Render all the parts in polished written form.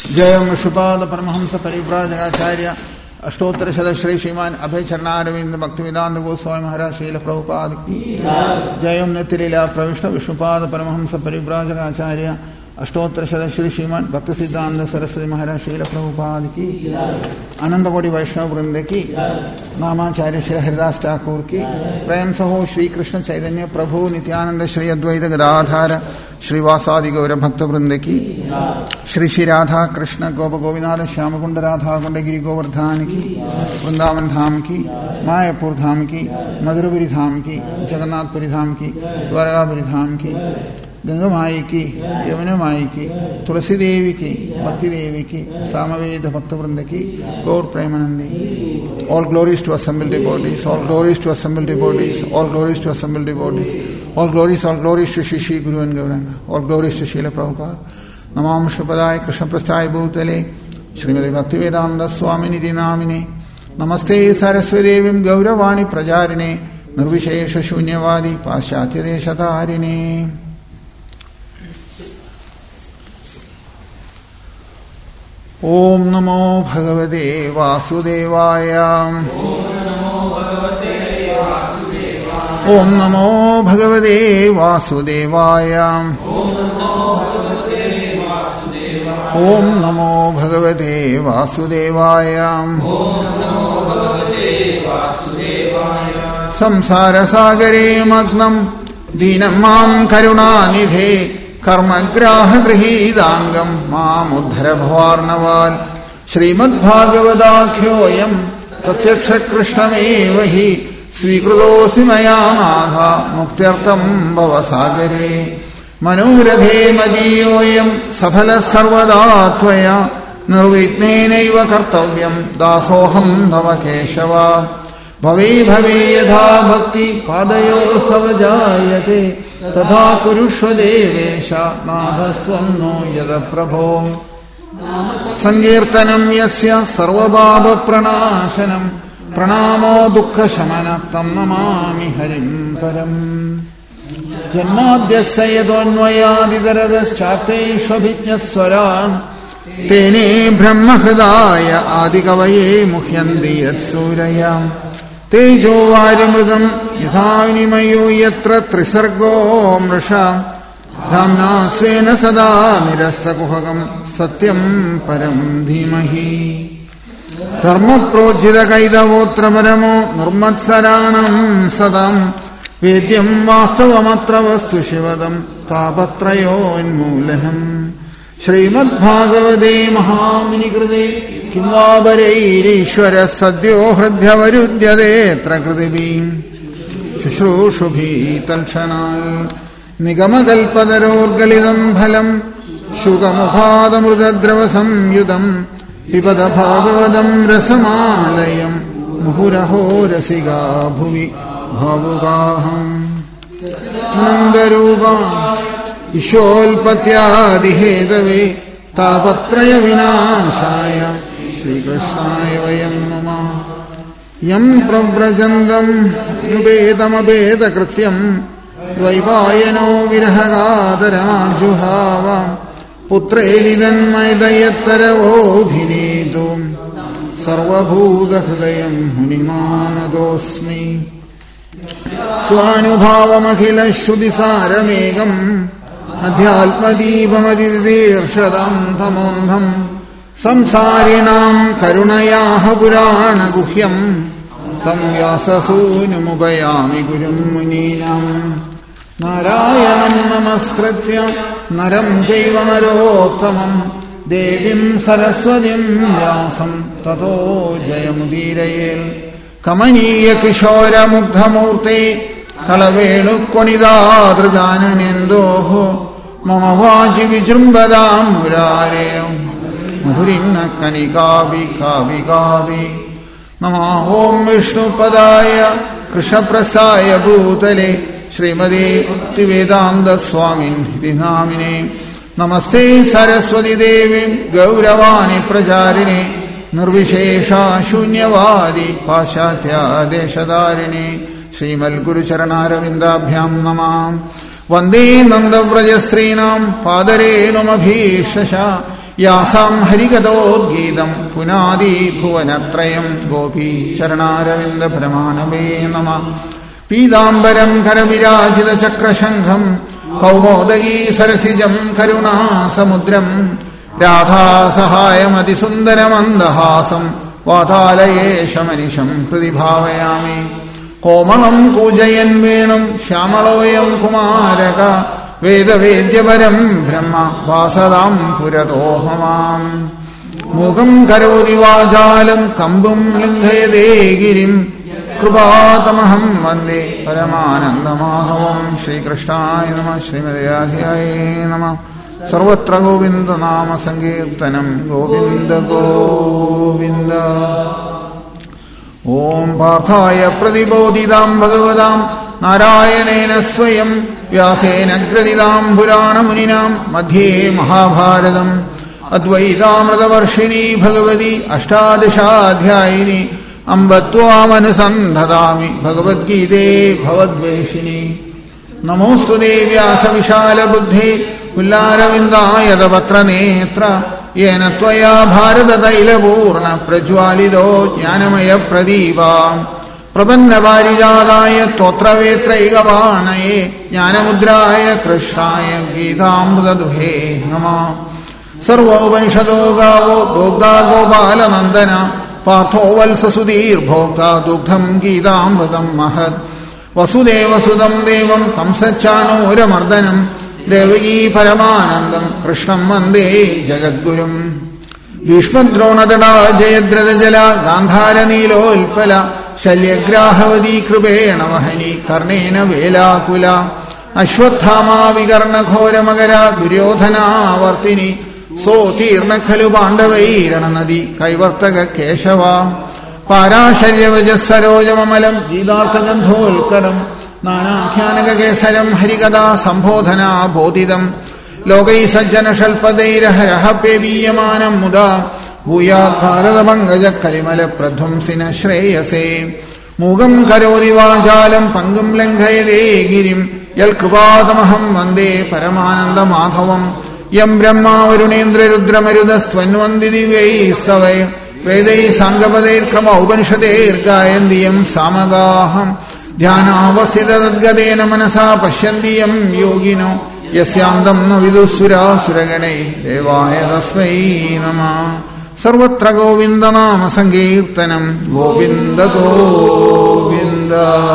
जयं विष्णुपाद परमहंस परिव्राजकाचार्य अष्टोत्तरशत श्री श्रीमान अभय चरणारविंद भक्तिवेदांत गोस्वामी महाराज शील प्रभुपाद की जयं नित्यलीला प्रविष्ट विष्णुपाद परमहंस परिव्राजकाचार्य अष्टोत्तरशत श्री श्रीमान भक्ति सिद्धांत सरस्वती महाराज शील प्रभुपाद की अनंत कोटि वैष्णव वृंद की नामाचार्य श्री हरिदास ठाकुर की प्रेम सहो श्री कृष्ण चैतन्य प्रभु नित्यानंद श्री अद्वैत गदाधार श्रीवासादि गौर भक्त वृंद की श्री श्री राधा कृष्ण गोप गोविंद श्याम कुंड राधा कुंडगिरी गोवर्धन की वृंदावन धाम की मायापुर धाम की मधुरपुरी धाम की जगन्नाथपुरी धाम की द्वारकापुरी धाम की गंगा माई की यमुना माई की तुलसी देवी की भक्ति देवी की सामवेद भक्त वृंद की गौर Premanandi. All glories to assembled devotees, all glories to assembled devotees, all glories to assembled devotees, all glories to Shri Guru and Gauranga, all glories to Srila Prabhupada. Namam Shripadaya Krishna Prasthaya Bhutale Srimati Bhaktivedanta Swamini Dinamine Namaste Saraswati Devim Gauravani Prajarine Nirvishesha Shunyavadi Paschatya Deshatarine. Om Namo Bhagavate Vasudevaya. Om Namo Bhagavate Vasudevaya. Om Namo Bhagavate Vasudevaya. Samsara Sagare Magnam Dinam Mam Karunanidhe कर्मग्राह गृहीदांगम मामुद्धर भवार्णवाल श्रीमद्भागवताख्योऽयं प्रत्यक्ष कृष्णमेव हि स्वीकृतोऽसि मया नाथा मुक्त्यर्थं भवसागरे मनोरथे मदीयोऽयं सफलः सर्वदा त्वया निर्विघ्नेनैव कर्तव्यं दासोऽहं तव केशव भवे भवे यथा भक्ति पादयोर्सवजायते तथा कुरुष्व देवेश नाथस्त्वं नो यद प्रभो संकीर्तनं यस्य सर्वपापप्रणाशनं प्रणामो दुःखशमनं तं नमामि हरिं परम् जन्माद्यस्य यतोऽन्वयादितरतश्चार्थेष्वभिज्ञस्वरान् तेने ब्रह्महृदाय आदिकवये मुह्यन्ति यत्सूरया तेजो वारिमृदं यथा विनिमयो यत्र त्रिसर्गो मृषा धाम्ना स्वेन सदा निरस्तकुहकं सत्यं परं धीमहि धर्मप्रोज्झितकैतवोऽत्र परमो निर्मत्सराणं सदां वेद्यं वास्तवमत्र वस्तु शिवदं तापत्रयोन्मूलनम् श्रीमद्भागवते महामुनिकृते किं वा वरैरीश्वरः सद्यो हृद्यवरुध्यतेऽत्र कृतिभिः शुश्रूषुभिः तत्क्षणाल् निगमकल्पतरोर्गलितं फलं शुकमुखादमृतद्रवसंयुतं पिबत भागवतं रसमालयं मुहुरहो रसिका भुवि भावुकाहम् नन्दरूपा ईशोल्पत्यादिहेतवे तापत्रय विनाशाय श्रीकृष्णाय वयं नमः. यं प्रव्रजन्तं उपेतमपेतकृत्यं द्वैपायनो विरहकातरमाजुहाव पुत्रेति तन्मयदयत्तरवोऽभिनेतुं सर्वभूतहृदयं मुनिमानतोऽस्मि. स्वानुभावमखिलश्रुतिसारमेकम् अध्यात्मदीपमतितीर्षदां तमोन्धं संसारिणां करुणयाः पुराणगुह्यं तं व्याससूनुमुपयामि गुरुं मुनीनां. नारायणं नमस्कृत्य नरं चैव नरोत्तमं देवीं सरस्वतीं व्यासं ततो जयमुदीरयेत्. कमनीयकिशोरमुग्धमूर्ते कलवेणुक्वणिदादृदाननेन्दोः मम वाचि विजृम्भदां मुरारे मधुरिन्न कनिकाभि काभि काभि. नमः ॐ विष्णुपदाय कृष्णप्रस्थाय भूतले श्रीमते भक्तिवेदान्तस्वामिन्निति नामिने. नमस्ते सरस्वती देवी गौरवाणी प्रचारिणे निर्विशेषा शून्यवादी पाश्चात्यादेशधारिणे. श्रीमद्गुरुचरणारविन्दाभ्यां नमः. वन्दे नन्दव्रजस्त्रीणां पादरेणुमभीष्टशा യാസാം ഹരികഥോദ്ഗീതം പുനാദി ഭുവനത്രയം ഗോപീചരണാരവിന്ദ പ്രമാണമേ നമഃ. പീതാംബരം കരവിരാജിത ചക്രശംഖം കൗമോദഗീ സരസിജം കരുണാസമുദ്രം രാധാസഹായമതിസുന്ദരമന്ദഹാസം വാതാലയേശമനിശം ഹൃദി ഭാവയാമി. കോമളം കൂജയൻ വേണും ശ്യാമളോയം കുമാരക വേദവേദ്യപരം ബ്രഹ്മ വാസതാം പുരതോഹമാം. മുഖം കരോതി വാചാലം കമ്പും ലംഘയതേ ഗിരിം കൃപാതമഹം വന്ദേ പരമാനന്ദമാധവം. ശ്രീകൃഷ്ണായ നമഃ. ശ്രീമദേ രാധായ നമഃ. സർവത്ര ഗോവിന്ദനാമ സങ്കീർത്തനം. ഗോവിന്ദ ഗോവിന്ദ. ഓം പാർത്ഥായ പ്രതിബോധിതാം ഭഗവതാം നാരായണേന സ്വയം വ്യാസേന ഗ്രഥിതാം പുരാണമുനിനാം മധ്യേ മഹാഭാരതം അദ്വൈതാമൃതവർഷിണീ ഭഗവതി അഷ്ടാദശാധ്യായിനി അംബ ത്വാമനുസന്ധതാമി ഭഗവദ്ഗീതേ ഭവദ്വേഷിണി. നമോസ്തുതേ വ്യാസവിശാലബുദ്ധേ പുല്ലാരവിന്ദായതപത്രനേത്ര യേന ത്വയാ ഭാരതതൈലപൂർണ പ്രജ്വാലിതോ ജ്ഞാനമയപ്രദീപ. പ്രപന്നപാരിജാതായ തോത്രവേത്രൈകപാണയേ ജ്ഞാനമുദ്രായ കൃഷ്ണായ ഗീതാമൃതദുഹേ നമഃ. സർവോപനിഷദോ ഗാവോ ദോഗ്ധാ ഗോപാലനന്ദന പാർത്ഥോ വത്സസുധീർഭോക്ത ദുഗ്ധം ഗീതാമൃതം മഹത്. വസുദേവസുതം ദേവം കംസച്ചാണൂരമർദ്ദനം ദേവകീ പരമാനന്ദം കൃഷ്ണം വന്ദേ ജഗദ്ഗുരും. ഭീഷ്മദ്രോണതടാ ജയദ്രഥജല ഗാന്ധാരനീലോൽപല ശല്യഗ്രാഹവതീ കൃപേണ വഹനി കർണേന വേലാകുല. അശ്വത്ഥാമാ വികർണഘോരമകര ദുര്യോധനാവർത്തിനി സോതീർണ ഖലു പാണ്ഡവൈരണനദി കൈവർത്തക കേശവ. പാരാശര്യവജസ്സരോജമമലം ഗീതാർത്ഥഗന്ധോൽക്കടം നാനാഖ്യാനകേസരം ഹരികഥാ സംബോധനാ ബോധിതം. ലോകൈ സജ്ജനഷൽപദൈരഹരഹ പേവീയമാനം മുദാ ഭൂയാത് ഭാരതപങ്കജ കലിമല പ്രധ്വംസിന ശ്രേയസേ. മൂകം കരോതി വാചാലം പങ്കും ലംഘയതേ ഗിരിം യൽകൃപാതമഹം വന്ദേ പരമാനന്ദമാധവം. യം ബ്രഹ്മാ വരുണേന്ദ്രരുദ്രമരുതസ്ത്വന്വന്തി ദിവ്യൈസ്തവൈ വേദൈ സാംഗപദൈർക്രമ ഉപനിഷദേർഗായന്തി യം സാമഗാഹം. ധ്യാനാവസ്ഥിതദ്ഗതേന മനസാ പശ്യന്തി യം യോഗിനോ യസ്യാന്തം ന വിദുസുരാസുരഗണൈ ദേവായ തസ്മൈ നമഃ. സർവത്ര ഗോവിന്ദനാമ സങ്കീർത്തനം. Govinda Govinda.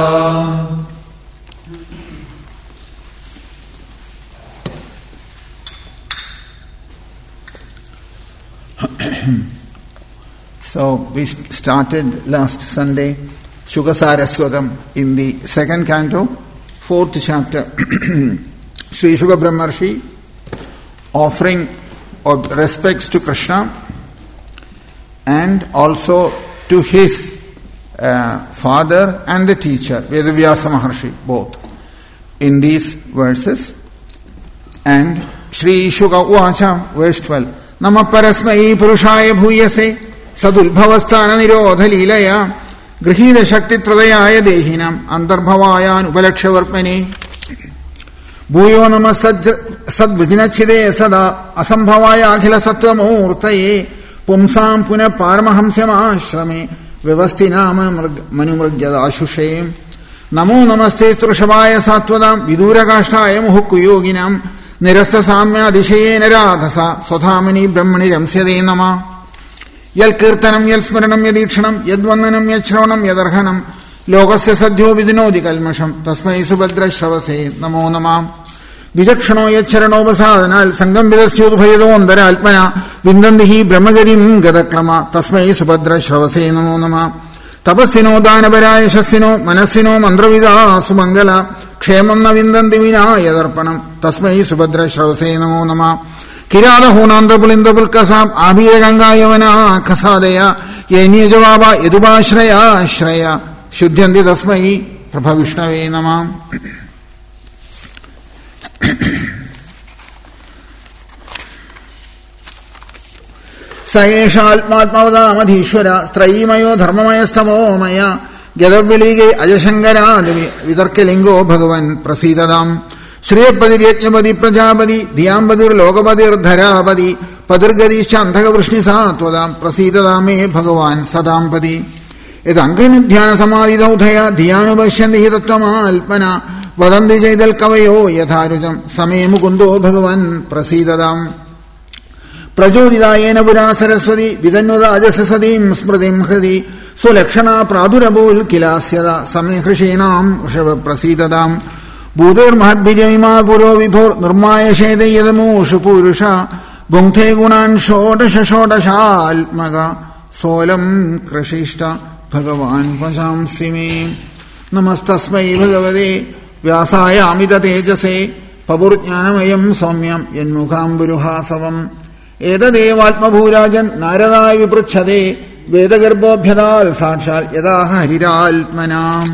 So we started last Sunday Shugasaraswatam in the second canto, 4th chapter. Sri Shuka Brahmarshi offering respects to Krishna and also to his father and the teacher, Vedavyasa Maharshi, both, in these verses. And Sri Shuka Uvacha, verse 12, Nama Parasmai Purushaya Bhuyase Sadulbhavasthana Nirodha Leelaya Grihida Shakti Tradayaya Dehinam Antarbhavayan Upalakshavarpani Bhuyo Nama Sadvijinachide Sada Asambhavaya Akhila Sattva Murtaye Pumsam Puna Paramahamsyamashram Vyavasthina Manumragyadashushe Namo Namaste Trushavaya Sattvadam Vidurakashtaya Muhukkuyoginam Nirasta Samya Dishayena Radhasa Sothamani Brahmani Ramsyade Nama Yal Kirtanam Yal Smaranam Yadikshanam Yadvandanam Yachravanam Yadarhanam Lokasya Sadhyo Vidinodi Kalmasham Tasmai Subhadra Shravase Namo Nama Vijakshano Yacharano Basadanal Sangam Vidaschudbhayadon Daralpana Vindandihi Brahmagadim Gadaklama Tasmai Subhadra Shravase Namo Nama Tapasino Danabaraya Shasino Manasino Mandravida Sumangala Kshemam Navindandi Vinayadarpanam Tasmai Subhadra Shravase Namo Nama Kirana Hunandra Pulindabul Kasam Abhira Ganga Yavana Kasadaya Yeni Javaba Yaduba Shraya Shraya Shuddhyandi Tasmai Prabha Vishnave Nama. Saeshalmatmavadamadhishwara Straimayo Dharmamayastamo Maya Gadavilige Ajashangaradavi Vidarkelingo Bhagavan Prasidadam Shreyapadir Yajnapadi Prajapadi Dhyambadir Lokapadir Dharapadi പതിർഗതീശ്ചാന്ധകവൃഷ്ണിസാ ത്വതാം പ്രസീദതാമേ ഭഗവാൻ സദാംപതി യദംഘനിധ്യാനസമാധിദൗധയ ധിയാനുപശ്യന്തി he തത്വമാത്മന വദന്തി ചൈതൽ കവയോ യഥാരുചം സമേ മുകുന്ദോ ഭഗവാൻ പ്രസീദതാം പ്രചോദിതായേന പുരാ സരസ്വതി വിതന്വതാജസസതീം സ്മൃതിം ഹൃദി സ്വലക്ഷണാ പ്രാദുരഭൂൽ കിലാസ്യത സമേ ഹൃഷീണാം ഋഷഭ പ്രസീദതാം ഭൂതേർമഹദ്ഭിജമിമാ പുരോ വിഭോർ നിർമായശേതയതമൂഷു പൂരുഷ ഭുങ്ക്തേ ഗുണാൻ ഷോഡശാത്മക സോലം കൃഷിഷ്ട ഭഗവാൻ വശാംസി may നമസ്തസ്മൈ ഭഗവതേ വ്യാസായ അമിത തേജസേ പപുർജ്ഞാനമയം സൗമ്യം യന്മുഖാംബുരുഹാസവം ഏതദേവാത്മഭൂരാജൻ നാരദായ വിപൃച്ഛതേ വേദഗർഭോഭ്യതാൽ സാക്ഷാൽ യഥാ ഹരിരാത്മനാം.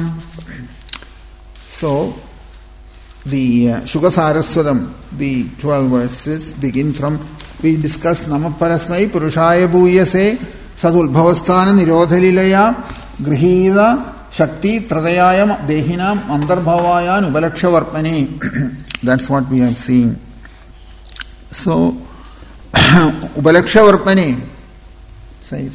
So the Shugasaraswatam, the 12 verses begin from, we discussed Namaparasmai Purushaya Bhuyase Sadulbhavasthana Nirodhalilaya Grihida Shakti Tradayayam Dehinam Andarbhavayan Ubalakshavarpane. That's what we are seeing. So Ubalakshavarpane says,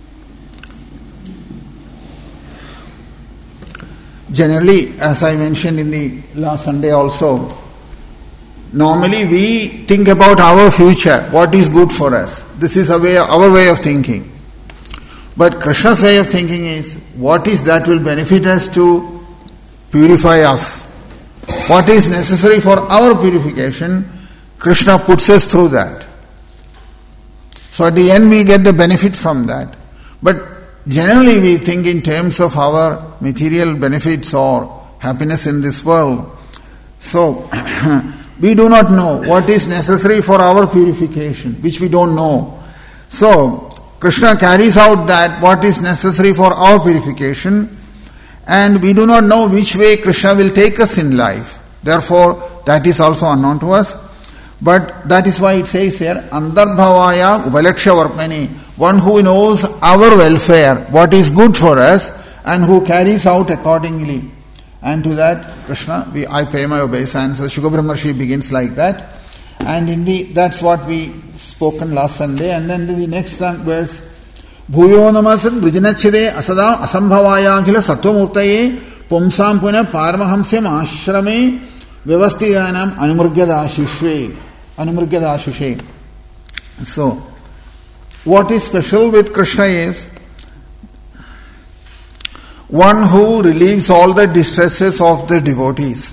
generally, as I mentioned in the last Sunday also, normally we think about our future, what is good for us. This is our way of thinking. But Krishna's way of thinking is, what is that will benefit us to purify us? What is necessary for our purification? Krishna puts us through that. So at the end we get the benefit from that. But generally we think in terms of our material benefits or happiness in this world. So we do not know what is necessary for our purification, which we don't know. So Krishna carries out that what is necessary for our purification, and we do not know which way Krishna will take us in life. Therefore that is also unknown to us. But that is why it says here, Andarbhavaya Ubalakshavarpani, one who knows our welfare, what is good for us, and who carries out accordingly. And to that, Krishna, I pay my obeisance. So Shukabrahmarshi begins like that. And that's what we spoken last Sunday. And then the next verse, Bhuyo namasad vrijinachide asada asambhavaya akhila sattvamurtaye pumsam puna paramahamsyam ashrame vyavastidanam anumrugyadashishve. So, what is special with Krishna is one who relieves all the distresses of the devotees.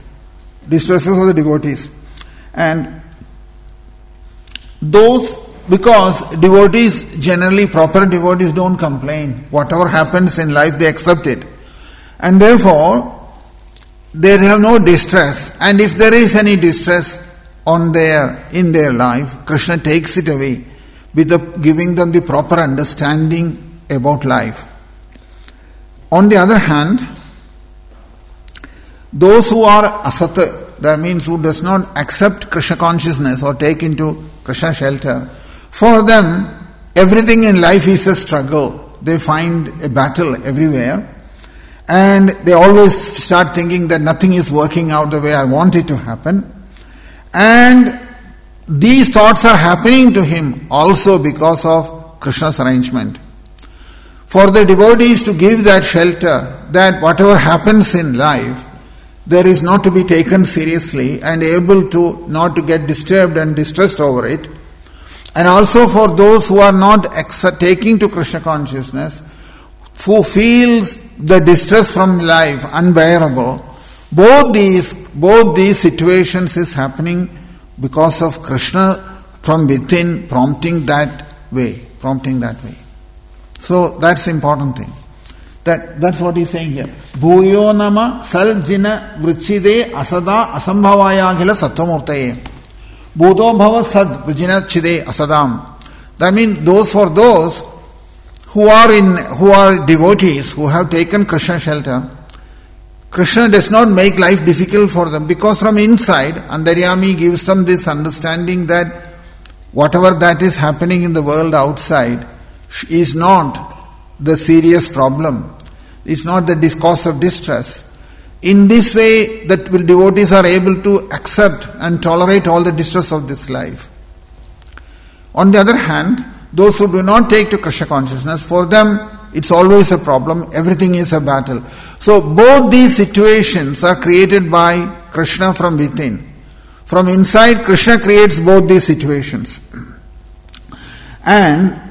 And those, because devotees, generally proper devotees don't complain. Whatever happens in life, they accept it. And therefore, they have no distress. And if there is any distress in their life, Krishna takes it away, giving them the proper understanding about life. On the other hand, those who are asat, that means who does not accept Krishna consciousness or take into Krishna shelter, for them everything in life is a struggle. They find a battle everywhere, and they always start thinking that nothing is working out the way I want it to happen. And these thoughts are happening to him also because of Krishna's arrangement. For the devotees to give that shelter, that whatever happens in life, there is not to be taken seriously and able to not to get disturbed and distressed over it. And also for those who are not taking to Krishna consciousness, who feels the distress from life unbearable, both these situations is happening because of Krishna from within prompting that way. So that's the important thing. That's what he's saying here. Bhuyo nama saljina vrichide asada asambhavayagila sattvamurtaye. Bhuto bhava sad vrijina chide asadam. That means those who are devotees, who have taken Krishna shelter, Krishna does not make life difficult for them, because from inside, Antaryami gives them this understanding that whatever that is happening in the world outside is not the serious problem. It's not the cause of distress. In this way, that devotees are able to accept and tolerate all the distress of this life. On the other hand, those who do not take to Krishna consciousness, for them it's always a problem, everything is a battle. So both these situations are created by Krishna from within. From inside, Krishna creates both these situations. And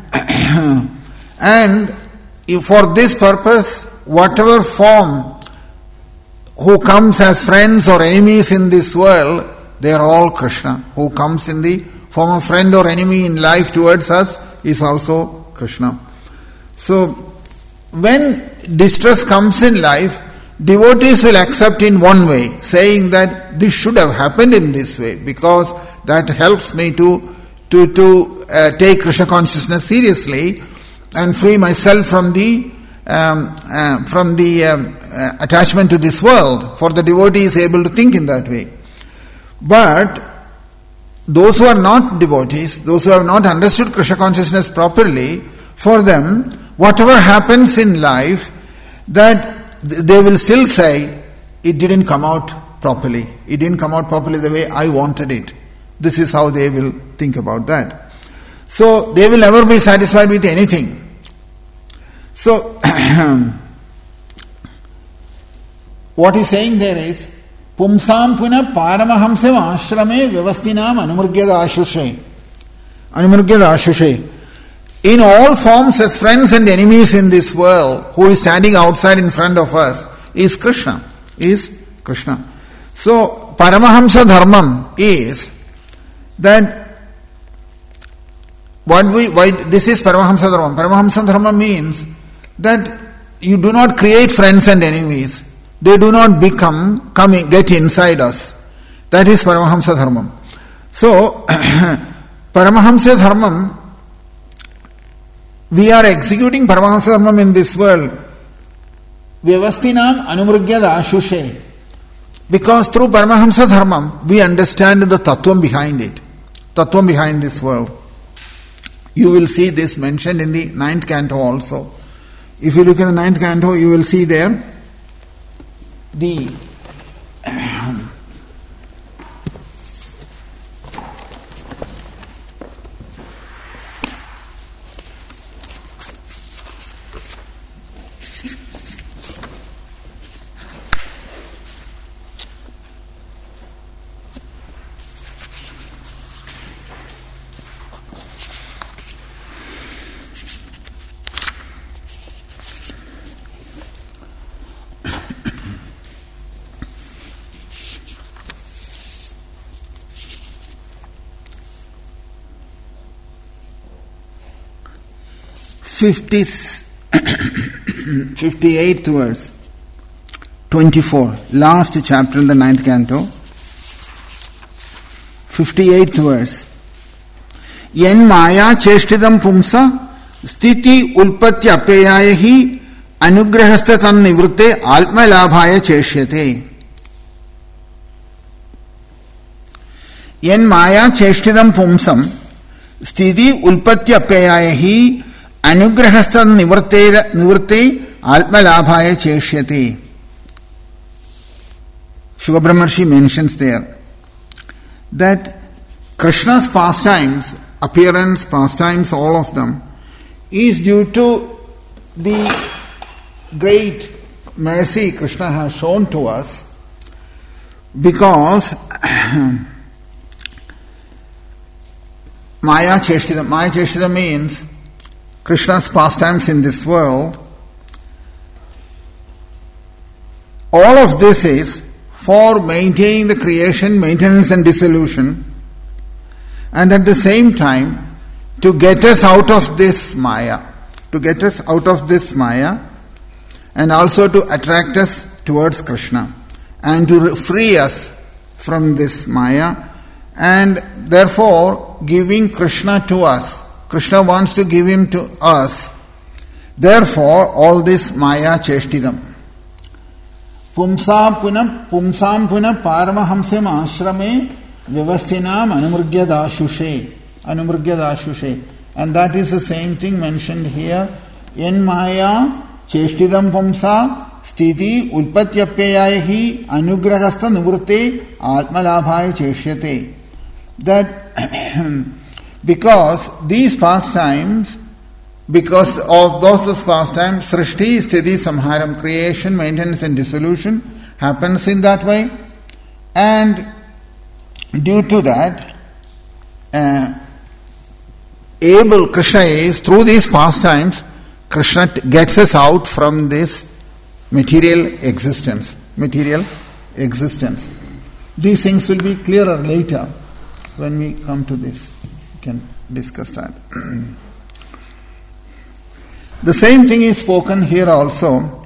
for this purpose, whatever form who comes as friends or enemies in this world, they are all Krishna. Who comes in the form of friend or enemy in life towards us is also Krishna. So, when distress comes in life, devotees will accept in one way, saying that this should have happened in this way, because that helps me to take Krishna consciousness seriously and free myself from the attachment to this world. For the devotee is able to think in that way. But those who are not devotees, those who have not understood Krishna consciousness properly, for them, whatever happens in life, that they will still say, it didn't come out properly. It didn't come out properly the way I wanted it. This is how they will think about that. So, they will never be satisfied with anything. So, what he's saying there is, Pumsam puna paramahamsam ashrame vyavastinam anumrugyada ashushe. In all forms as friends and enemies in this world, who is standing outside in front of us, is Krishna. So, Paramahamsa Dharmam is that this is Paramahamsa Dharmam. Paramahamsa Dharma means that you do not create friends and enemies. They do not get inside us. That is Paramahamsa Dharmam. So, Paramahamsa Dharmam, we are executing Paramahamsa Dharmam in this world. Vyavastinam anumrugyada ashushe. Because through Paramahamsa Dharmam, we understand the tattvam behind it. Tattvam behind this world. You will see this mentioned in the 9th canto also. If you look at the 9th canto, you will see there the $58 verse 24, last chapter in the 9th canto, 58th verse. Yen maya cheshtidam pumsa sthiti ulpatya apeyayahi anugrahastha tan nivrutte alma labhaya cheshyate. Yen maya cheshtidam pumsam sthiti ulpatya apeyayahi anugrahastha nivrutte alma labhaya cheshyate. Shuka Brahmarshi mentions there that Krishna's pastimes, appearance, pastimes, all of them, is due to the great mercy Krishna has shown to us, because Maya Cheshtida means Krishna's pastimes in this world. All of this is for maintaining the creation, maintenance and dissolution, and at the same time to get us out of this Maya, and also to attract us towards Krishna and to free us from this Maya, and therefore giving Krishna to us. Krishna wants to give him to us. Therefore all this Maya Cheshtidam. Pumsam puna paramahamsam ashrame vyavasthinam anumrugyadashushe. And that is the same thing mentioned here. Yen maya cheshtidam pumsa sthiti ulpatyapyayahi anugrahastha nivrutte atmalabhaya cheshyate. That Because these pastimes, because of those pastimes, Srishti, Sthiti, Samharam, creation, maintenance and dissolution happens in that way. And due to that, Krishna is, through these pastimes, Krishna gets us out from this material existence. These things will be clearer later when we come to this. We can discuss that. The same thing is spoken here also.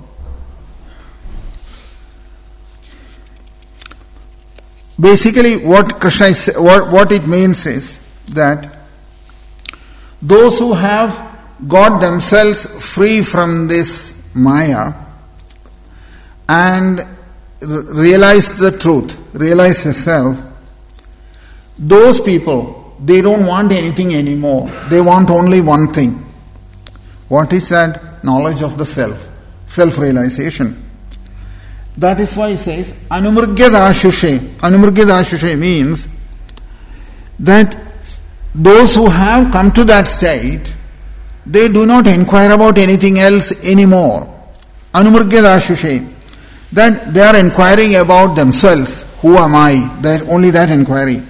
Basically, what Krishna is, what it means is that those who have got themselves free from this Maya and realize the truth, realize the self, those people, they don't want anything anymore. They want only one thing. What is that? Knowledge of the self, self-realization. That is why he says, Anumrigyadashushe. Anumrigyadashushe means that those who have come to that state, they do not inquire about anything else anymore. Anumrigyadashushe. That they are inquiring about themselves. Who am I? That only that inquiry.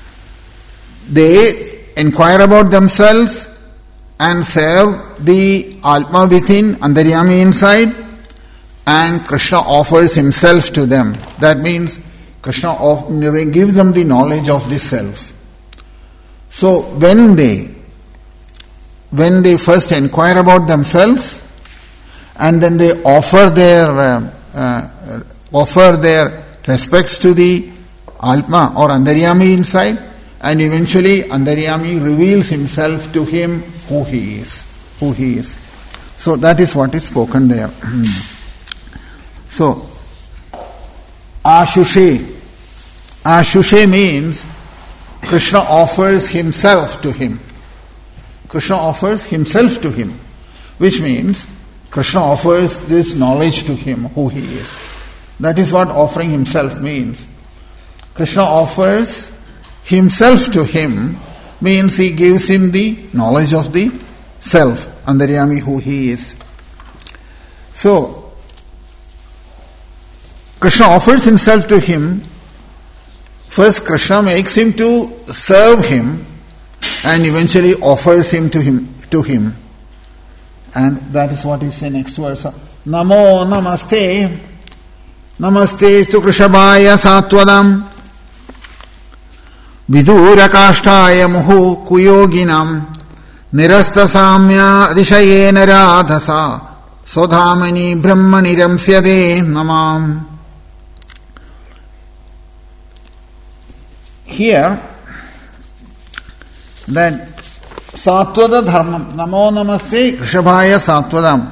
They inquire about themselves and serve the Atma within, Antaryami inside, and Krishna offers himself to them. That means Krishna gives them the knowledge of the self. So when they first inquire about themselves and then they offer their respects to the Atma or Antaryami inside, and eventually Antaryami reveals himself to him who he is. So that is what is spoken there. So Ashushe means Krishna offers himself to him. Krishna offers himself to him, which means Krishna offers this knowledge to him who he is. That is what offering himself means. Krishna offers himself to him means he gives him the knowledge of the self, Antaryami who he is. So Krishna offers himself to him. First Krishna makes him to serve him and eventually offers him to him. And that is what is the next verse. Namo namaste. Namaste tu Krishabhaya Satwadam Vidura Kashtaya Muhu Kuyoginam Nirasta Samya Adishayena Radhasa Sodhamani Brahmani Ramsyade Namam. Here, that Satvada Dharmam, Namo Namaste Krishabhaya Satwadam.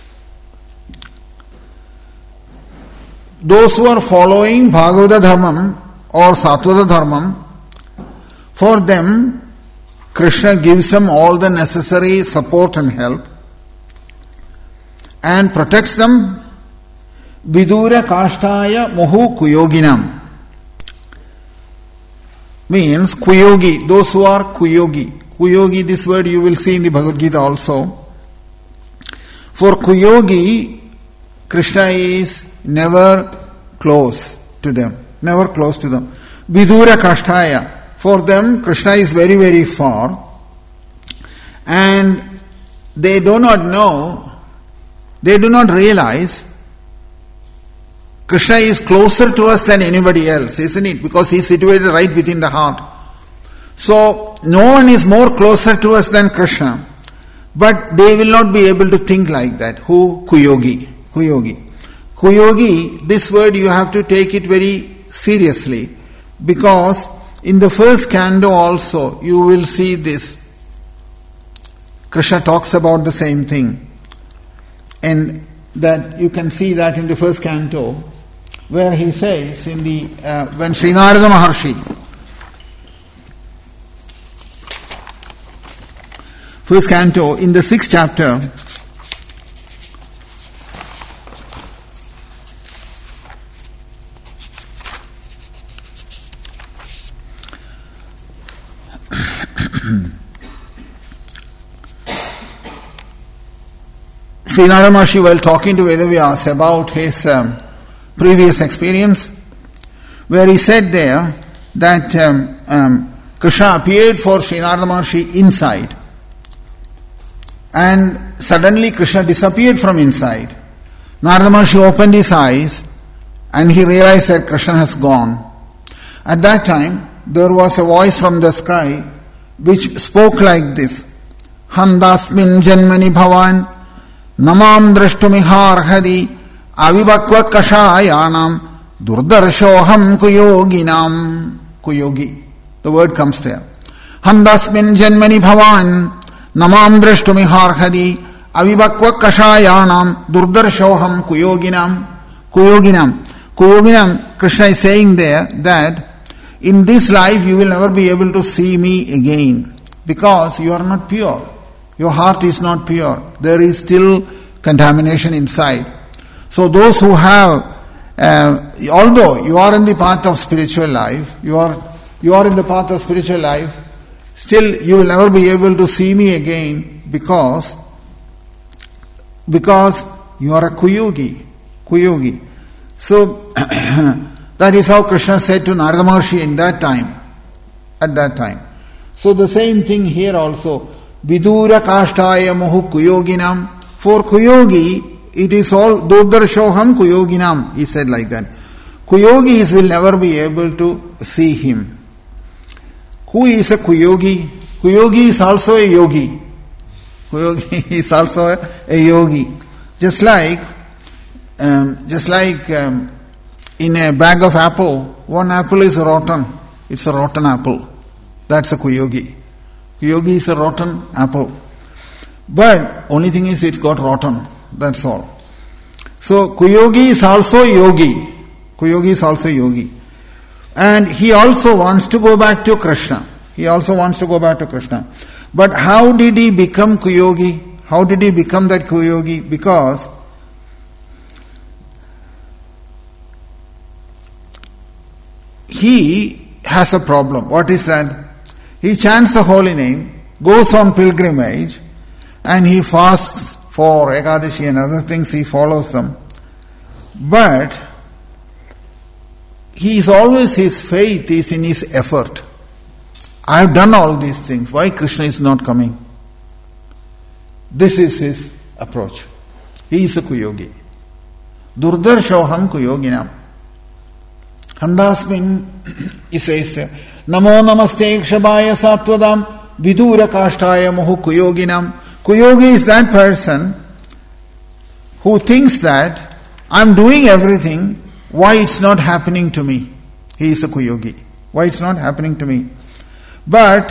Those who are following Bhagavata Dharmam or Satvada Dharmam, for them, Krishna gives them all the necessary support and help and protects them. Vidura Kashtaya Mohu Kuyoginam means Kuyogi, those who are Kuyogi. Kuyogi, this word you will see in the Bhagavad Gita also. For Kuyogi, Krishna is never close to them. Vidura Kashtaya. For them, Krishna is very, very far. And they do not know, they do not realize Krishna is closer to us than anybody else, isn't it? Because he is situated right within the heart. So, no one is more closer to us than Krishna. But they will not be able to think like that. Who? Kuyogi. Kuyogi, this word you have to take it very seriously. Because in the first canto also, you will see this. Krishna talks about the same thing. And that you can see that in the first canto, where he says, in the when Sri Narada Maharshi, first canto, in the 6th chapter, Sri Narada Maharshi, while talking to Vedavyas about his previous experience, where he said there that Krishna appeared for Sri Narada Maharshi inside, and suddenly Krishna disappeared from inside. Narada Maharshi opened his eyes and he realized that Krishna has gone. At that time, there was a voice from the sky which spoke like this: Handasmin janmani bhavan namam drashtumiharhadi avibakva kashayanam durdarshoham kuyoginam. Kuyogi, the word comes there. Handasmin janmani bhavan namam drashtumiharhadi avibakva kashayanam durdarshoham kuyoginam. Kuyoginam, Krishna is saying there that in this life you will never be able to see me again because you are not pure. Your heart is not pure. There is still contamination inside. So those who have, although you are in the path of spiritual life, you are in the path of spiritual life, still you will never be able to see me again because you are a kuyogi. So that is how Krishna said to Narada Maharshi at that time. So the same thing here also. Vidura kashtaya mohu kuyoginam. For kuyogi, it is all durdarshoham kuyoginam. He said like that. Kuyogis will never be able to see him. Who is a kuyogi? Kuyogi is also a yogi. Kuyogi is also a yogi. Just like in a bag of apple, one apple is rotten. It's a rotten apple. That's a kuyogi. Kuyogi is a rotten apple. But only thing is it's got rotten. That's all. So kuyogi is also yogi. Kuyogi is also yogi. And he also wants to go back to Krishna. But how did he become kuyogi? How did he become that kuyogi? Because he has a problem. What is that? He chants the holy name, goes on pilgrimage, and he fasts for Ekadashi and other things, he follows them. But his faith is in his effort. I have done all these things. Why Krishna is not coming? This is his approach. He is a kuyogi. Durdarshoham kuyoginam. Handasmin, he says there, Namo namaste kshabaya sattvadam vidura kashtaya mohu kuyoginam. Kuyogi is that person who thinks that I'm doing everything, why it's not happening to me? He is a kuyogi. Why it's not happening to me? But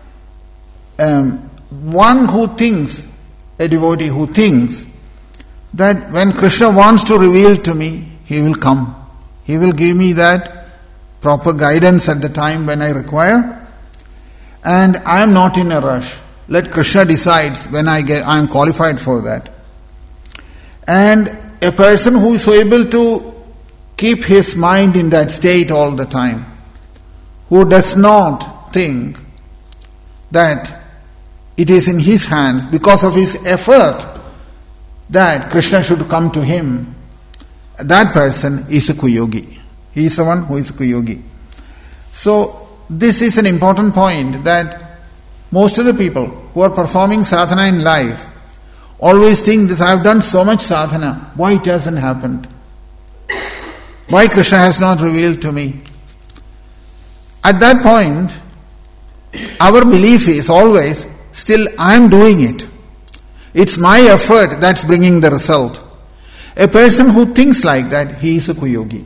one who thinks, a devotee who thinks that when Krishna wants to reveal to me, he will come. He will give me that proper guidance at the time when I require. And I am not in a rush. Let Krishna decides when I am qualified for that. And a person who is able to keep his mind in that state all the time, who does not think that it is in his hands because of his effort that Krishna should come to him, that person is a kuyogi. He is the one who is a kuyogi. So this is an important point, that most of the people who are performing sadhana in life always think this, I have done so much sadhana, why it hasn't happened? Why Krishna has not revealed to me? At that point, our belief is always, still I am doing it. It's my effort that's bringing the result. A person who thinks like that, he is a kuyogi.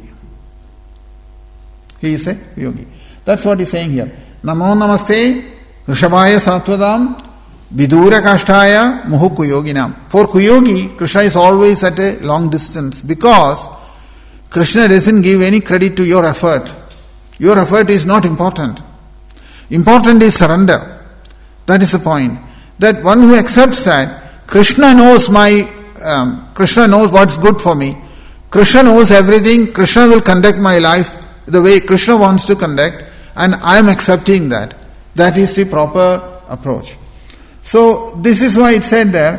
He is a kuyogi. That's what he's saying here. Namo namaste rishabhaya sattvadam vidura kashtaya muhu kuyoginam. For kuyogi, Krishna is always at a long distance because Krishna doesn't give any credit to your effort. Your effort is not important. Important is surrender. That is the point. That one who accepts that Krishna knows Krishna knows what's good for me. Krishna knows everything. Krishna will conduct my life the way Krishna wants to conduct, and I am accepting that. That is the proper approach. So this is why it said there,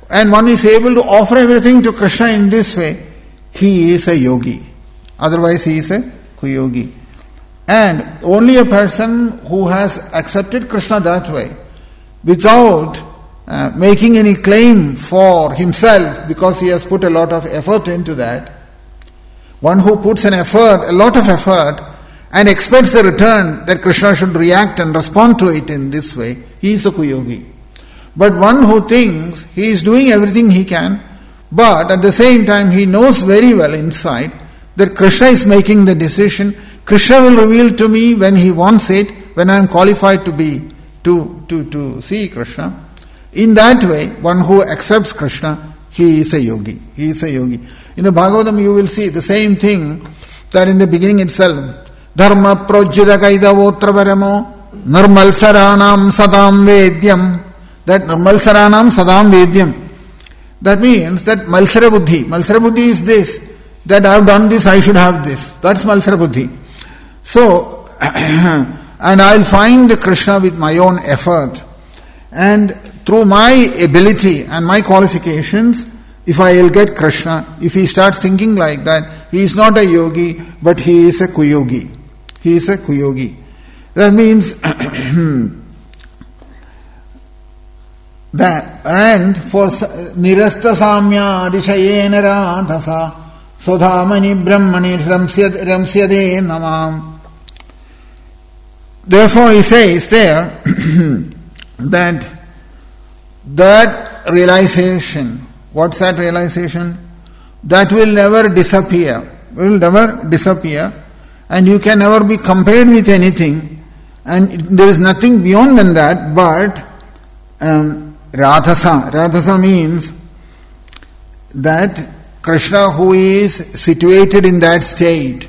and one is able to offer everything to Krishna in this way, he is a yogi. Otherwise he is a kuyogi. And only a person who has accepted Krishna that way, without making any claim for himself, because he has put a lot of effort into that, one who puts a lot of effort, and expects the return that Krishna should react and respond to it in this way, he is a kuyogi. But one who thinks he is doing everything he can, but at the same time he knows very well inside that Krishna is making the decision. Krishna will reveal to me when he wants it, when I am qualified to see Krishna. In that way, one who accepts Krishna, he is a yogi. He is a yogi. In the Bhagavatam you will see the same thing that in the beginning itself. Dharma projita kaidavotra varamo nirmal saranam sadam vedyam. That nirmal saranam sadam vedyam. That means that malsara buddhi. Malsara buddhi is this, that I have done this, I should have this. That's malsara buddhi. So, and I'll find Krishna with my own effort. And through my ability and my qualifications, if I will get Krishna, if he starts thinking like that, he is not a yogi, but he is a kuyogi. He is a kuyogi. That means that, and for nirasta samya adishayena radhasa sodhamani brahmani ramsyade namam. Therefore he says there that realization, what's that realization? That will never disappear. Will never disappear. And you can never be compared with anything. And there is nothing beyond than that, but Radhasa. Radhasa means that Krishna, who is situated in that state,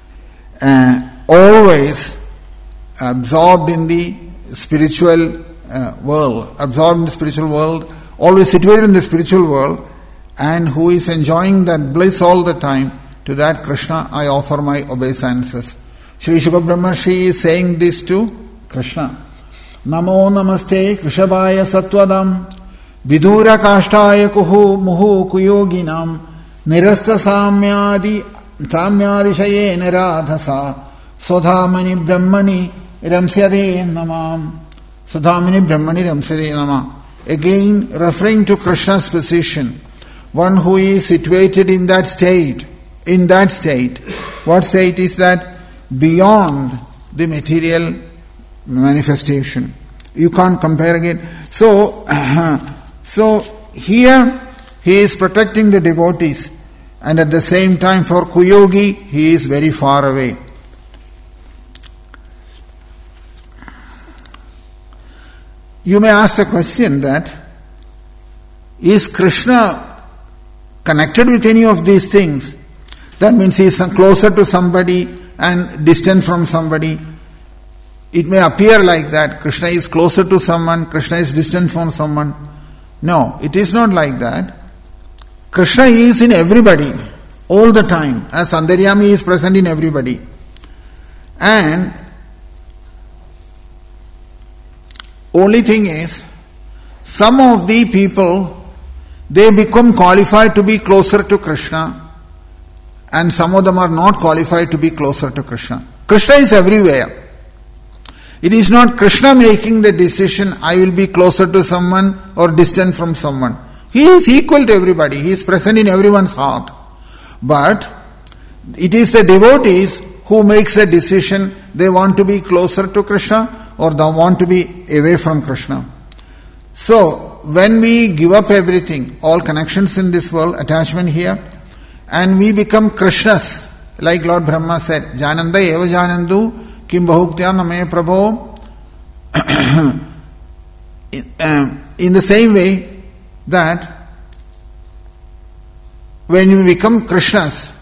always absorbed in the spiritual world, always situated in the spiritual world, and who is enjoying that bliss all the time, to that Krishna I offer my obeisances. Shri Shukha Brahmarshi is saying this to Krishna. Namo namaste Krishabhaya Sattvadam Vidura Kashtaya Kuhu Muhu Kuyoginam Nirasta Samyadi Shayena Radhasa Sodhamani Brahmani Ramsyade Namam. Sodhamani Brahmani Ramsyade Namam. Again referring to Krishna's position. One who is situated in that state. In that state. What state is that? Beyond the material manifestation. You can't compare it. So here he is protecting the devotees, and at the same time for kuyogi he is very far away. You may ask the question that, is Krishna connected with any of these things? That means he is closer to somebody and distant from somebody. It may appear like that. Krishna is closer to someone, Krishna is distant from someone. No, it is not like that. Krishna is in everybody, all the time, as Antaryami is present in everybody. And only thing is, some of the people, they become qualified to be closer to Krishna, and some of them are not qualified to be closer to Krishna. Krishna is everywhere. It is not Krishna making the decision, I will be closer to someone or distant from someone. He is equal to everybody. He is present in everyone's heart. But it is the devotees who makes a decision, they want to be closer to Krishna or they want to be away from Krishna. So, when we give up everything, all connections in this world, attachment here, and we become Krishnas, like Lord Brahma said, Jananda eva janandu Kim Bahuktya Name Prabho. In the same way that when you become Krishnas,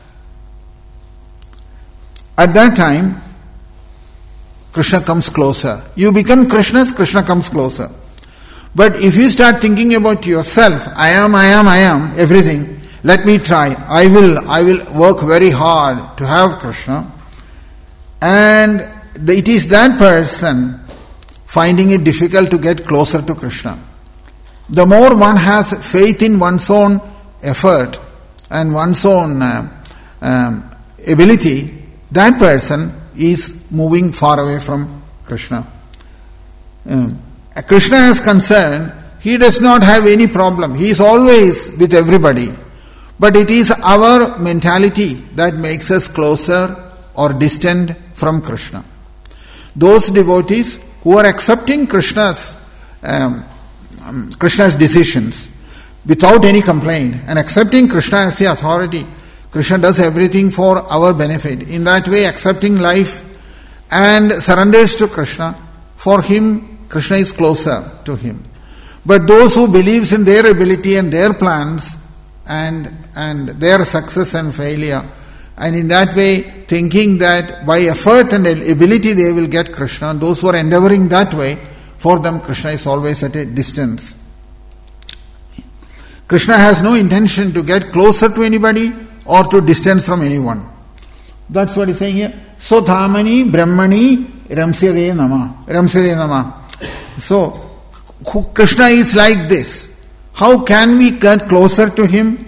at that time Krishna comes closer. You become Krishnas, Krishna comes closer. But if you start thinking about yourself, I am, everything, let me try, I will work very hard to have Krishna, and it is that person finding it difficult to get closer to Krishna. the more one has faith in one's own effort and one's own ability, that person is moving far away from Krishna. Krishna is concerned, he does not have any problem. He is always with everybody. But it is our mentality that makes us closer or distant from Krishna. Those devotees who are accepting Krishna's decisions without any complaint and accepting Krishna as the authority, Krishna does everything for our benefit. In that way, accepting life and surrenders to Krishna, for him, Krishna is closer to him. But those who believes in their ability and their plans and their success and failure, and in that way thinking that by effort and ability they will get Krishna, those who are endeavoring that way, for them Krishna is always at a distance. Krishna has no intention to get closer to anybody or to distance from anyone. That's what he's saying here. So Dhamani Brahmani Ramsyade Nama. So Krishna is like this. How can we get closer to him?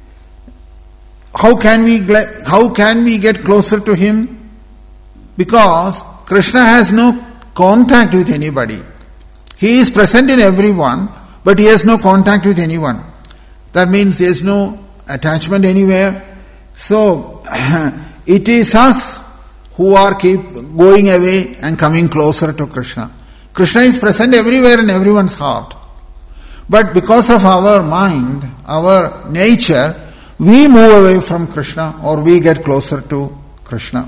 How can we get closer to him? Because Krishna has no contact with anybody. He is present in everyone, but he has no contact with anyone. That means there is no attachment anywhere. So it is us who are keep going away and coming closer to Krishna. Krishna is present everywhere in everyone's heart. But because of our mind, our nature, we move away from Krishna or we get closer to Krishna.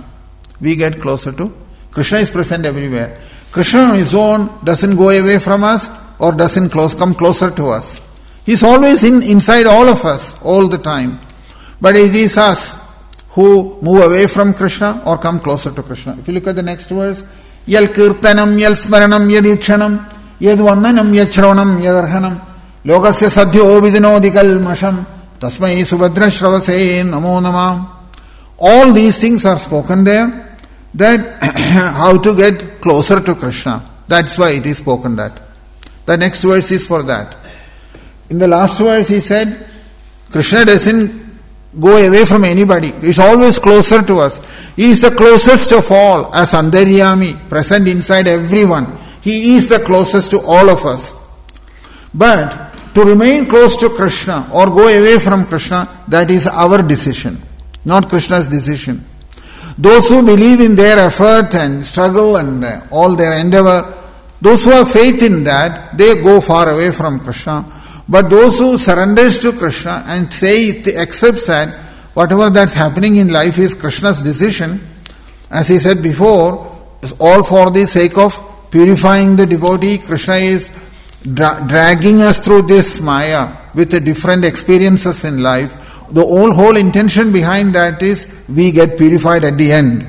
Krishna is present everywhere. Krishna on his own doesn't go away from us or doesn't come closer to us. He is always inside all of us, all the time. But it is us who move away from Krishna or come closer to Krishna. If you look at the next verse, Yal kirtanam, yal smaranam, yadikshanam, yadvananam, yachravanam, yadarhanam, logasya sadhyo vidinodikal masham, tasmai subhadra shravase namo namam. All these things are spoken there, that how to get closer to Krishna. That's why it is spoken that. The next verse is for that. In the last verse he said, Krishna doesn't go away from anybody. He is always closer to us. He is the closest of all as Antaryami, present inside everyone. He is the closest to all of us. But to remain close to Krishna or go away from Krishna, that is our decision, not Krishna's decision. Those who believe in their effort and struggle and all their endeavor, those who have faith in that, they go far away from Krishna. But those who surrenders to Krishna and accepts that whatever that's happening in life is Krishna's decision, as he said before, is all for the sake of purifying the devotee. Krishna is dragging us through this Maya with the different experiences in life. The whole intention behind that is we get purified at the end.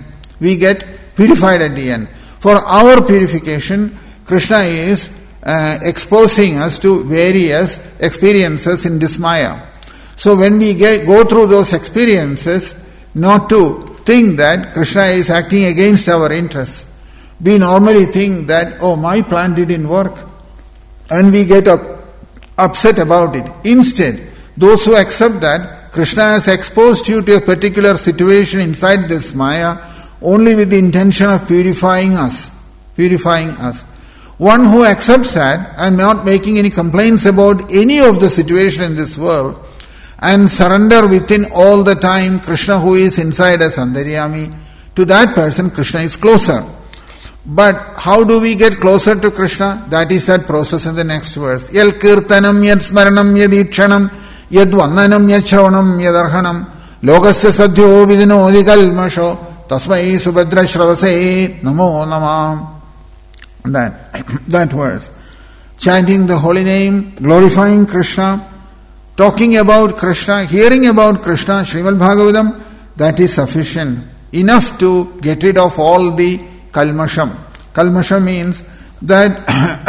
For our purification, Krishna is exposing us to various experiences in this Maya. So when we go through those experiences, not to think that Krishna is acting against our interests. We normally think that, my plan didn't work, and we get upset about it. Instead, those who accept that Krishna has exposed you to a particular situation inside this Maya only with the intention of purifying us. One who accepts that and not making any complaints about any of the situation in this world and surrender within all the time Krishna who is inside us, Antaryami, to that person Krishna is closer. But how do we get closer to Krishna? That is that process in the next verse. Yal kirtanam, yad smaranam, yad ikshanam, yad vandanam, yad shravanam, yad arhanam, logasya sadhyo vidino dikalmasho, tasmai subhadra shravase namo namam. That verse. Chanting the holy name, glorifying Krishna, talking about Krishna, hearing about Krishna, Srimad Bhagavatam, that is sufficient. Enough to get rid of all the kalmasham. Kalmasha means that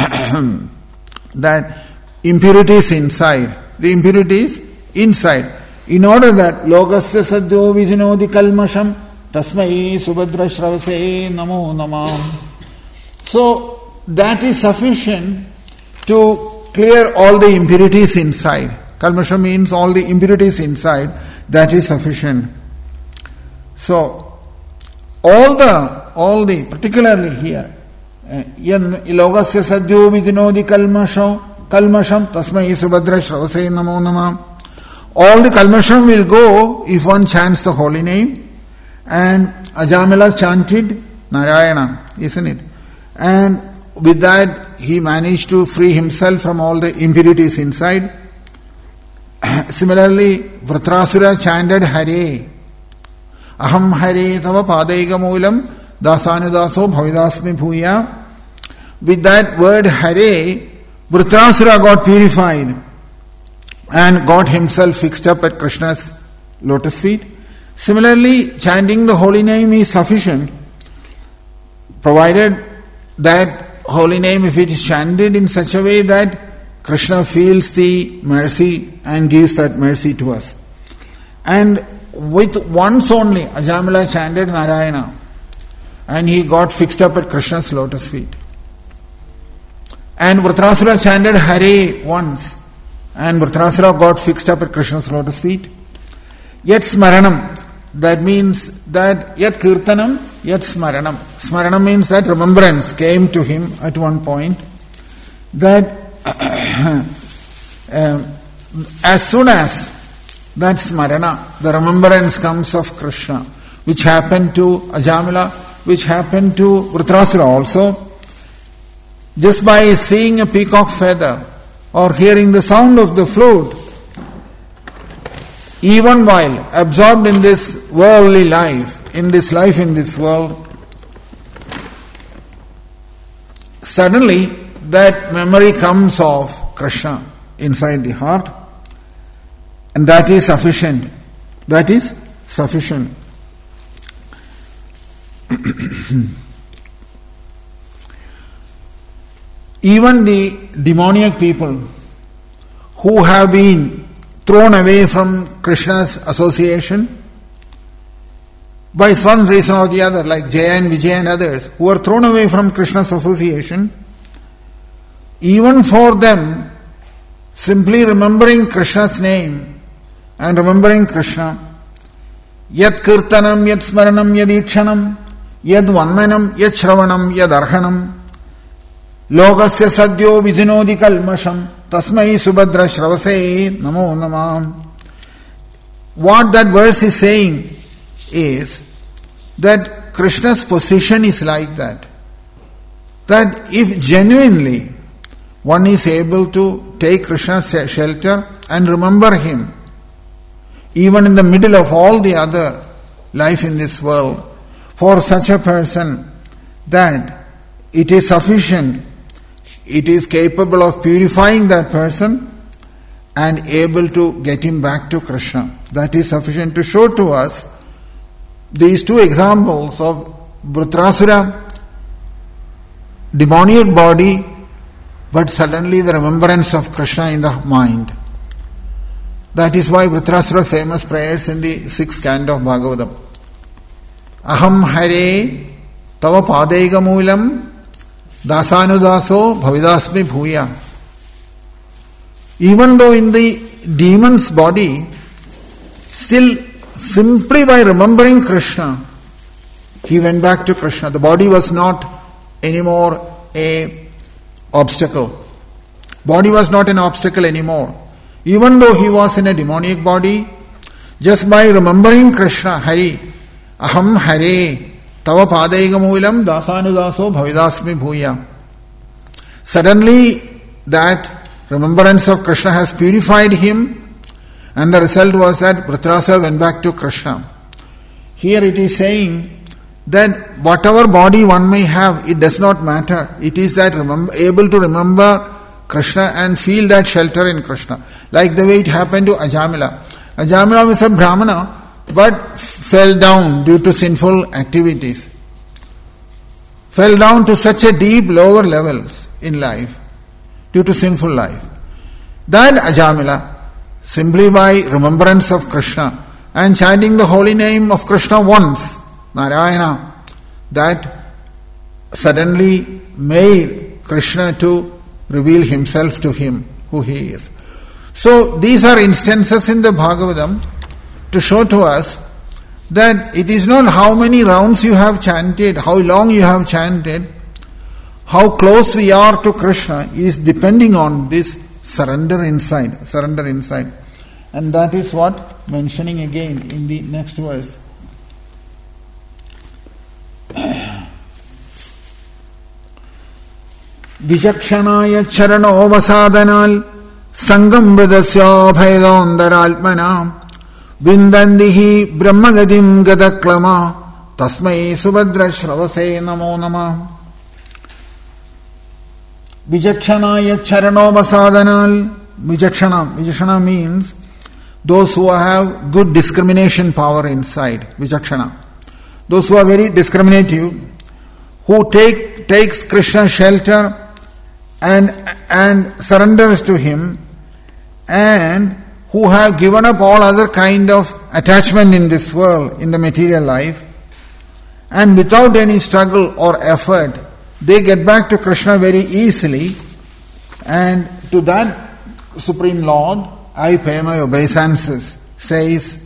that impurities inside. The impurities inside. In order that logasya sadhyo vidinodi kalmasham tasmai subhadra shravase namo namam. So that is sufficient to clear all the impurities inside. Kalmasha means all the impurities inside. That is sufficient. So, all the particularly here, logasya sadhyo vidinodi kalmasham tasmai subhadra shravase namo nama. All the kalmasham will go if one chants the holy name. And Ajamila chanted Narayana, isn't it? And with that he managed to free himself from all the impurities inside. Similarly, Vritrasura chanted Hare. Aham Hare tava padaiga moolam dasanudaso bhavidasmi bhuya. With that word Hare, Vritrasura got purified and got himself fixed up at Krishna's lotus feet. Similarly, chanting the holy name is sufficient, provided that holy name, if it is chanted in such a way that Krishna feels the mercy and gives that mercy to us. And with once only, Ajamila chanted Narayana and he got fixed up at Krishna's lotus feet. And Vritrasura chanted Hare once and Vritrasura got fixed up at Krishna's lotus feet. Yet Smaranam, that means that Yat Kirtanam, Yat Smaranam. Smaranam means that remembrance came to him at one point. That as soon as that Smarana, the remembrance comes of Krishna, which happened to Ajamila, which happened to Vritrasura also, just by seeing a peacock feather or hearing the sound of the flute, even while absorbed in this worldly life, in this world, suddenly that memory comes of Krishna inside the heart, and that is sufficient. That is sufficient. Even the demoniac people who have been thrown away from Krishna's association by some reason or the other, like Jaya and Vijaya and others, who are thrown away from Krishna's association, even for them, simply remembering Krishna's name and remembering Krishna, Yat Kirtanam, Yat Smaranam, Yad Ikshanam, Yad Vanmanam, Yad Shravanam, Yad Arhanam, Logasya Sadhyo Vidinodi Kalmasham, Tasmai Subhadra Shravase Namo Namam. What that verse is saying is that Krishna's position is like that. That if genuinely one is able to take Krishna's shelter and remember him, even in the middle of all the other life in this world, for such a person, that it is sufficient, it is capable of purifying that person and able to get him back to Krishna. That is sufficient to show to us these two examples of Vritrasura, demoniac body, but suddenly the remembrance of Krishna in the mind. That is why Vritrasura famous prayers in the 6th canto of Bhagavatam. Aham Hare Tava Padaiga Moolam Dasanudaso Bhavidasmi Bhuya. Even though in the demon's body, still simply by remembering Krishna, he went back to Krishna. The body was not anymore an obstacle. Body was not an obstacle anymore. Even though he was in a demoniac body, just by remembering Krishna, Hari, Aham Hare, Tava Padaiga Moolam Dasanudaso Bhavidasmi Bhuya. Suddenly that remembrance of Krishna has purified him, and the result was that Vritrasura went back to Krishna. Here it is saying that whatever body one may have, it does not matter. It is that able to remember Krishna and feel that shelter in Krishna. Like the way it happened to Ajamila. Ajamila was a Brahmana, but fell down due to sinful activities. Fell down to such a deep lower levels in life due to sinful life. That Ajamila, simply by remembrance of Krishna and chanting the holy name of Krishna once, Narayana, that suddenly made Krishna to reveal himself to him, who he is. So these are instances in the Bhagavatam to show to us that it is not how many rounds you have chanted, how long you have chanted, how close we are to Krishna is depending on this surrender inside. And that is what mentioning again in the next verse. Vijakshanaya charano vasadanal sangam vidasya bhaidondaralmanam vindandihi brahmagadim gadaklama tasmai subhadra shravase namo nama. Vijakshanaya charano vasadanal. Vijakshana means those who have good discrimination power inside. Vijakshana. Those who are very discriminative, who takes Krishna's shelter and surrenders to him, and who have given up all other kind of attachment in this world, in the material life, and without any struggle or effort, they get back to Krishna very easily, and to that Supreme Lord I pay my obeisances, says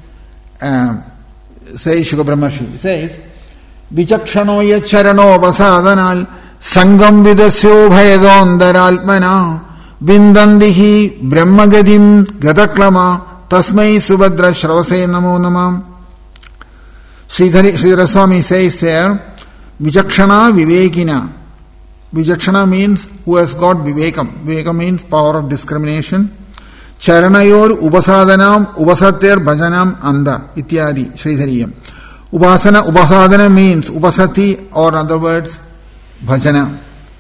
Shuka Brahmarshi. Says, Vichakshanoya charano vasadanal sangam vidasyo bhayadondaralpana vindandihi brahmagadim gadaklama tasmai subhadra shravase namo namam. Sridhara Swami says there, Vichakshana vivekina. Vichakshana means who has got vivekam. Vivekam means power of discrimination. Charanayor upasadanam upasatyar bhajanam anda ityadi Sridhariyam. Upasadana means upasati, or in other words bhajana.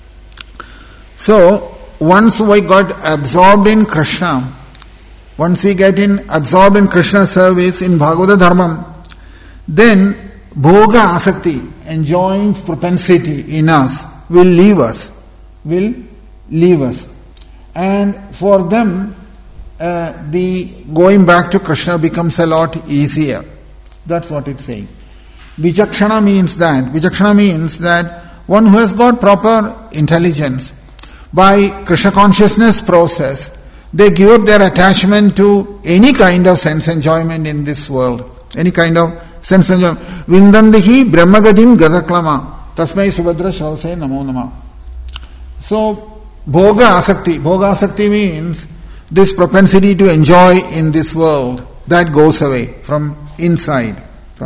So once we got absorbed in Krishna, once we get absorbed in Krishna's service in Bhagavata Dharmam, then bhoga asakti, enjoying propensity in us, will leave us. And for them, the going back to Krishna becomes a lot easier. That's what it's saying. Vichakshana means that one who has got proper intelligence, by Krishna consciousness process, they give up their attachment to any kind of sense enjoyment in this world. Any kind of sense enjoyment. Vindandihi brahmagadim gadaklama tasmai subhadra shravase namo nama. So, bhoga asakti means this propensity to enjoy in this world, that goes away from inside.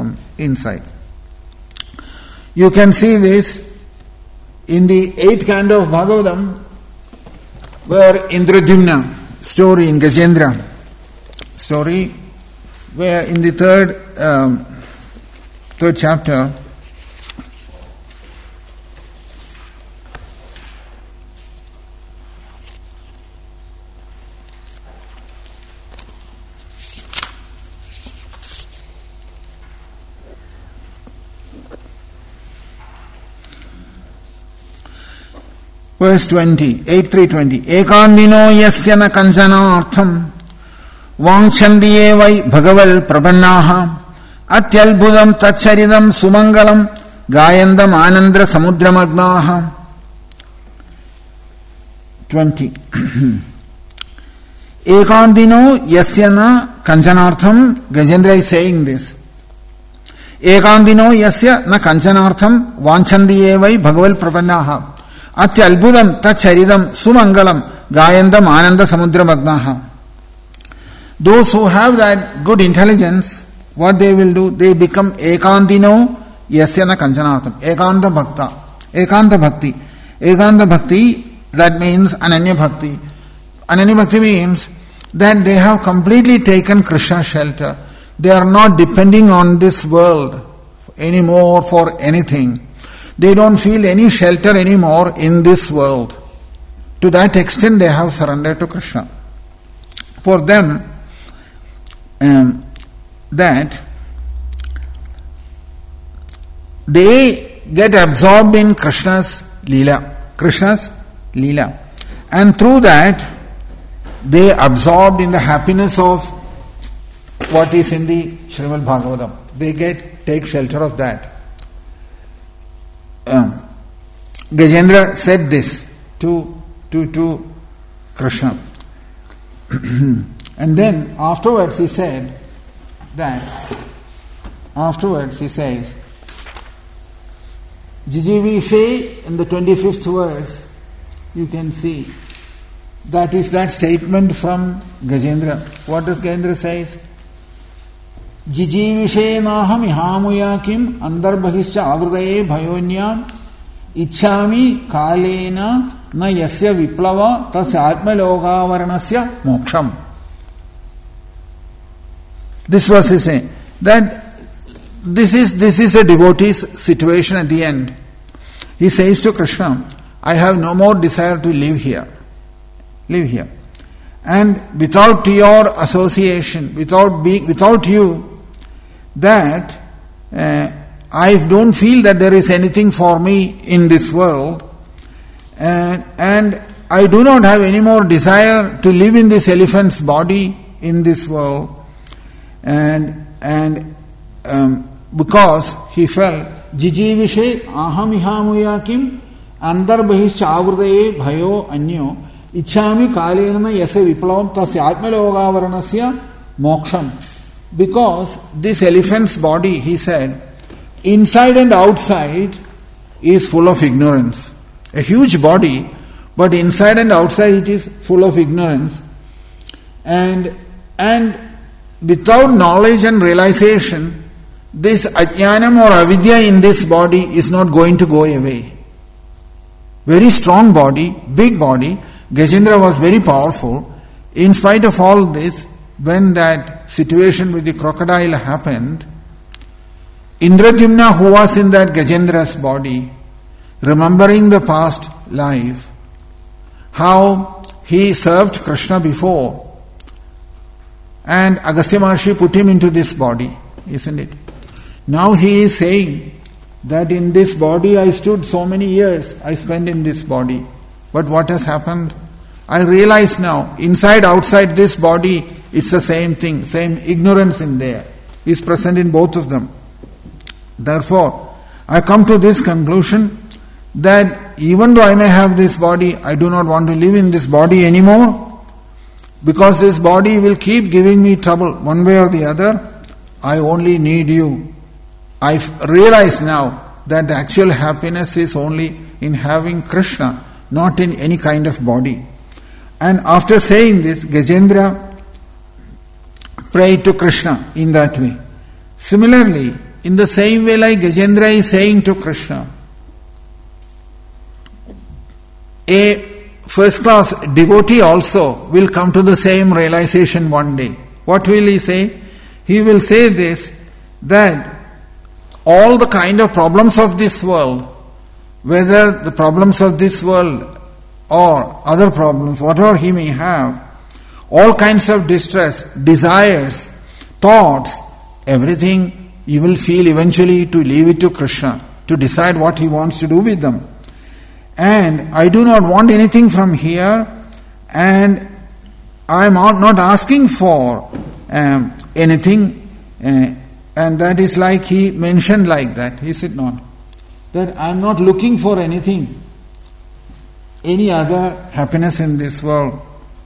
You can see this in the 8th canto of Bhagavatam, where Indradyumna story in Gajendra story, where in the third chapter, verse 20, 8.3.20. Ekandino yasya na kanjanartham vanchandiye vai bhagaval prapannaha atyalbhudam tacharidam sumangalam gayandam anandra samudramagnaha. 20. Ekandino yasya na kanjanartham. Gajendra is saying this. Ekandino yasya na kanjanartham vanchandiye vai bhagaval prapannaha atyalbhudam tacharidam sumangalam gayandam ananda samudramagnaha. Those who have that good intelligence, what they will do? They become ekandino yasyana kanjanartham. Ekanta bhakta. Ekanta bhakti. Ekanta bhakti, that means ananya bhakti. Ananya bhakti means that they have completely taken Krishna's shelter. They are not depending on this world anymore for anything. They don't feel any shelter anymore in this world. To that extent they have surrendered to Krishna. For them, that they get absorbed in Krishna's Leela. And through that, they absorbed in the happiness of what is in the Srimad Bhagavatam. They take shelter of that. Gajendra said this to to Krishna. And then afterwards he says, Jijivishe, in the 25th verse, you can see, that is that statement from Gajendra. What does Gajendra say? Jijivishe naham ihamuyakim andarbhahischa avrudaye bhayonyam ichhami kalena na yasya viplava tasya atmalogavarnasya moksham. This verse is saying that this is a devotee's situation at the end. He says to Krishna, I have no more desire to live here. And without your association, without you, that I don't feel that there is anything for me in this world, and I do not have any more desire to live in this elephant's body in this world, and because he felt Jijivishe aham ihamuyakim andarbhahischa avrudaye bhayo anyo ichhami kalena yase viplavam tasya atmalogavarnasya moksham. Because this elephant's body, he said, inside and outside is full of ignorance. A huge body, but inside and outside it is full of ignorance. And without knowledge and realization, this ajnanam or avidya in this body is not going to go away. Very strong body, big body. Gajendra was very powerful. In spite of all this, when that situation with the crocodile happened, Indradyumna, who was in that Gajendra's body, remembering the past life, how he served Krishna before, and Agastya Maharshi put him into this body, isn't it? Now he is saying that in this body I stood so many years, I spent in this body. But what has happened? I realize now, inside, outside this body, it's the same thing, same ignorance in there is present in both of them. Therefore, I come to this conclusion that even though I may have this body, I do not want to live in this body anymore, because this body will keep giving me trouble one way or the other. I only need you. I realize now that the actual happiness is only in having Krishna, not in any kind of body. And after saying this, Gajendra prayed to Krishna in that way. Similarly, in the same way like Gajendra is saying to Krishna, a first-class devotee also will come to the same realization one day. What will he say? He will say this, that all the kind of problems of this world, whether the problems of this world or other problems, whatever he may have, all kinds of distress, desires, thoughts, everything you will feel eventually to leave it to Krishna, to decide what he wants to do with them. And I do not want anything from here, and I am not asking for anything, and that is like he mentioned like that, is it not? That I am not looking for anything, any other happiness in this world.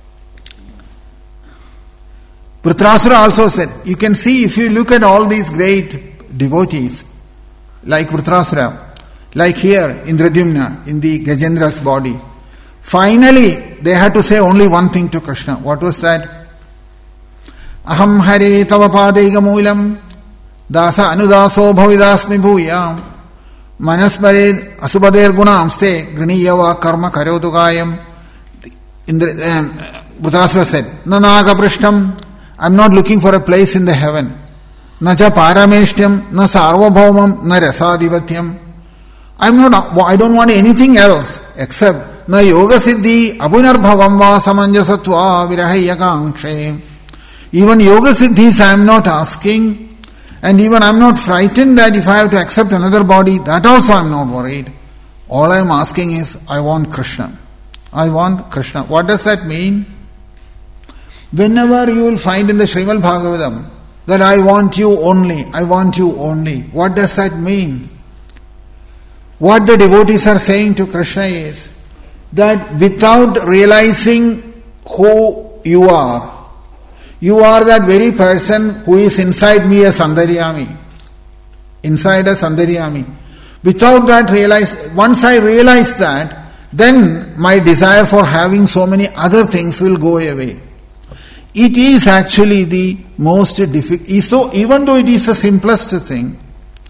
Vritrasura also said, you can see if you look at all these great devotees, like Vritrasura, like here, Indradyumna, in the Gajendra's body, finally they had to say only one thing to Krishna. What was that? Aham hare tava padaiga moolam dasa anudaso bhavidasmi bhuyam manaspare asubader gunamste graniyava karma karyotugayam. Vritrasura said, Nanaga prishtam, I am not looking for a place in the heaven. Nacha parameshtyam, na sarvabhaumam, na rasadivatyam. I don't want anything else except na yoga siddhi abunarbhavam va samanjasatva virahayakangshe. Even yoga siddhis I am not asking, and even I am not frightened that if I have to accept another body, that also I am not worried. All I am asking is, I want Krishna. I want Krishna. What does that mean? Whenever you will find in the Srimad Bhagavatam that I want you only, I want you only, what does that mean? What the devotees are saying to Krishna is, that without realizing who you are that very person who is inside me as Antaryami. Inside as Antaryami. Without that once I realize that, then my desire for having so many other things will go away. It is actually the most difficult. So even though it is the simplest thing,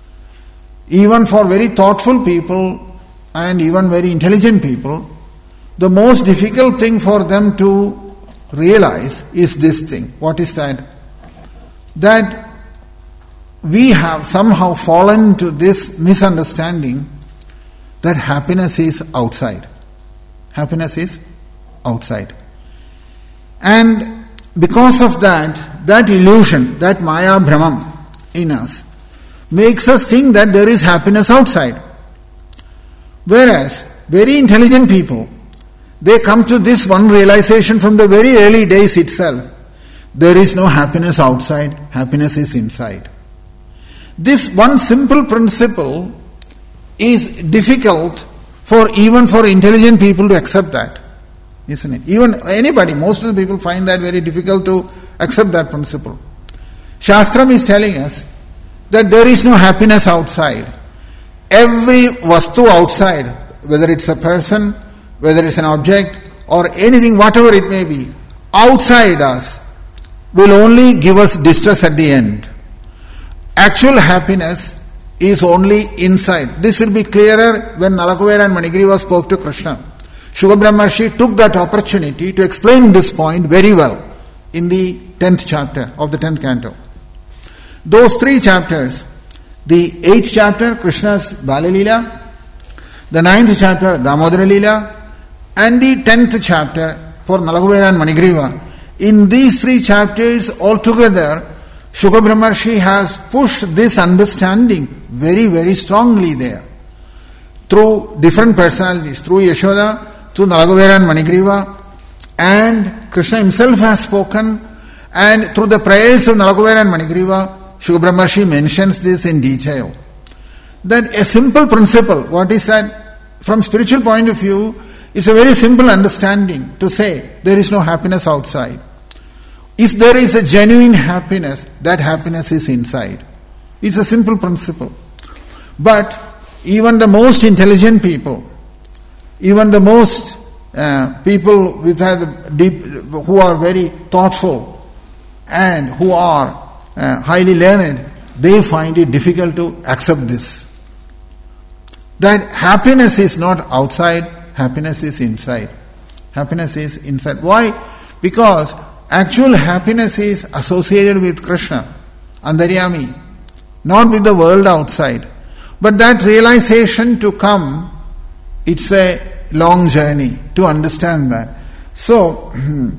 even for very thoughtful people and even very intelligent people, the most difficult thing for them to realize is this thing. What is that? That we have somehow fallen to this misunderstanding that happiness is outside. Happiness is outside. And because of that illusion, that Maya Brahmam in us, makes us think that there is happiness outside. Whereas, very intelligent people, they come to this one realization from the very early days itself. There is no happiness outside, happiness is inside. This one simple principle is difficult even for intelligent people to accept that, isn't it? Even anybody, most of the people find that very difficult to accept that principle. Shastram is telling us that there is no happiness outside. Every vastu outside, whether it's a person, whether it's an object, or anything, whatever it may be, outside us, will only give us distress at the end. Actual happiness is only inside. This will be clearer when Nalakuvera and Manigriva spoke to Krishna. Shuka Brahmarshi took that opportunity to explain this point very well in the 10th chapter of the 10th canto. Those 3 chapters, the 8th chapter, Krishna's Bala Leela, the 9th chapter, Damodara Leela, and the 10th chapter for Nalakuvera and Manigriva. In these 3 chapters altogether, Shuka Brahmarshi has pushed this understanding very, very strongly there. Through different personalities, through Yashoda, through Nalakuvera and Manigriva, and Krishna himself has spoken, and through the prayers of Nalakuvera and Manigriva, Shuka Brahmarshi mentions this in detail. That a simple principle, what is that? From spiritual point of view, it's a very simple understanding to say there is no happiness outside. If there is a genuine happiness, that happiness is inside. It's a simple principle. But even the most intelligent people, even the most people with who are very thoughtful and who are highly learned, they find it difficult to accept this. That happiness is not outside, happiness is inside. Happiness is inside. Why? Because actual happiness is associated with Krishna, Antaryami, not with the world outside. But that realization to come, it's a long journey to understand that. So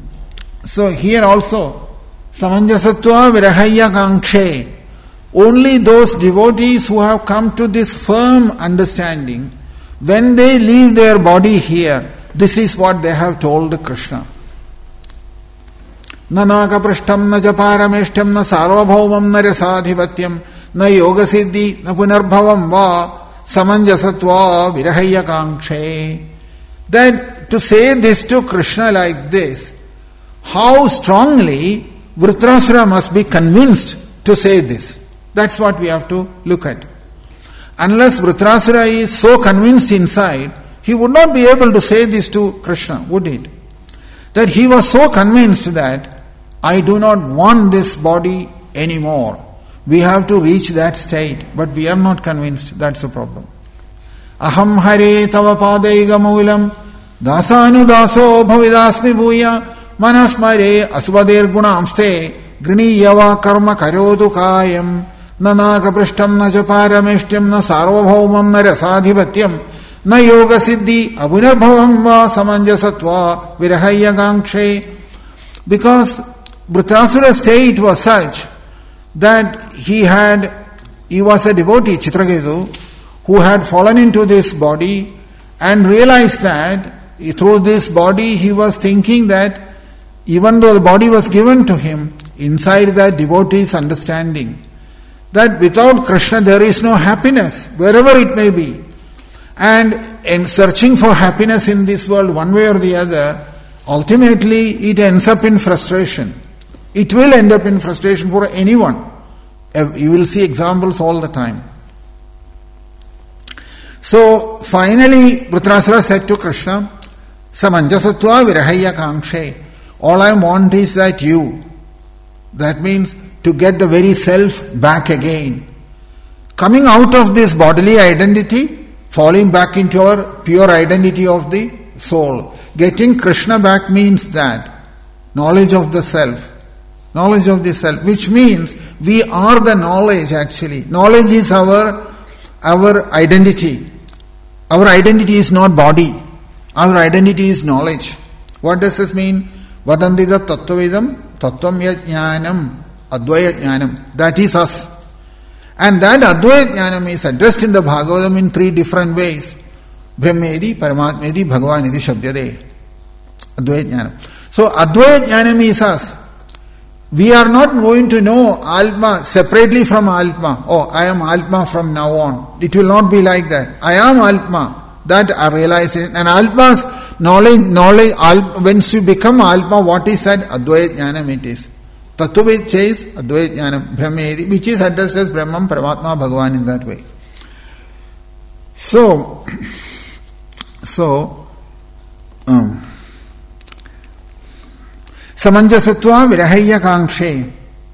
here also, samanjasatva virahaya kankshe, only those devotees who have come to this firm understanding, when they leave their body here, this is what they have told Krishna. Na nakaprishtam na japarameshtam na sarvabhaumam na rasadhivatyam na yogasiddhi na punarbhavam va samanjasatva virahaya kankshe. Then to say this to Krishna like this, how strongly Vritrasura must be convinced to say this. That's what we have to look at. Unless Vritrasura is so convinced inside, he would not be able to say this to Krishna, would it? That he was so convinced that I do not want this body anymore. We have to reach that state, but we are not convinced. That's the problem. Aham hare tava padaiga moulam dasanu daso bhavidasmi bhuya manasmare asvader gunamste griniyava karma karodu kayam nanaka prishtam na japarameshtyam na sarvabhaumam na rasadhivatyam na yoga siddhi abunarbhavam va samanjasatva virahaya gangshe. Because Vritrasura's state was such that he was a devotee, Chitraketu, who had fallen into this body and realized that through this body he was thinking that even though the body was given to him, inside that devotee's understanding that without Krishna there is no happiness, wherever it may be. And searching for happiness in this world, one way or the other, ultimately it ends up in frustration. It will end up in frustration for anyone. You will see examples all the time. So finally, Dhritarashtra said to Krishna, Samanjasatva virahaya kangshe. All I want is that you. That means to get the very self back again. Coming out of this bodily identity, falling back into our pure identity of the soul. Getting Krishna back means that. Knowledge of the self. Knowledge of the self. Which means we are the knowledge actually. Knowledge is our identity. Our identity is not body. Our identity is knowledge. What does this mean? Vadandita tattvavidam tattvam yajnanam advaya jnanam. That is us. And that advaya jnanam is addressed in the Bhagavatam in 3 different ways. Brahmedi, Paramatmedi, Bhagavanidi Shabdyade. Advaya jnanam. So advaya jnanam is us. We are not going to know Atma separately from Atma. Oh, I am Atma from now on. It will not be like that. I am Atma. That I realize it. And Atma's knowledge, once you become Atma, what is that? Advaya Jnanam it is. Tattvavid says Advaya Jnanam, Brahmedi, which is addressed as Brahman, Paramatma, Bhagavan in that way. So, Samanjasatva virahaya kangshe.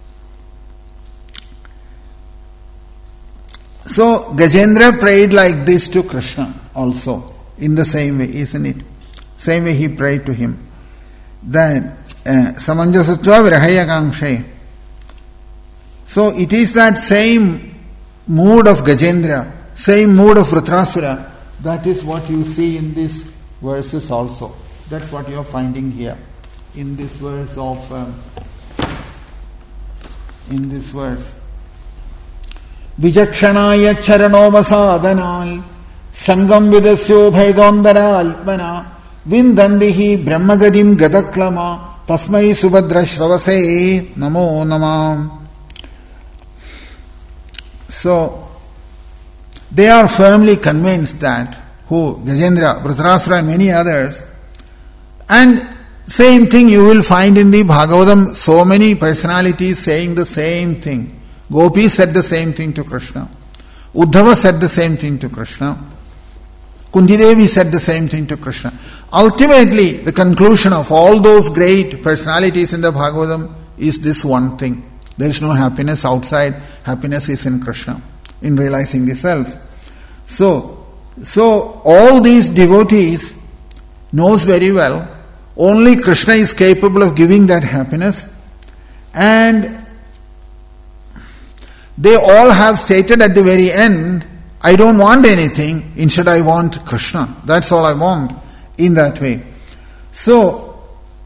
So Gajendra prayed like this to Krishna also, in the same way, isn't it? Same way he prayed to him. That Samanjasatva virahaya kangshe. So it is that same mood of Gajendra, same mood of Dhritarashtra, that is what you see in these verses also. That's what you are finding here. In this verse Vijakshanaya charanovasadanal sangam vidasyo bhaidondara alpana vindandihi brahmagadim gadaklama tasmai subhadra shravase namo namam. So they are firmly convinced that Gajendra, Dhritarashtra and many others, and same thing you will find in the Bhagavatam, so many personalities saying the same thing. Gopi said the same thing to Krishna. Uddhava said the same thing to Krishna. Kunti Devi said the same thing to Krishna. Ultimately, the conclusion of all those great personalities in the Bhagavatam is this one thing. There is no happiness outside. Happiness is in Krishna, in realizing the self. So all these devotees knows very well only Krishna is capable of giving that happiness, and they all have stated at the very end, I don't want anything, instead I want Krishna. That's all I want, in that way. So,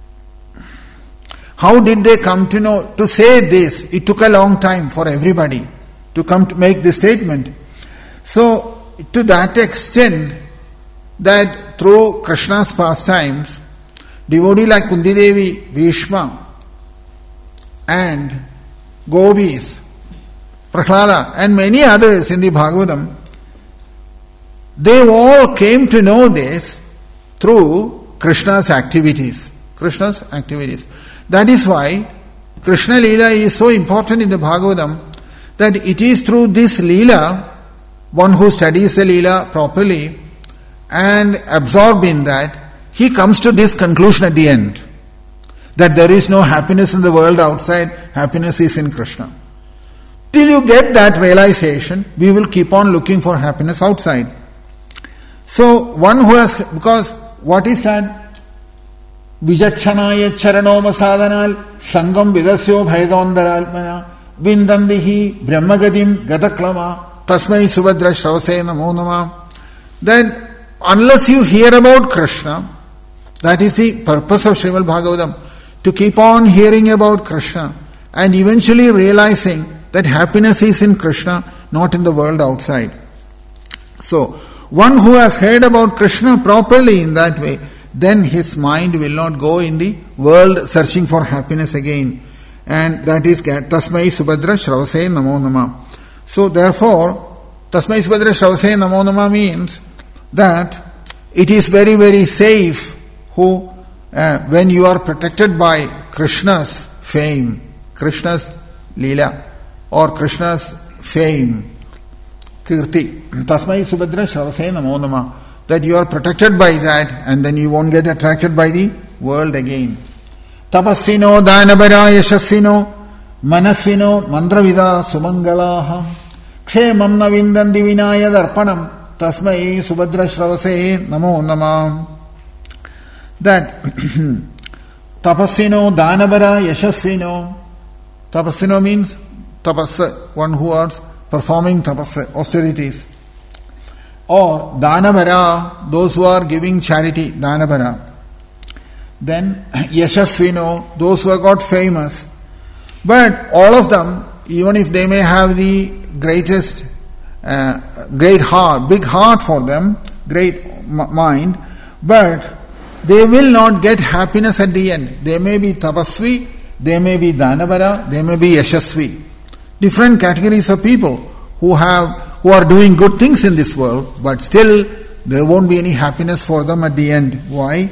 how did they come to know? To say this, it took a long time for everybody to come to make this statement. So, to that extent, that through Krishna's pastimes, devotee like Kunti Devi, Bhishma, and Gopis, Prahlada, and many others in the Bhagavatam, they all came to know this through Krishna's activities. That is why Krishna Leela is so important in the Bhagavatam, that it is through this Leela, one who studies the Leela properly and absorbed in that, he comes to this conclusion at the end, that there is no happiness in the world outside, happiness is in Krishna. Till you get that realization, we will keep on looking for happiness outside. So, one who has, because what is that? Vijakshanaya charanoma sadhanal sangam vidasyo bhaidondaralpana vindandihi brahmagadim gadaklama tasmai subhadra shravase namo nama. Then, unless you hear about Krishna, that is the purpose of Srimad Bhagavatam, to keep on hearing about Krishna and eventually realizing that happiness is in Krishna, not in the world outside. So, one who has heard about Krishna properly in that way, then his mind will not go in the world searching for happiness again. And that is Tasmai Subhadra Shravase Namo Nama. So therefore, Tasmai Subhadra Shravase Namo Nama means that it is very, very safe when you are protected by Krishna's fame, Krishna's Leela, or Krishna's fame, Kirti. Tasmai Subhadra Shravase Namo Nama. That you are protected by that, and then you won't get attracted by the world again. Tapassino Danabara Yashassino Manasvino Mandravida Sumangalaha Kshemam Navindandi Vinaya Darpanam Tasmai Subhadra Shravase Namo Nama. That Tapassino Danabara Yashasvino. Tapassino means tapassa, one who is performing tapassa, austerities. Or Danabara, those who are giving charity, Danabara. Then Yashasvino, those who have got famous. But all of them, even if they may have the greatest, great heart, big heart for them, great mind, but they will not get happiness at the end. They may be Tapasvi, they may be Danabara, they may be Yashasvi. Different categories of people who are doing good things in this world, but still there won't be any happiness for them at the end. Why?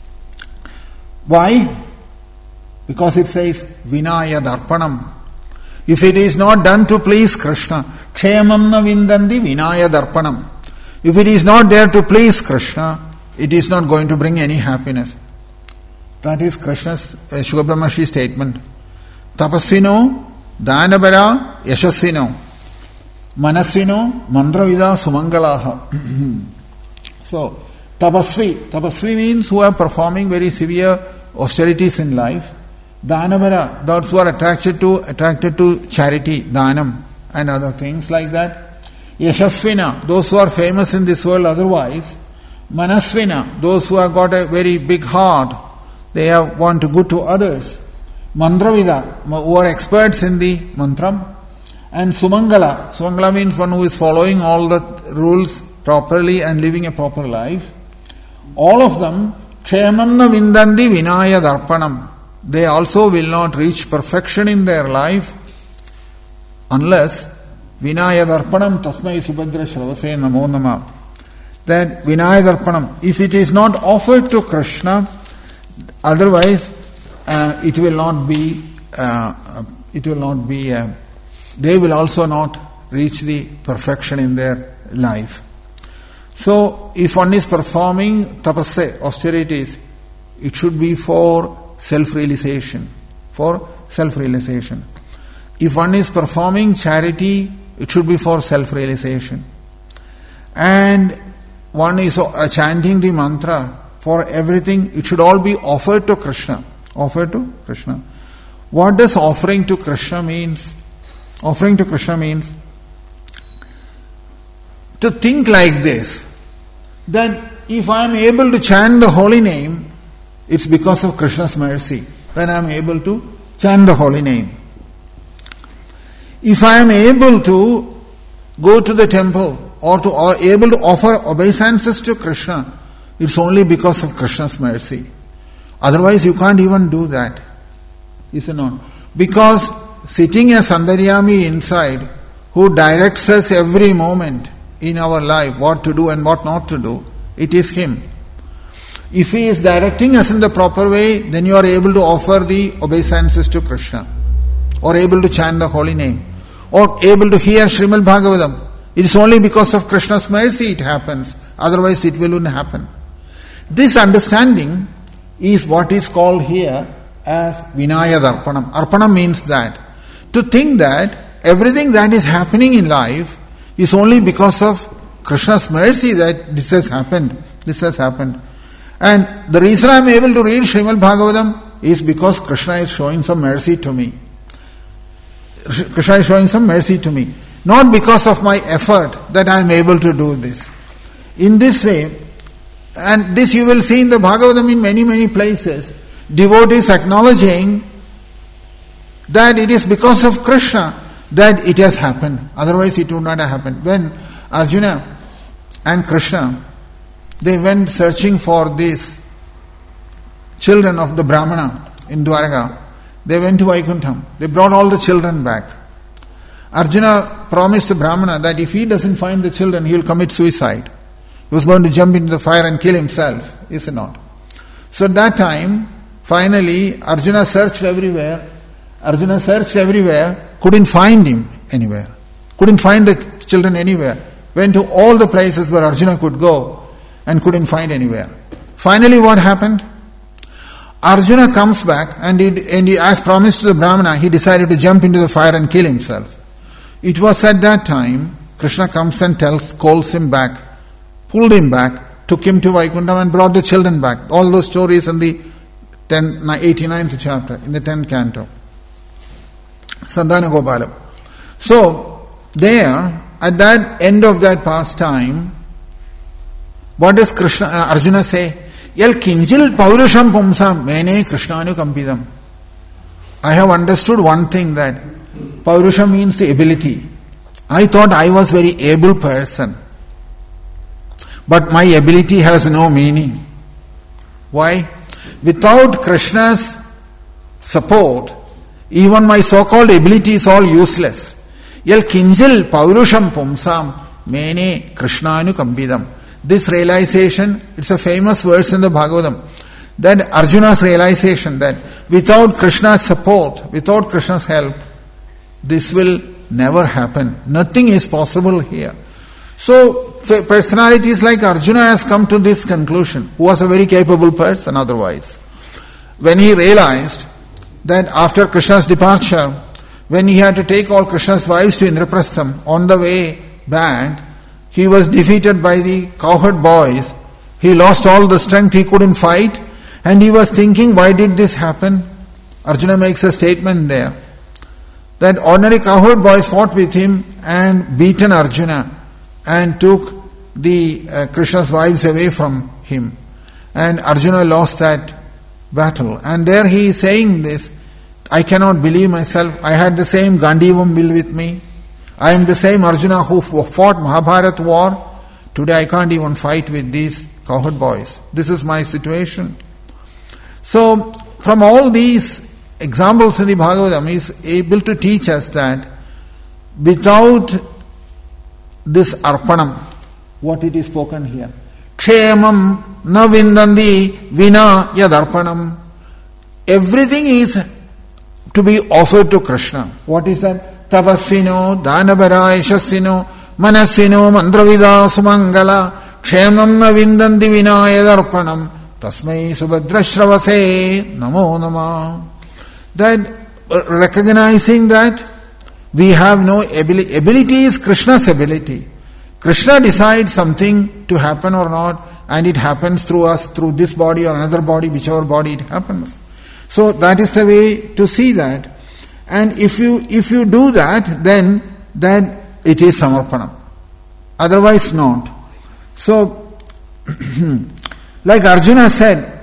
Why? Because it says Vinaya Darpanam. If it is not done to please Krishna, Kshemam na vindandi Vinaya Darpanam. If it is not there to please Krishna, it is not going to bring any happiness. That is Krishna's Shukha Brahmashi statement. Tapassino, Danabara, Yashasvino, Manasvino, Mandravida, Sumangalaha. So, Tapasvi means who are performing very severe austerities in life. Danabara, those who are attracted to charity, Danam, and other things like that. Yashasvina, those who are famous in this world otherwise. Manasvina, those who have got a very big heart, they want to good to others. Mandravida, who are experts in the mantram. And Sumangala means one who is following all the rules properly and living a proper life. All of them, Kshemamna Vindandi Vinaya Darpanam. They also will not reach perfection in their life unless Vinaya Darpanam Tasmai Subhadra Shravase Namo Nama. That Vinaya Darpanam, if it is not offered to Krishna, otherwise it will not be, they will also not reach the perfection in their life. So, if one is performing tapasya, austerities, it should be for self-realization. If one is performing charity, it should be for self-realization. And one is chanting the mantra for everything, it should all be offered to Krishna. What does offering to Krishna means? Offering to Krishna means to think like this, that if I am able to chant the holy name, it's because of Krishna's mercy. Then I am able to chant the holy name. If I am able to go to the temple or able to offer obeisances to Krishna, it's only because of Krishna's mercy. Otherwise you can't even do that. Is it not? Because sitting a Sandaryami inside, who directs us every moment in our life, what to do and what not to do, it is Him. If He is directing us in the proper way, then you are able to offer the obeisances to Krishna, or able to chant the holy name, or able to hear Srimad Bhagavatam. It is only because of Krishna's mercy it happens, otherwise it will not happen. This understanding is what is called here as Vinaya Darpanam. Arpanam means that. To think that everything that is happening in life is only because of Krishna's mercy that this has happened. And the reason I am able to read Srimad Bhagavatam is because Krishna is showing some mercy to me. Not because of my effort that I am able to do this. In this way, and this you will see in the Bhagavatam in many, many places, devotees acknowledging that it is because of Krishna that it has happened. Otherwise it would not have happened. When Arjuna and Krishna, they went searching for these children of the Brahmana in Dwaraka, they went to Vaikuntham. They brought all the children back. Arjuna promised the Brahmana that if he doesn't find the children, he will commit suicide. He was going to jump into the fire and kill himself, is it not? So at that time, finally, Arjuna searched everywhere, couldn't find him anywhere. Couldn't find the children anywhere. Went to all the places where Arjuna could go and couldn't find anywhere. Finally, what happened? Arjuna comes back and he, as promised to the Brahmana, he decided to jump into the fire and kill himself. It was at that time, Krishna comes and calls him back, pulled him back, took him to Vaikuntha and brought the children back. All those stories in the 89th chapter, in the 10th canto. Sandana Gopalam. So, there, at that end of that pastime, what does Arjuna say? Yal kinjil paurusham pumsam mene krishnanu kampidam. I have understood one thing, that paurusham means the ability. I thought I was very able person. But my ability has no meaning. Why? Without Krishna's support, even my so-called ability is all useless. Yal kinjil paurusham pumsam mene krishnanu kampidam. This realization, it's a famous verse in the Bhagavatam, that Arjuna's realization that without Krishna's support, without Krishna's help, this will never happen. Nothing is possible here. So, personalities like Arjuna has come to this conclusion, who was a very capable person otherwise. When he realized that after Krishna's departure, when he had to take all Krishna's wives to Indraprastham, on the way back, he was defeated by the cowherd boys. He lost all the strength, he couldn't fight, and he was thinking, why did this happen? Arjuna makes a statement there, that ordinary cowherd boys fought with him and beaten Arjuna and took the Krishna's wives away from him. And Arjuna lost that battle. And there he is saying this, I cannot believe myself, I had the same Gandivam bill with me. I am the same Arjuna who fought Mahabharata war. Today I can't even fight with these cowherd boys. This is my situation. So, from all these examples in the Bhagavatam, he is able to teach us that without this arpanam, what it is spoken here, kshemam na vindandi vina yad arpanam, everything is to be offered to Krishna. What is that? Tapasvino, Danabara, Yashasvino, Manasvino, Mandravida, Sumangala, Kshemam na vindandi vinayadarpanam, Tasmai Subhadrashravase, Namo Nama. That recognizing that we have no ability. Ability is Krishna's ability. Krishna decides something to happen or not, and it happens through us, through this body or another body, whichever body it happens. So that is the way to see that. And if you do that, then it is samarpanam. Otherwise not. So, like Arjuna said,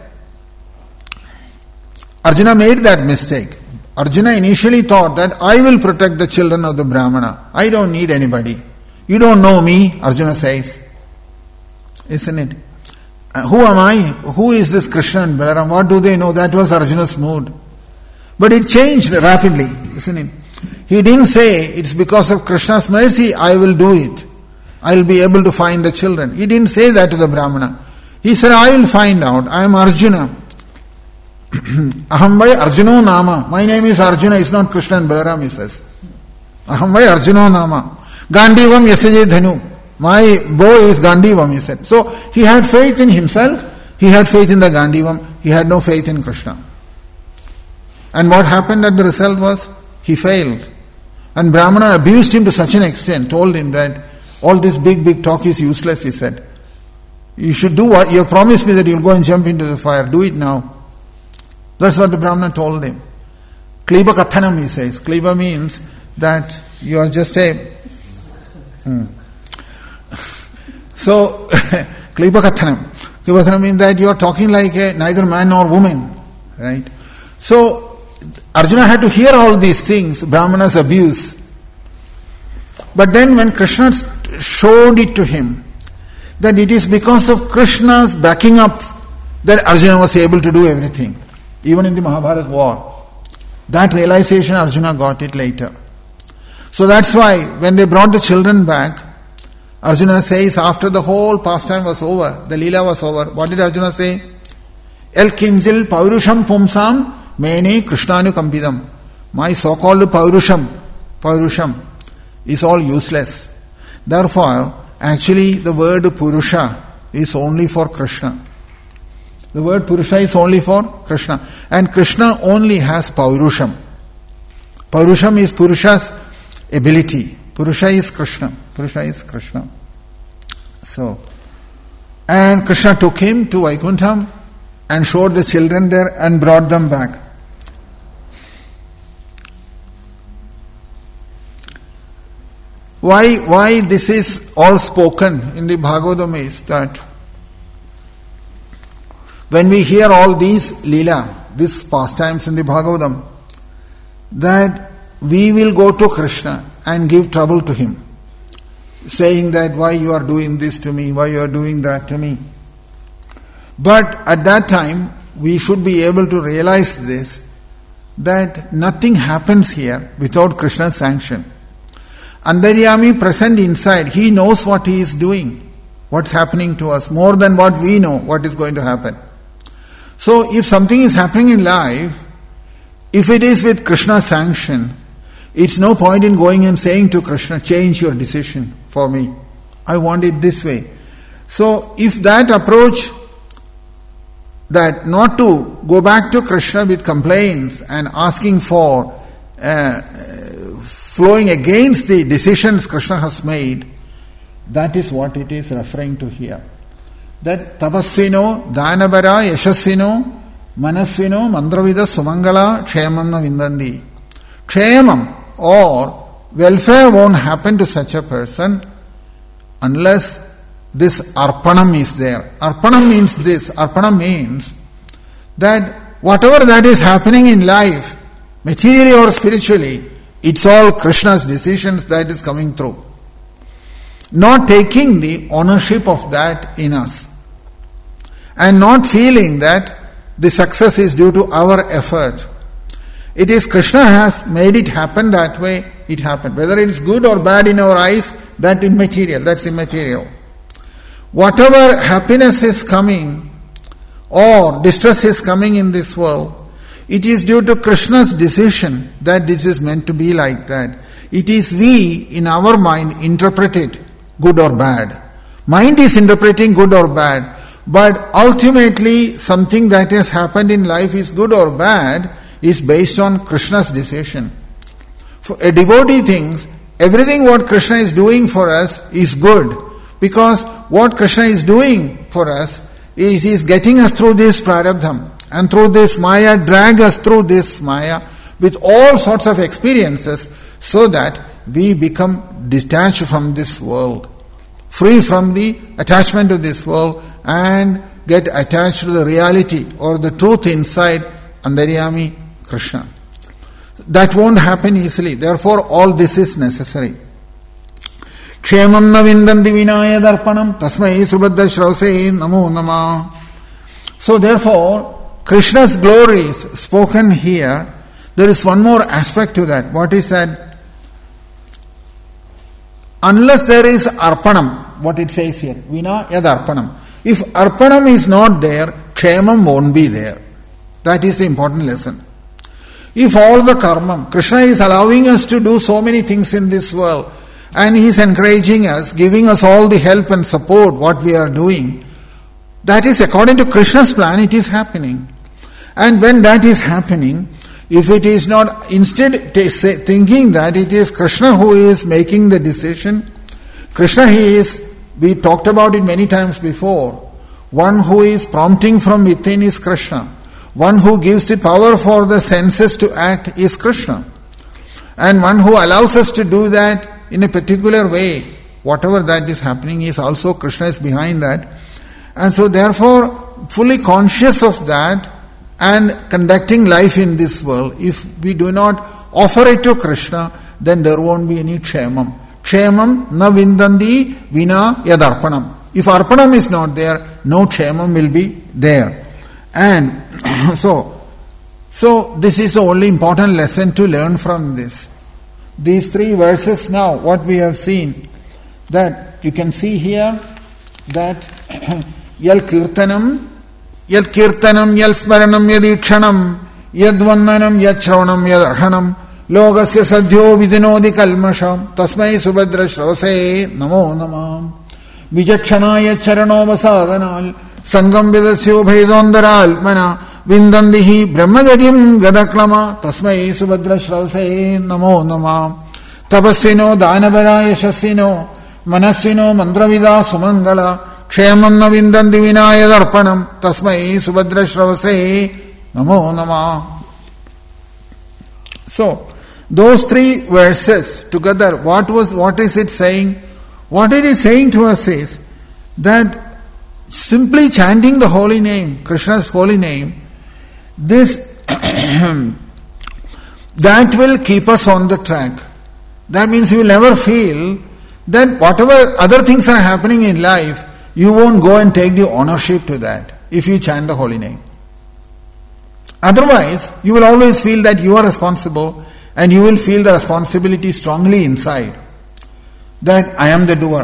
Arjuna made that mistake. Arjuna initially thought that I will protect the children of the Brahmana. I don't need anybody. You don't know me, Arjuna says. Isn't it? Who am I? Who is this Krishna and Balaram? What do they know? That was Arjuna's mood. But it changed rapidly, isn't it? He didn't say, it's because of Krishna's mercy I will do it. I will be able to find the children. He didn't say that to the Brahmana. He said, I will find out. I am Arjuna. Aham vai Arjuno Nama. My name is Arjuna, it's not Krishna and Balaram, he says. Aham vai Arjuno Nama. Gandivam yasaje dhanu. My bow is Gandivam, he said. So he had faith in himself, he had faith in the Gandivam, he had no faith in Krishna. And what happened at the result was, he failed. And Brahmana abused him to such an extent, told him that all this big talk is useless, he said. You should do what, you have promised me that you'll go and jump into the fire, do it now. That's what the Brahmana told him. Kliba kathanam, he says. Kliba means that you are just a... So, kliba kathanam. Kliba kathanam means that you are talking like neither man nor woman. Right? So, Arjuna had to hear all these things, Brahmana's abuse. But then when Krishna showed it to him, that it is because of Krishna's backing up that Arjuna was able to do everything. Even in the Mahabharata war. That realization Arjuna got it later. So that's why when they brought the children back, Arjuna says after the whole pastime was over, the Leela was over, what did Arjuna say? El kinjil paurusham pumsam mene krishnanu kampidam. My so-called paurusham is all useless. Therefore, actually the word Purusha is only for Krishna. The word Purusha is only for Krishna. And Krishna only has Paurusham. Paurusham is Purusha's ability. Purusha is Krishna. Purusha is Krishna. So, and Krishna took him to Vaikuntham and showed the children there and brought them back. Why this is all spoken in the Bhagavatam is that when we hear all these Leela, these pastimes in the Bhagavatam, that we will go to Krishna and give trouble to him, saying that why you are doing this to me, why you are doing that to me. But at that time, we should be able to realize this, that nothing happens here without Krishna's sanction. Antaryami present inside, he knows what he is doing, what's happening to us, more than what we know what is going to happen. So if something is happening in life, if it is with Krishna's sanction, it's no point in going and saying to Krishna, change your decision for me. I want it this way. So if that approach, that not to go back to Krishna with complaints and asking for flowing against the decisions Krishna has made, that is what it is referring to here. That tapasvino, dhanavara, yashasvino, manasvino, mandravida, sumangala, kshemam na vindandi. Kshemam or welfare won't happen to such a person unless this arpanam is there. Arpanam means this. Arpanam means that whatever that is happening in life, materially or spiritually, it's all Krishna's decisions that is coming through. Not taking the ownership of that in us. And not feeling that the success is due to our effort. It is Krishna has made it happen that way, it happened. Whether it is good or bad in our eyes, that's immaterial. Whatever happiness is coming or distress is coming in this world, it is due to Krishna's decision that this is meant to be like that. It is we, in our mind, interpret it good or bad. Mind is interpreting good or bad, but ultimately something that has happened in life is good or bad is based on Krishna's decision. For a devotee thinks everything what Krishna is doing for us is good, because what Krishna is doing for us is he is getting us through this prarabdham. And through this Maya, drag us through this Maya with all sorts of experiences so that we become detached from this world, free from the attachment to this world and get attached to the reality or the truth inside Antaryami Krishna. That won't happen easily. Therefore, all this is necessary. Kshemam na vindandi vinaya darpanam tasmai subhadda shravase namo nama. So therefore, Krishna's glories spoken here, there is one more aspect to that. What is that? Unless there is arpanam, what it says here, vina yad arpanam. If arpanam is not there, kshemam won't be there. That is the important lesson. If all the karma, Krishna is allowing us to do so many things in this world, and he is encouraging us, giving us all the help and support what we are doing, that is according to Krishna's plan, it is happening. And when that is happening, if it is not, instead thinking that it is Krishna who is making the decision, Krishna we talked about it many times before, one who is prompting from within is Krishna. One who gives the power for the senses to act is Krishna. And one who allows us to do that in a particular way, whatever that is happening is also Krishna is behind that. And so therefore, fully conscious of that, and conducting life in this world, if we do not offer it to Krishna, then there won't be any kshemam. Kshemam na vindandi vina yadarpanam. If arpanam is not there, no kshemam will be there. And so this is the only important lesson to learn from this. These 3 verses now, what we have seen, that you can see here that yal kirtanam, yal smaranam, yadikshanam, yadvandanam, yachravanam, yadarhanam, logasya sadhyo vidinodi kalmasham, tasmai subhadra shravase namo namam, vijakshanaya charanovasadanal, sangam vidasyo bhaidondaral mana, vindandihi brahmagadim gadaklama, tasmai subhadra shravase namo namam, tapasvino danavaraya yashasvino, manasvino mandravida sumangala, kshamam na vindandi vinaya darpanam, tasmai subhadra shravase namo namah. So, those three verses together, what is it saying? What it is saying to us is that simply chanting the holy name, Krishna's holy name, this that will keep us on the track. That means you will never feel that whatever other things are happening in life, you won't go and take the ownership to that if you chant the holy name. Otherwise, you will always feel that you are responsible and you will feel the responsibility strongly inside. That I am the doer,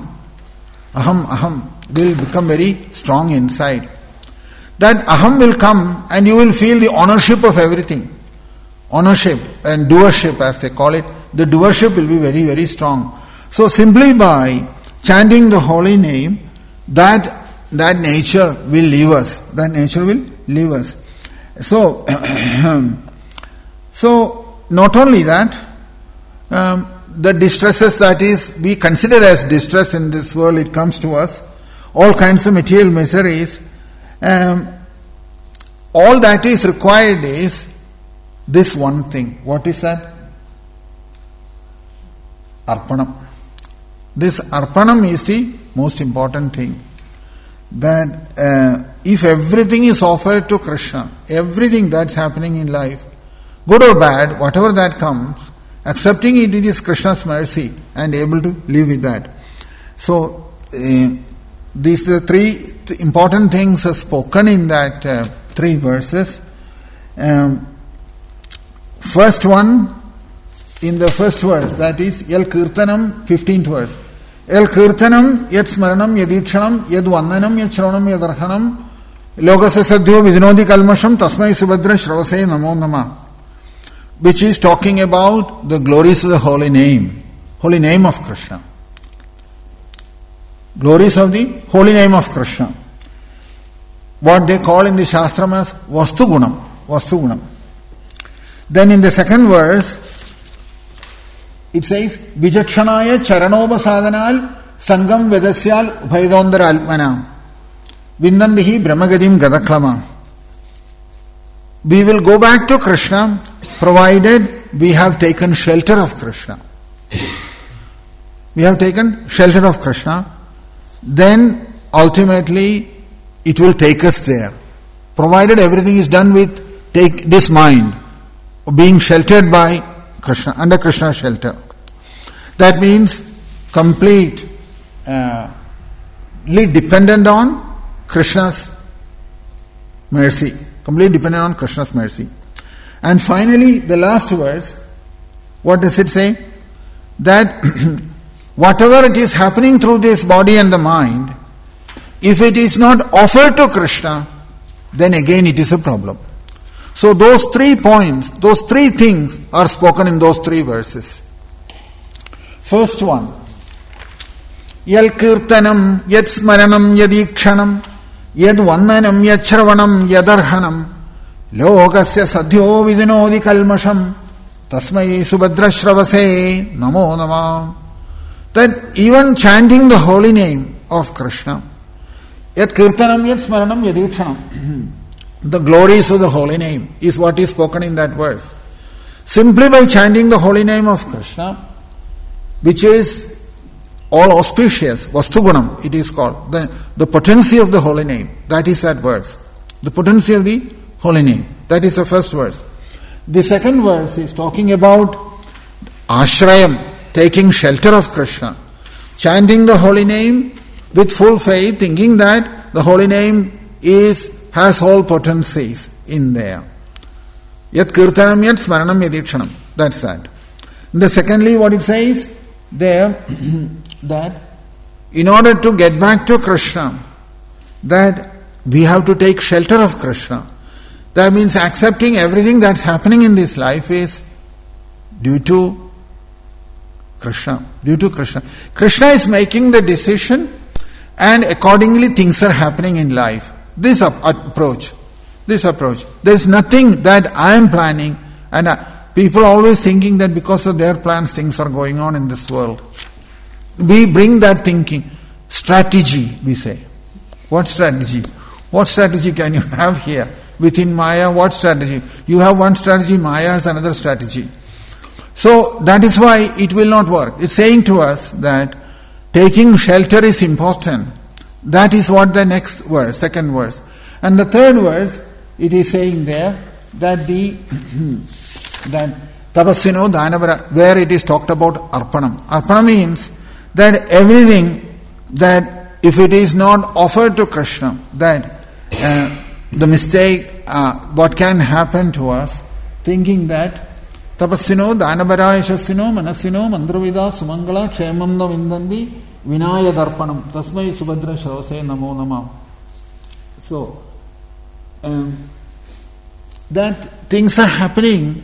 aham will become very strong inside. That aham will come and you will feel the ownership of everything. Ownership and doership as they call it, the doership will be very, very strong. So simply by chanting the holy name, that nature will leave us. That nature will leave us. So, not only that, the distresses that is we consider as distress in this world, it comes to us, all kinds of material miseries, all that is required is this one thing. What is that? Arpanam. This arpanam is the most important thing. That if everything is offered to Krishna, everything that's happening in life, good or bad, whatever that comes, accepting it is Krishna's mercy and able to live with that. So, these are the three important things are spoken in that three verses. First one, in the first verse, that is Yal Kirtanam, 15th verse. Yal Kirtanam, Yad Smaranam, Yadikshanam, Yad Vandanam, Yad Shravanam, Yadarhanam, Logasya Sadhyo Vidinodi Kalmasham, Tasmai Subhadra Shravase Namo Nama. Which is talking about the glories of the holy name of Krishna. Glories of the holy name of Krishna. What they call in the Shastram as Vastu Gunam. Then in the second verse, it says, Vijakshanaya Charanova Sadhanal Sangam Vedasyal Bhaidondar Almanam Vindandihi Brahmagadim Gadaklama. We will go back to Krishna provided we have taken shelter of Krishna. We have taken shelter of Krishna, then ultimately it will take us there. Provided everything is done with take this mind, being sheltered by Krishna, under Krishna's shelter. That means completely dependent on Krishna's mercy. Completely dependent on Krishna's mercy. And finally, the last verse, what does it say? That whatever it is happening through this body and the mind, if it is not offered to Krishna, then again it is a problem. So those 3 points, those 3 things are spoken in those 3 verses. First one, Yal Kirtanam, Yad Smaranam, Yadikshanam, Yad Vandanam, Yad Shravanam, Yadarhanam, Logasya Sadhyo Vidinodi Kalmasham, Tasmai Subhadra Shravase Namo Nama. That even chanting the holy name of Krishna, Yat Kirtanam, Yat Smaranam, Yadikshanam, the glories of the holy name is what is spoken in that verse. Simply by chanting the holy name of Krishna, which is all auspicious, Vastugunam it is called, the potency of the holy name, that is that verse. The potency of the holy name, that is the first verse. The second verse is talking about Ashrayam, taking shelter of Krishna, chanting the holy name with full faith, thinking that the holy name has all potencies in there. Yat Kirtanam, Yat Smaranam, Yadikshanam. That's that. And secondly, what it says there, that in order to get back to Krishna, that we have to take shelter of Krishna. That means accepting everything that's happening in this life is due to Krishna. Due to Krishna. Krishna is making the decision, and accordingly things are happening in life. This approach. There is nothing that I am planning, and people are always thinking that because of their plans things are going on in this world. We bring that thinking. Strategy, we say. What strategy? What strategy can you have here? Within Maya, what strategy? You have one strategy, Maya has another strategy. So that is why it will not work. It's saying to us that taking shelter is important. That is what the next verse, second verse. And the third verse, it is saying there that that Tapasvino Dhanavara, where it is talked about Arpanam. Arpanam means that everything that if it is not offered to Krishna, that the mistake, what can happen to us, thinking that Tapasvino Dhanavara Yashasvino Manasvino Mandravida Sumangala Kshemam na Vindandi Vinaya Darpanam Tasmai Subhadra Shravase Namo Nama. So, that things are happening,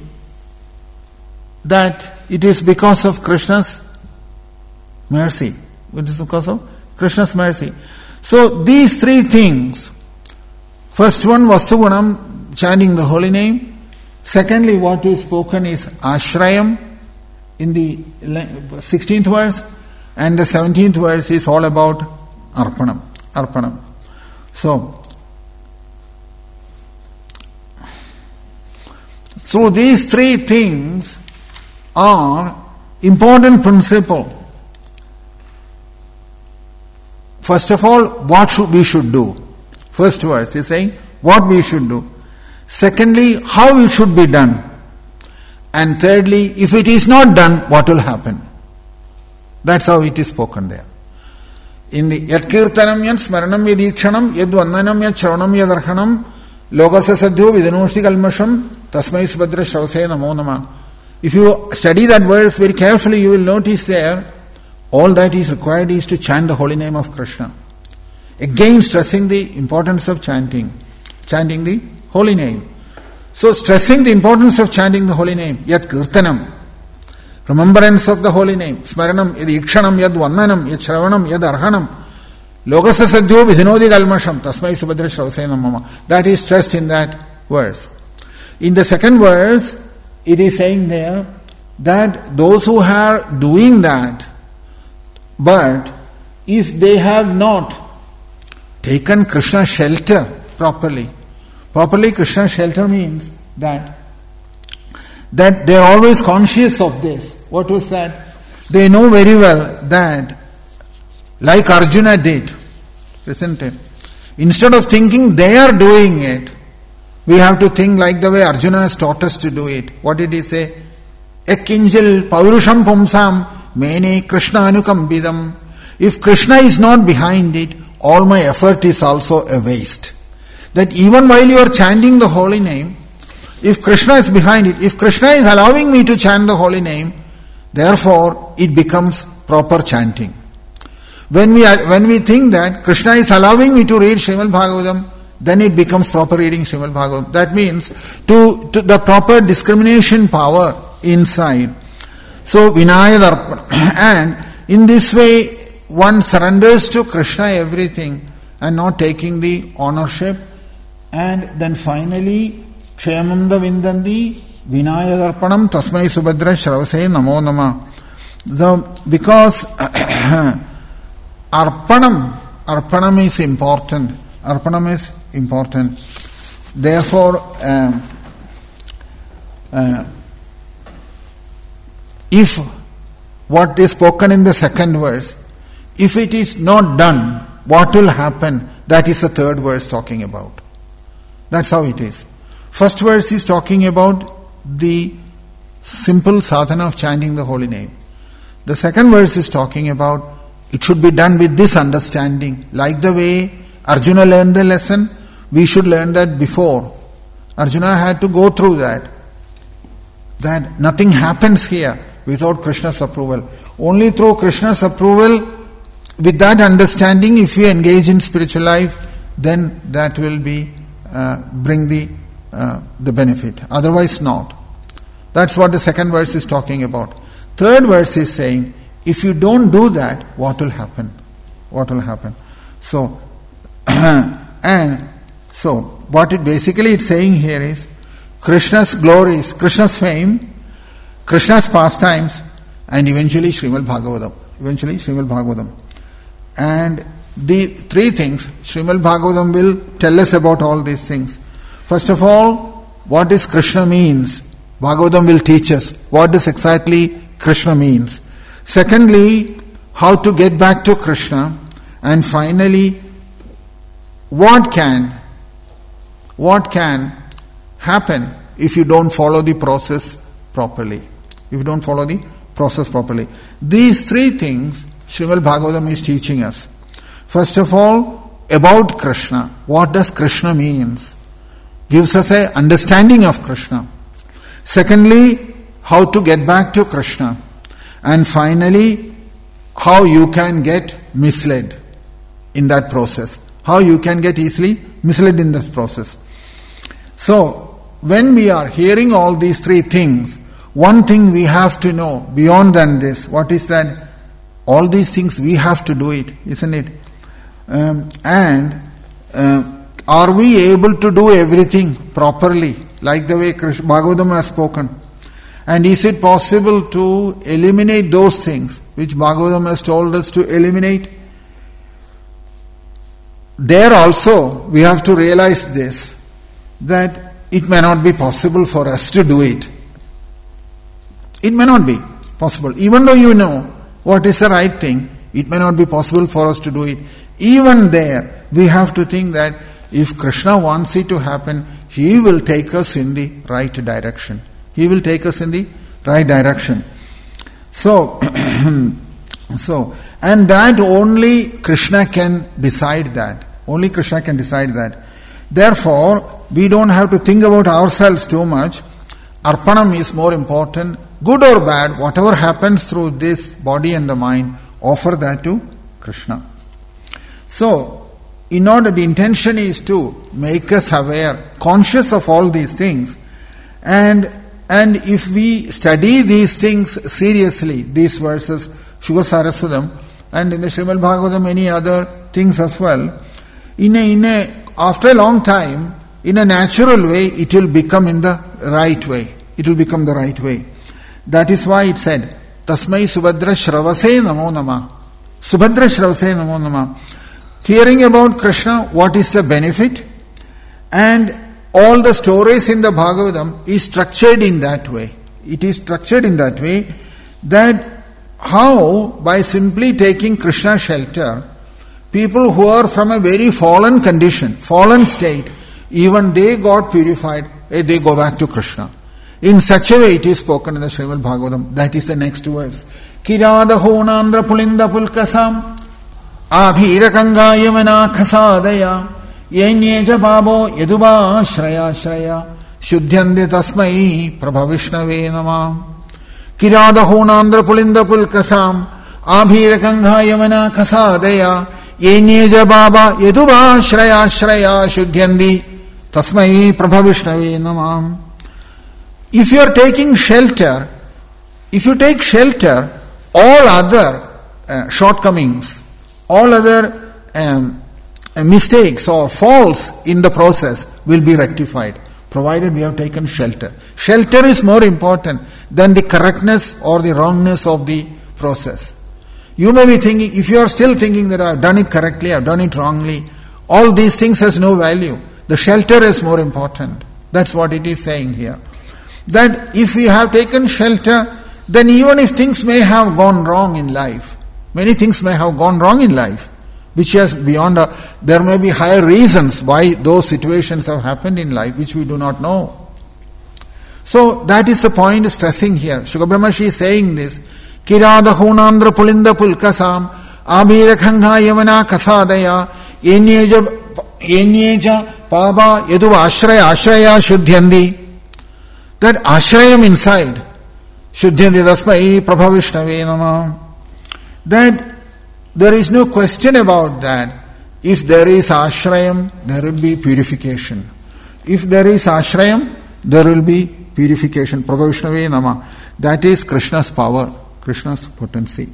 that it is because of Krishna's mercy. It is because of Krishna's mercy. So these three things, first one, Vastu Gunam, chanting the holy name. Secondly, what is spoken is Ashrayam in the 16th verse, and the 17th verse is all about Arpanam. So, through these three things are important principle. First of all, what we should do. First verse is saying what we should do. Secondly, how it should be done. And thirdly, if it is not done, what will happen? That's how it is spoken there. In the Yat Kirtanam Yat Smaranam Yadikshanam Yad Vandanam Yat Shravanam Yadarhanam Lokasa Sadhyo Vidanoshti Kalmasham Tasmai Subhadra Shravase Namo Nama. If you study that verse very carefully, you will notice there, all that is required is to chant the holy name of Krishna. Again stressing the importance of chanting the holy name. So stressing the importance of chanting the holy name, Yat Kirtanam, remembrance of the holy name, Smaranam, Yad Ikshanam, Yad Vandanam, Yad Shravanam, Yad Arhanam, Lokasa Sadhyo Vidhinodi Kalmasham, Tasmai Subhadra Shravase Namo. That is stressed in that verse. In the second verse, it is saying there that those who are doing that, but if they have not taken Krishna's shelter properly Krishna's shelter means that they are always conscious of this. What was that? They know very well that, like Arjuna did, isn't it? Instead of thinking they are doing it, we have to think like the way Arjuna has taught us to do it. What did he say? Ekkinjil paurusham pumsam mene Krishna anukambidam. If Krishna is not behind it, all my effort is also a waste. That even while you are chanting the holy name, if Krishna is behind it, if Krishna is allowing me to chant the holy name, therefore it becomes proper chanting. When we think that Krishna is allowing me to read Srimad Bhagavatam, then it becomes proper reading Srimad Bhagavatam. That means to the proper discrimination power inside. So Vinaya Darpana. And in this way, one surrenders to Krishna everything and not taking the ownership. And then finally, Kshemamda Vindandi Vinaya Darpanam Tasmai Subhadra Shravase Namo Nama. Because Arpanam is important. Arpanam is important. Therefore, if what is spoken in the second verse, if it is not done, what will happen? That is the third verse talking about. That's how it is. First verse is talking about the simple sadhana of chanting the holy name. The second verse is talking about it should be done with this understanding. Like the way Arjuna learned the lesson, we should learn that before. Arjuna had to go through that. That nothing happens here. without Krishna's approval. Only through Krishna's approval, with that understanding, if you engage in spiritual life, then that will be bring the benefit. Otherwise not. That's what the second verse is talking about. Third verse is saying, if you don't do that, what will happen? What will happen? So, and so what it basically it's saying here is, Krishna's glories, Krishna's fame, Krishna's pastimes, and eventually Srimad Bhagavatam. And the three things, Srimad Bhagavatam will tell us about all these things. First of all, what is Krishna means? Bhagavatam will teach us what does exactly Krishna means. Secondly, how to get back to Krishna. And finally, what can happen if you don't follow the process properly. These three things Srimad Bhagavatam is teaching us. First of all, about Krishna. What does Krishna means? Gives us an understanding of Krishna. Secondly, how to get back to Krishna. And finally, how you can get misled in that process. How you can get easily misled in this process. So, when we are hearing all these three things, one thing we have to know beyond than this, what is that? All these things we have to do it, isn't it? Are we able to do everything properly, like the way Bhagavatam has spoken? And is it possible to eliminate those things which Bhagavatam has told us to eliminate? There also we have to realize this, that it may not be possible for us to do it. It may not be possible. Even though you know what is the right thing, it may not be possible for us to do it. Even there, we have to think that if Krishna wants it to happen, He will take us in the right direction. So, and that only Krishna can decide that. Therefore, we don't have to think about ourselves too much. Arpanam is more important. Good or bad, whatever happens through this body and the mind, offer that to Krishna. So, the intention is to make us aware, conscious of all these things. And if we study these things seriously, these verses, Shubha Saraswatam, and in the Srimad Bhagavatam, many other things as well, after a long time, in a natural way, it will become in the right way. That is why it said, Tasmai Subhadra Shravase Namo Nama. Hearing about Krishna, what is the benefit? And all the stories in the Bhagavatam is structured in that way. It is structured in that way that how, by simply taking Krishna shelter, people who are from a very fallen condition, fallen state, even they got purified, they go back to Krishna. In such a way it is spoken in the Srimad Bhagavatam. That is the next verse. Kirada honandra pulinda pulkasam abhira kanga yamana khasadaya yenyeja babo yaduba shraya shuddhyande tasmai prabhavishnave nama. Kirada honandra pulinda pulkasam abhira kanga yamana khasadaya yenyeja baba yaduba shraya shuddhyandi tasmai prabhavishnave nama. If you are taking shelter, all other shortcomings, all other mistakes or faults in the process will be rectified, provided we have taken shelter. Shelter is more important than the correctness or the wrongness of the process. You may be thinking, if you are still thinking that I have done it correctly, I have done it wrongly, all these things has no value. The shelter is more important. That's what it is saying here. That if we have taken shelter, then even if things may have gone wrong in life, many things may have gone wrong in life, which is beyond there may be higher reasons why those situations have happened in life, which we do not know. So that is the point stressing here. Shukha Brahmashi is saying this. Kirada hunandra pulinda pulkasam abhira khanga yamana kasadaya yenyeja paba yaduva ashraya shuddhyandi. That ashrayam inside, Shuddhyandi tasmai Prabhavishnave Namah. That there is no question about that. If there is ashrayam, there will be purification. If there is ashrayam, there will be purification. Prabhavishnave Namah. That is Krishna's power, Krishna's potency.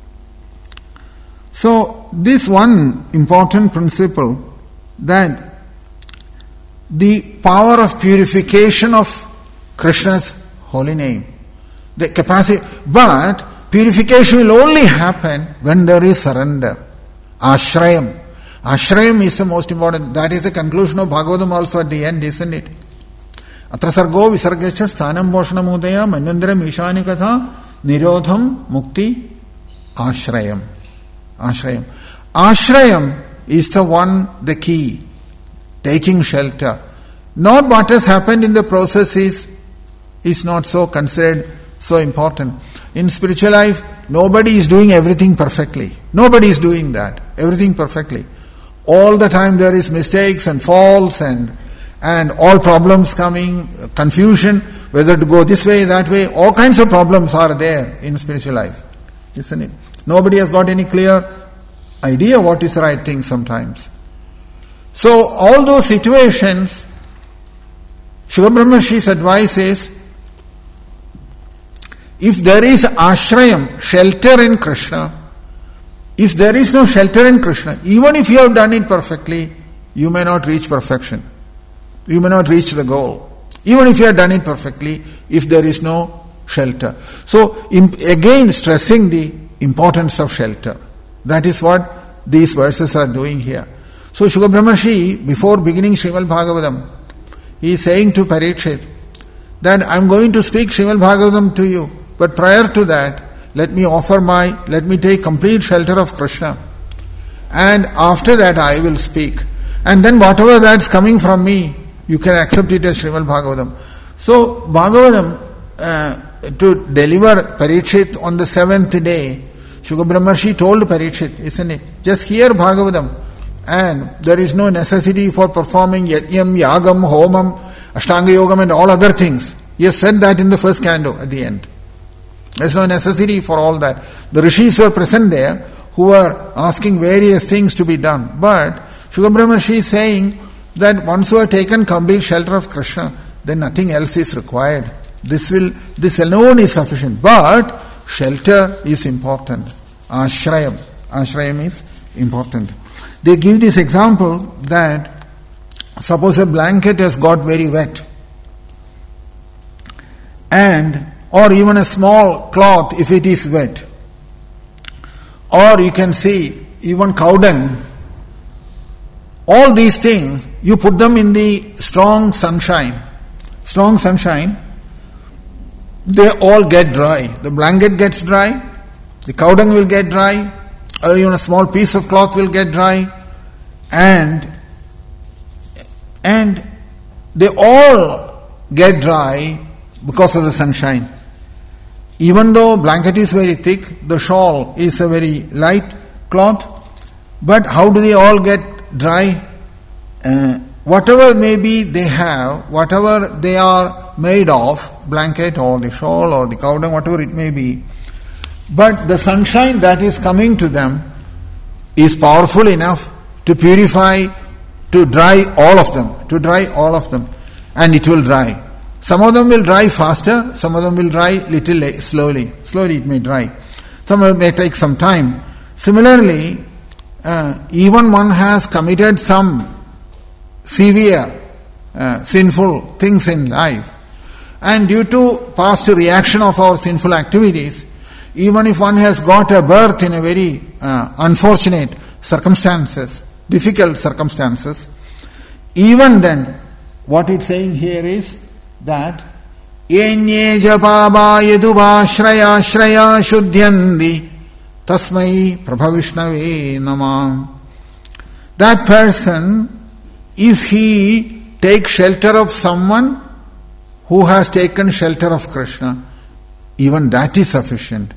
So, this one important principle, that the power of purification of Krishna's holy name, the capacity, but purification will only happen when there is surrender. Ashrayam. Ashrayam is the most important. That is the conclusion of Bhagavatam also at the end, isn't it? Atra sargo visargacha sthanam bhoshanam udaya manyandaram ishani katha nirodham mukti ashrayam. Ashrayam. Ashrayam is the one, the key. Taking shelter. Not what has happened in the process is not so considered so important. In spiritual life, nobody is doing everything perfectly. Nobody is doing that. Everything perfectly. All the time there is mistakes and faults and all problems coming, confusion, whether to go this way, that way. All kinds of problems are there in spiritual life. Isn't it? Nobody has got any clear idea what is the right thing sometimes. So all those situations, Shuka Brahmarshi's advice is, if there is ashrayam, shelter in Krishna, if there is no shelter in Krishna, even if you have done it perfectly, you may not reach perfection. You may not reach the goal. Even if you have done it perfectly, if there is no shelter. So, again stressing the importance of shelter. That is what these verses are doing here. So, Shuka Brahmarshi, before beginning Srimad Bhagavatam, he is saying to Parikshit that I am going to speak Srimad Bhagavatam to you, but prior to that, let me take complete shelter of Krishna. And after that I will speak. And then whatever that's coming from me, you can accept it as Srimad Bhagavatam. So, Bhagavatam, to deliver Parikshit on the 7th day, Shuka Brahmarshi told Parikshit, isn't it? Just hear Bhagavatam, and there is no necessity for performing yajnam, yagam, homam, ashtanga yogam and all other things. He has said that in the first canto at the end. There is no necessity for all that. The rishis were present there who were asking various things to be done. But Shuka Brahmarshi is saying that once you have taken complete shelter of Krishna, then nothing else is required. This alone is sufficient. But shelter is important. Ashrayam is important. They give this example that suppose a blanket has got very wet, or even a small cloth if it is wet, or you can see even cow dung. All these things, you put them in the strong sunshine, they all get dry. The blanket gets dry, the cow dung will get dry, or even a small piece of cloth will get dry, and they all get dry because of the sunshine. Even though blanket is very thick, the shawl is a very light cloth, but how do they all get dry? Whatever maybe they have, whatever they are made of, blanket or the shawl or the cow dung, whatever it may be, but the sunshine that is coming to them is powerful enough to purify, to dry all of them, and it will dry. Some of them will dry faster, some of them will dry little slowly it may dry. Some of them may take some time. Similarly, even one has committed some severe sinful things in life, and due to past reaction of our sinful activities, even if one has got a birth in a very unfortunate circumstances, difficult circumstances, even then, what it's saying here is that Yenye japaba yedubashraya shraya shuddhyandi tasmai prabhavishnave namah. That person, if he takes shelter of someone who has taken shelter of Krishna, even that is sufficient.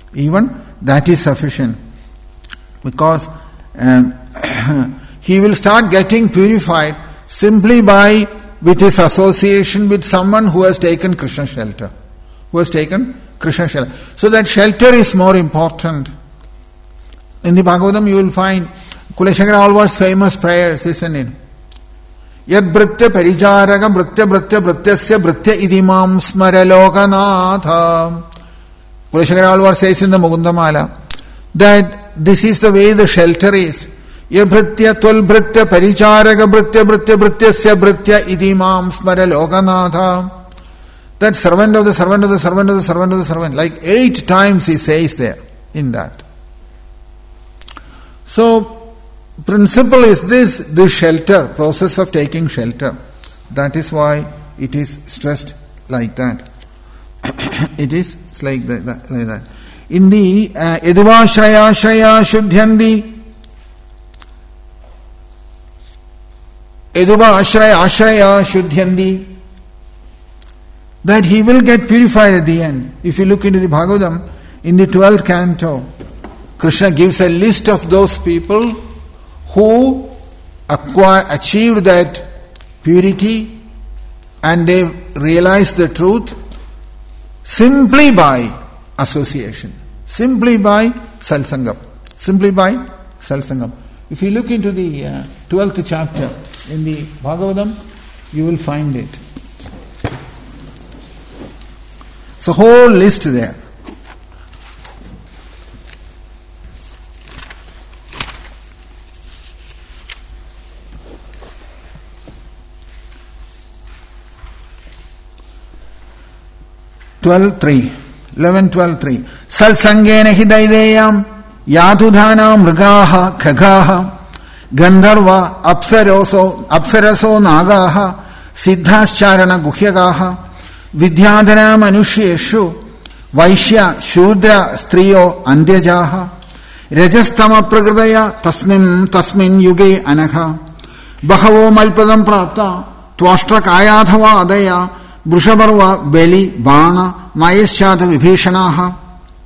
Because he will start getting purified simply with his association with someone who has taken Krishna shelter. Krishna shelter. So that shelter is more important. In the Bhagavatam you will find Kuleshekara Alvar's famous prayers, isn't it? Yad Bhritya Parijaraga Bhritya Bhritya Bhrityasya Bhritya Idimam Smara Lokanatha. Kuleshekara Alvar says in the Mukundamala that this is the way the shelter is. Yabhritya Twal Bhritya Parijaraga Bhritya Bhritya Bhrityasya Bhritya Idimam Smara Lokanatha. That servant of the servant of the servant of the servant of the servant. Like 8 times he says there in that. So, principle is this shelter, process of taking shelter. That is why it is stressed like that. It is like that. In the Eduvashraya Shraya Shuddhyandi, Eduvashraya Shraya Shuddhyandi, that he will get purified at the end. If you look into the Bhagavatam, in the 12th canto, Krishna gives a list of those people who achieved that purity and they realized the truth simply by association, simply by salsangam, simply by salsangam. If you look into the 12th chapter in the Bhagavatam, you will find it. It's a whole list there. Salsangena hidayam yadudhana mrigaha khagaha gandharva apsaraso nagaha siddhascharana guhyagaha vidyadhana manusheshu vaishya shudra striyo andyajaha rajastama prakritaya tasmin yuge anagha bahavo malpadam prapta twashtakayadhava adaya Vrishabarva, Beli, Bana, Mayeschata Vibhishanaha,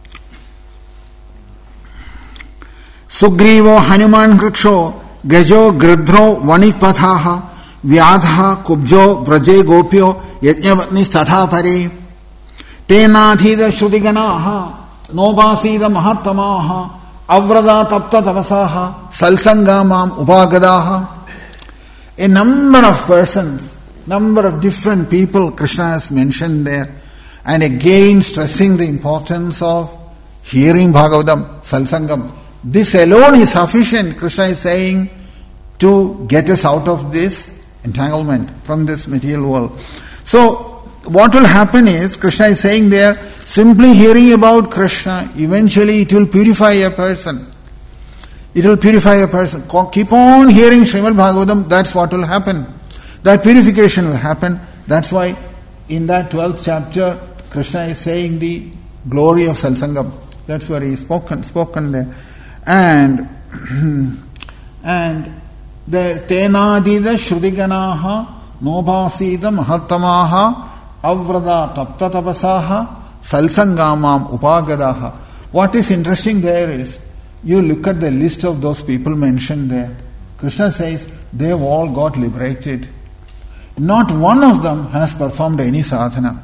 Sugrivo, Hanuman Kriksho, Gajo, Gridro, Vanikpathaha, Vyadha, Kubjo, Vraje, Gopyo, Yajnavatni, Stathapari, Tenadhida Shrudiganaha, Nobasida Mahatamaha, Avrada Tapta Tavasaha, Salsangamam Upagadaha. A number of persons, number of different people Krishna has mentioned there, and again stressing the importance of hearing Bhagavatam, Salsangam. This alone is sufficient, Krishna is saying, to get us out of this entanglement from this material world. So, what will happen is, Krishna is saying there, simply hearing about Krishna, eventually it will purify a person. It will purify a person. Keep on hearing Srimad Bhagavatam, that's what will happen. That purification will happen. That's why in that 12th chapter, Krishna is saying the glory of Salsangam. That's where he is spoken there. And the Tenadida Shrudiganaha Nobhasida Mahatamaha Avrada Tapta Tapasaha Salsangamam Upagadaha. What is interesting there is, you look at the list of those people mentioned there. Krishna says they have all got liberated. Not one of them has performed any sadhana.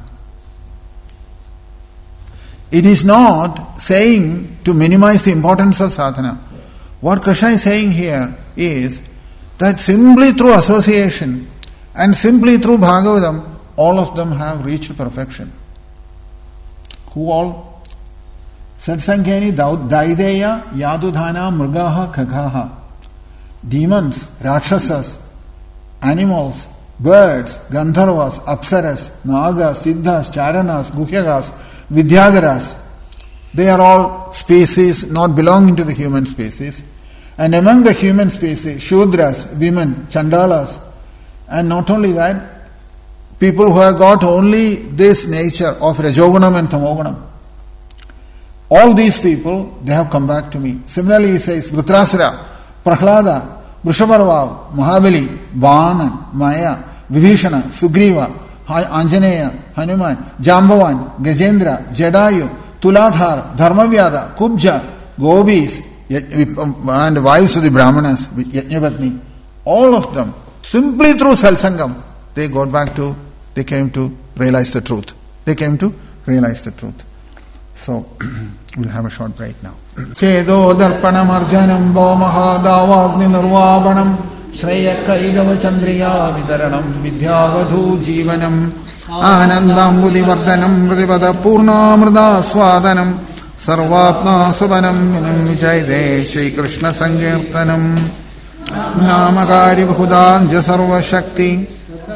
It is not saying to minimize the importance of sadhana. What Krishna is saying here is that simply through association and simply through Bhagavatam, all of them have reached perfection. Who all? Satsankheni Daideya Yadudhana Mrigaha Khagaha. Demons, Rakshasas, animals, birds, Gandharvas, Apsaras, Nagas, Siddhas, Charanas, Guhyagas, Vidyadharas. They are all species not belonging to the human species. And among the human species, Shudras, women, Chandalas. And not only that, people who have got only this nature of Rajogunam and Tamogunam. All these people, they have come back to me. Similarly, he says, Vritrasura, Prahlada, Vrishabharva, Mahabali, Vanan, Maya, Vibhishana, Sugriva, Anjaneya, Hanuman, Jambavan, Gajendra, Jadayu, Tuladhar, Dharmavyada, Kubja, Gobis, and wives of the Brahmanas, Yajnavatni. All of them, simply through Salsangam, they came to realize the truth. They came to realize the truth. So, we'll have a short break now. Chedo darpanam arjanam mahadavagni nirvapanam Shreyakaidava chandriya vidaranam vidyavadhu jivanam Anandam buddhivardhanam vridivada purnamrida swadanam Sarvatma suvanam vinam vijayde Shri Krishna Sankirtanam Namakari bhudanja sarva shakti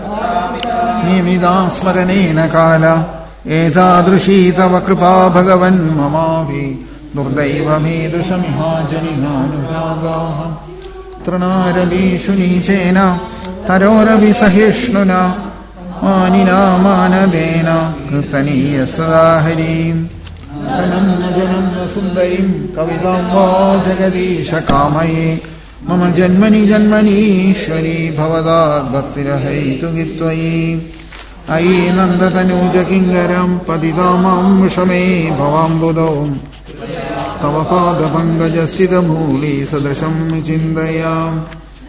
Nimida smaranena kala Etadrushi tava kripa bhagavan mamavi Durdaiva medrushamiha janinanubhagaha Tranaravi shunichena Taroravi sahishnuna Manina manadena Kirtaniya sadaharim Tanam janam sundarim Kavidam va jagadisha kamaye Mama janmani janmani ishwari Bhavada bhaktirahaitu gitvayi Ayi nandatanu kingaram padidamam shame bhavam budom Tava pada pangajastita muli sadrasham chindayam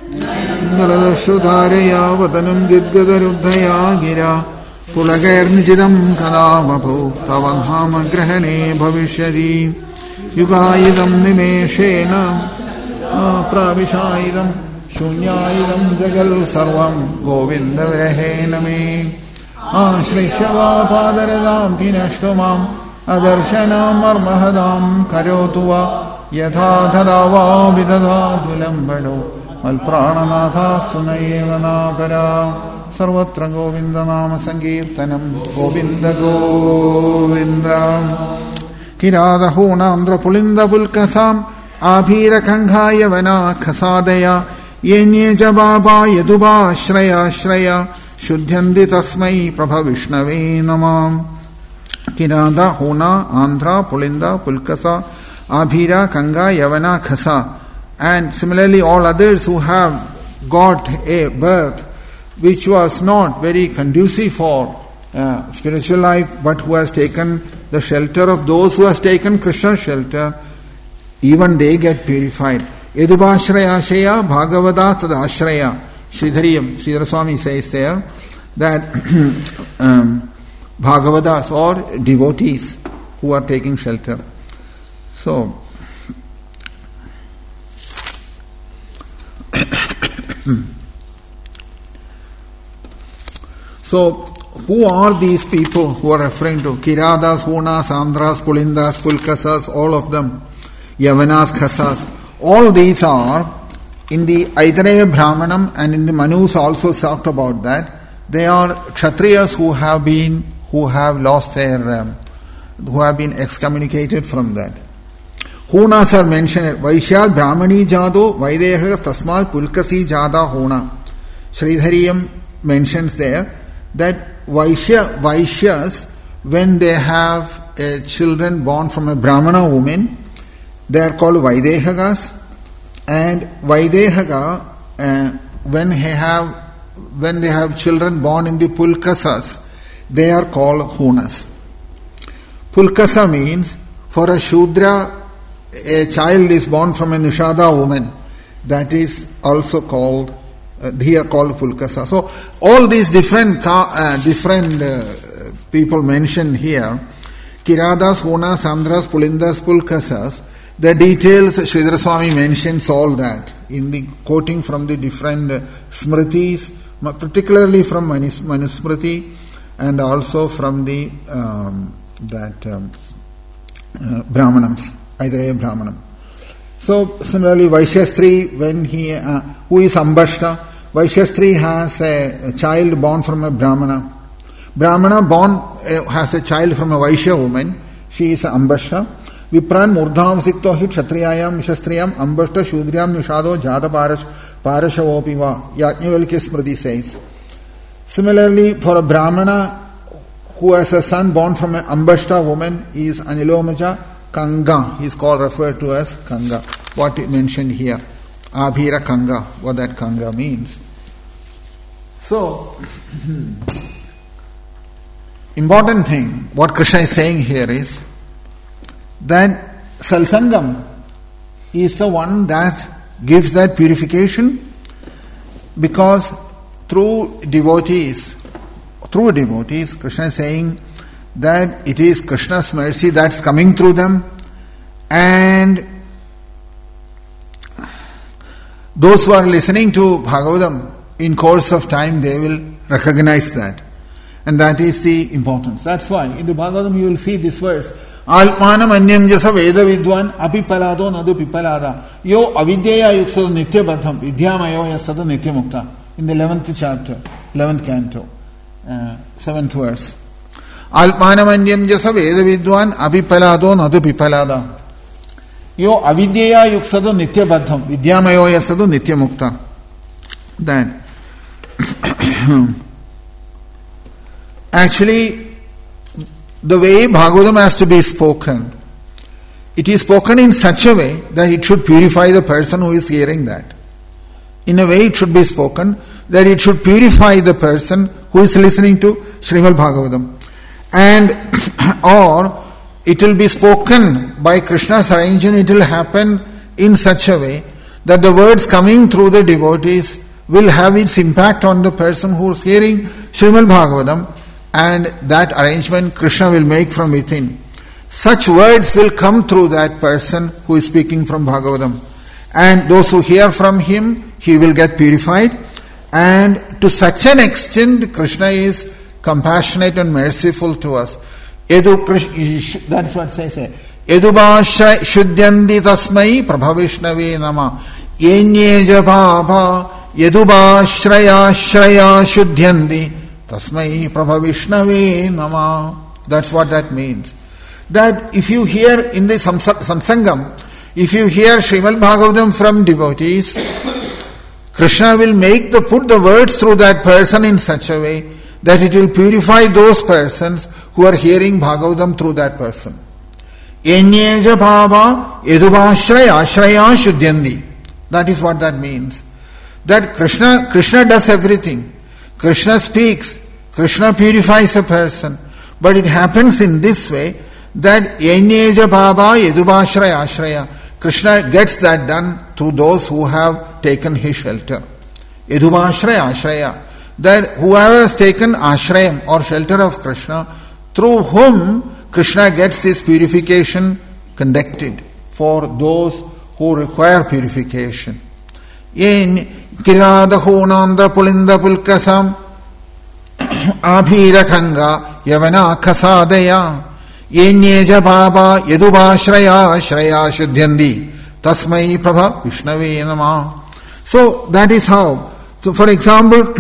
Naladashudharaya vatanam gidgadarudhaya gira Pulagairnijidam kadamapu tavanhama grahane bhavishyadi Yugayidam nimeshena pravishayidam shunyayidam jagal sarvam govinda virahena me Shrishyava padaradam pinashtomam adarsanam armahadam karotuva yatha thadava vidadadu lambado malprananatha sunayeva napara sarvatra govinda nama sankirtanam govinda govinda kirada hona andra pulinda pulkasam abhira kanghaya vana khasadaya yenye jababa yaduba shraya shraya Shuddhyandi tasmai prabha vishnave namam Kirada, Hona, Andhra, Pulinda, Pulkasa, Abhira, Kanga, Yavana, Khasa. And similarly all others who have got a birth which was not very conducive for spiritual life, but who has taken the shelter of those who has taken Krishna's shelter, even they get purified. Yadubashraya Shaya Bhagavada Tadashraya. Sridhara Swami says there that Bhagavadas or devotees who are taking shelter. So, who are these people who are referring to? Kiradas, Hunas, Andhras, Pulindas, Pulkasas, all of them. Yavanas, Khasas. All these are in the Aitareya Brahmanam and in the Manus also talked about that. They are Kshatriyas who have lost their, who have been excommunicated from that. Hunas are mentioned. Vaishyal Brahmani Jado Vaideha Tasmal Pulkasi Jada Hona. Sridhariyam mentions there that Vaishyas, when they have children born from a Brahmana woman, they are called Vaidehagas. And Vaidehaga, when they have children born in the Pulkasas, they are called Hunas. Pulkasa means for a Shudra, a child is born from a Nishada woman. That is also called, here called Pulkasa. So all these different people mentioned here, Kiradas, Hunas, Andhras, Pulindas, Pulkasas, the details, Sridhara Swami mentions all that in the quoting from the different smritis, particularly from Manusmriti and also from the Brahmanams, Aitareya Brahmanam. So similarly, Vaishyastri, when who is Ambashta, Vaishyastri has a child born from a Brahmana. Brahmana has a child from a Vaishya woman. She is Ambashta. Vipran murdham sikto hi kshatriyayam shastriyam ambashta shudriyam nishado jada parashavopiva. Yajnavalkya Smriti says. Similarly, for a Brahmana who has a son born from an Ambashta woman, he is Anilomaja Kanga. He is referred to as Kanga. What he mentioned here. Abhira Kanga. What that Kanga means. So, important thing, what Krishna is saying here is that Salsangam is the one that gives that purification, because through devotees, Krishna is saying that it is Krishna's mercy that's coming through them, and those who are listening to Bhagavatam in course of time, they will recognize that. And that is the importance. That's why in the Bhagavatam you will see this verse, Almanam anyam jasa veda vidwan apipalado nadu pipalada yo avidya yuksado nitya badham vidyamayo yasado nitya mukta. In the 11th chapter, 11th canto, 7th verse. Almanam anyam jasa veda vidwan apipalado nadu pipalada yo avidya yuksado nitya badham vidyamayo yasado nitya mukta. Then actually, the way Bhagavatam has to be spoken, it is spoken in such a way that it should purify the person who is hearing that. In a way it should be spoken that it should purify the person who is listening to Srimad Bhagavatam. And or it will be spoken by Krishna's arrangement, it will happen in such a way that the words coming through the devotees will have its impact on the person who is hearing Srimad Bhagavatam, and that arrangement Krishna will make from within. Such words will come through that person who is speaking from Bhagavatam, and those who hear from him, he will get purified. And to such an extent Krishna is compassionate and merciful to us. That's what I say. Edubasha shuddhyandi tasmai prabhavishnave nama yenyeja bhava yedubashraya shraya shuddhyandi tasmai prabhavishnave nama. That's what that means. That if you hear in the samsangam, if you hear Srimad Bhagavatam from devotees, Krishna will put the words through that person in such a way that it will purify those persons who are hearing Bhagavatam through that person. Enyeja bhava edubashraya ashraya shuddhyandi. That is what that means. That Krishna does everything. Krishna speaks. Krishna purifies a person. But it happens in this way that enyeja bhava edubashraya ashraya. Krishna gets that done through those who have taken his shelter. Edubashraya ashraya. That whoever has taken ashrayam or shelter of Krishna, through whom Krishna gets this purification conducted for those who require purification. In Kiradahunandra Pulinda Pulkasam Abhirakanga Yavana Kasadaya Yenyeja Baba Yedubashraya Shraya Shuddhyandi Tasmai Prabha Vishnave Nama. So that is how. So for example,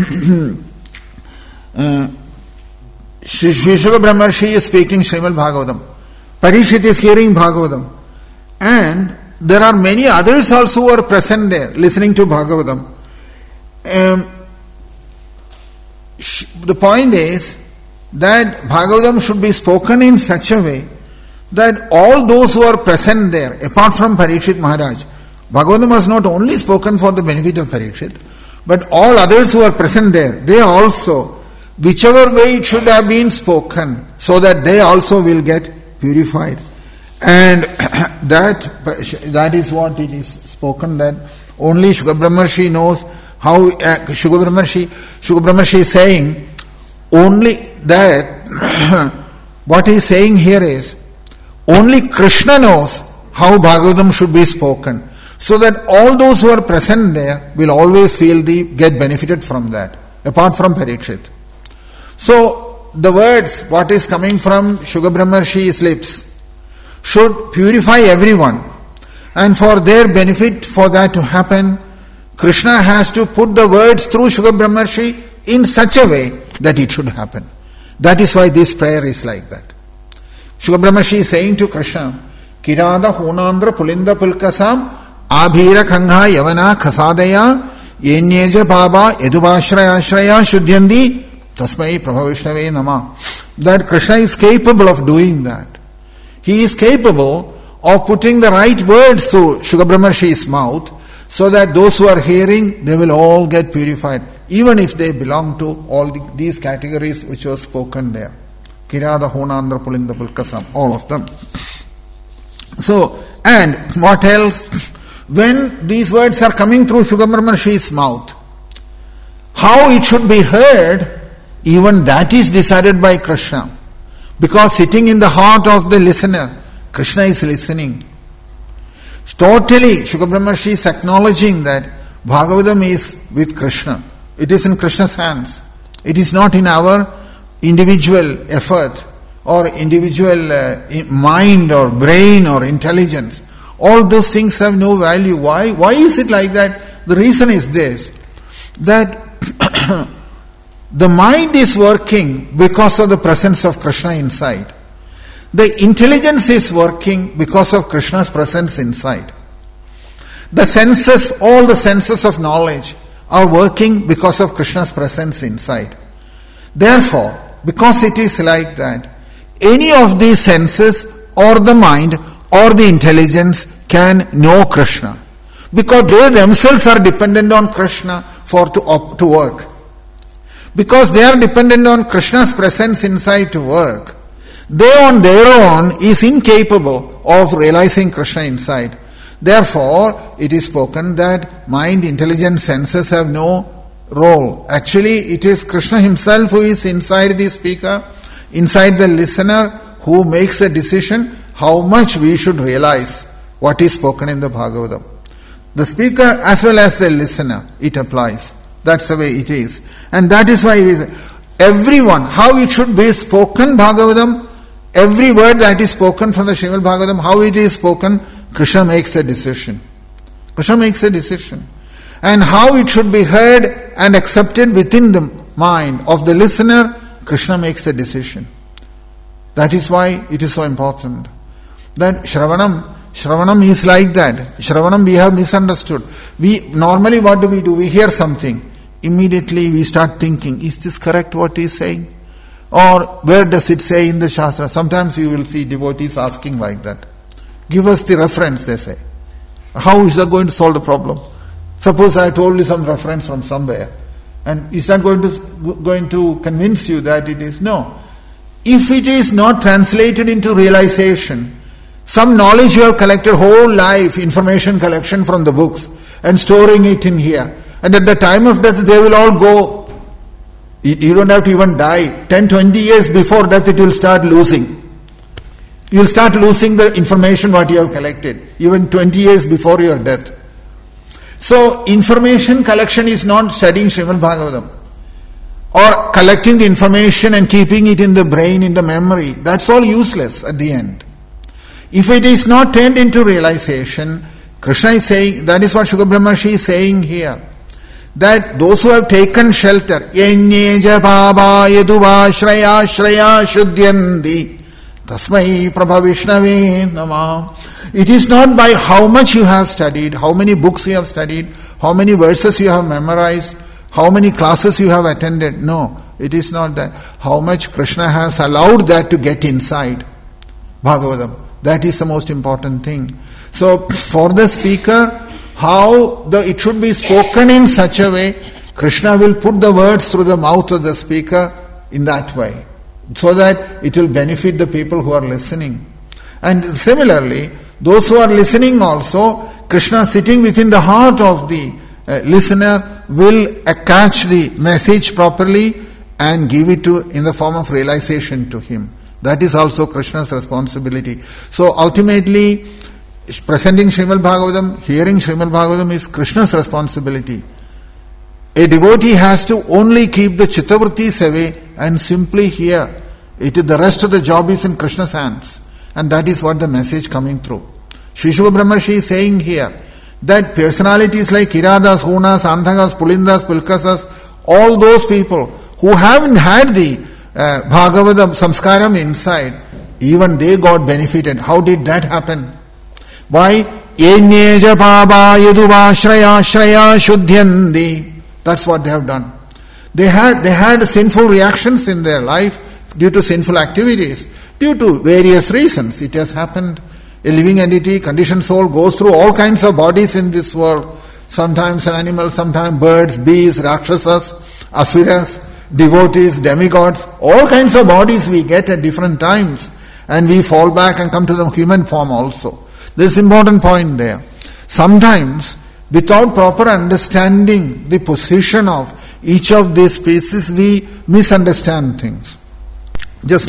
Shri Shuka Brahmarshi is speaking Srimad Bhagavatam. Parikshit is hearing Bhagavatam. And there are many others also who are present there listening to Bhagavatam. The point is that Bhagavatam should be spoken in such a way that all those who are present there, apart from Parikshit Maharaj, Bhagavatam was not only spoken for the benefit of Parikshit, but all others who are present there, they also, whichever way it should have been spoken, so that they also will get purified. And that is what it is spoken, that only Shuka Brahmarshi knows how. Shuka Brahmarshi is saying only that what he is saying here is only Krishna knows how Bhagavatam should be spoken, so that all those who are present there will always get benefited from that, apart from Parikshit. So the words, what is coming from Shuka Brahmarshi's lips, should purify everyone. And for their benefit, for that to happen, Krishna has to put the words through Shuka Brahmarshi in such a way that it should happen. That is why this prayer is like that. Shuka Brahmarshi is saying to Krishna, Kirada Hunandra Pulinda Pulkasam Abhira Kangha Yavana Kasadaya Yenyeja Baba Edubashraya Shraya Shuddhyandi Tasmai Prabhavishnave Nama. That Krishna is capable of doing that. He is capable of putting the right words through Shuka Brahmarshi's mouth, so that those who are hearing, they will all get purified, even if they belong to all these categories which were spoken there. Kirada Hunandra Pulinda Pulkasam, all of them. So, and what else? When these words are coming through Shuka Brahmarshi's mouth, how it should be heard, even that is decided by Krishna. Because sitting in the heart of the listener, Krishna is listening. Totally, Shuka Brahmarshi is acknowledging that Bhagavatam is with Krishna. It is in Krishna's hands. It is not in our individual effort or individual mind or brain or intelligence. All those things have no value. Why? Why is it like that? The reason is this, that the mind is working because of the presence of Krishna inside. The intelligence is working because of Krishna's presence inside. The senses, all the senses of knowledge are working because of Krishna's presence inside. Therefore, because it is like that, any of these senses or the mind or the intelligence can know Krishna. Because they themselves are dependent on Krishna to work. Because they are dependent on Krishna's presence inside to work, they on their own is incapable of realizing Krishna inside. Therefore, it is spoken that mind, intelligence, senses have no role. Actually, it is Krishna himself who is inside the speaker, inside the listener, who makes a decision how much we should realize what is spoken in the Bhagavatam. The speaker as well as the listener, it applies. That's the way it is. And that is why it is everyone, how it should be spoken, Bhagavatam, every word that is spoken from the Srimad Bhagavatam, how it is spoken, Krishna makes a decision. Krishna makes a decision. And how it should be heard and accepted within the mind of the listener, Krishna makes the decision. That is why it is so important. That Shravanam is like that. Shravanam we have misunderstood. Normally what do? We hear something. Immediately we start thinking, is this correct what he is saying? Or where does it say in the Shastra? Sometimes you will see devotees asking like that. Give us the reference, they say. How is that going to solve the problem? Suppose I told you some reference from somewhere. And is that going to convince you that it is? No. If it is not translated into realization, some knowledge you have collected whole life, information collection from the books, and storing it in here. And at the time of death, they will all go. You don't have to even die. 10, 20 years before death, it will start losing. You will start losing the information what you have collected, even 20 years before your death. So, information collection is not studying Srimad Bhagavatam. Or collecting the information and keeping it in the brain, in the memory. That's all useless at the end. If it is not turned into realization, Krishna is saying, that is what Shuka Brahmarshi is saying here, that those who have taken shelter, Yenyeja Baba Yaduva Shraya Shraya Shuddhyandi Tasmai Prabha Vishnave Nama. It is not by how much you have studied, how many books you have studied, how many verses you have memorized, how many classes you have attended. No, it is not that. How much Krishna has allowed that to get inside Bhagavatam. That is the most important thing. So, for the speaker, it should be spoken in such a way, Krishna will put the words through the mouth of the speaker in that way, so that it will benefit the people who are listening. And similarly, those who are listening also, Krishna sitting within the heart of the listener will catch the message properly and give it in the form of realization to him. That is also Krishna's responsibility. So ultimately, presenting Srimad Bhagavatam, hearing Srimad Bhagavatam is Krishna's responsibility. A devotee has to only keep the chittavrittis away and simply hear. The rest of the job is in Krishna's hands. And that is what the message coming through. Sri Shuka Brahmarshi is saying here that personalities like Kiradas, Hunas, Anthagas, Pulindas, Pulkasas, all those people who haven't had the Bhagavatam samskaram inside, even they got benefited. How did that happen? Why? Yenyeja Baba Yaduva Shraya Shraya Shuddhyandi. That's what they have done. They had sinful reactions in their life due to sinful activities, due to various reasons. It has happened. A living entity, conditioned soul, goes through all kinds of bodies in this world. Sometimes an animal, sometimes birds, bees, rakshasas, asuras, devotees, demigods, all kinds of bodies we get at different times. And we fall back and come to the human form also. There's an important point there. Sometimes, without proper understanding the position of each of these species, we misunderstand things. Just like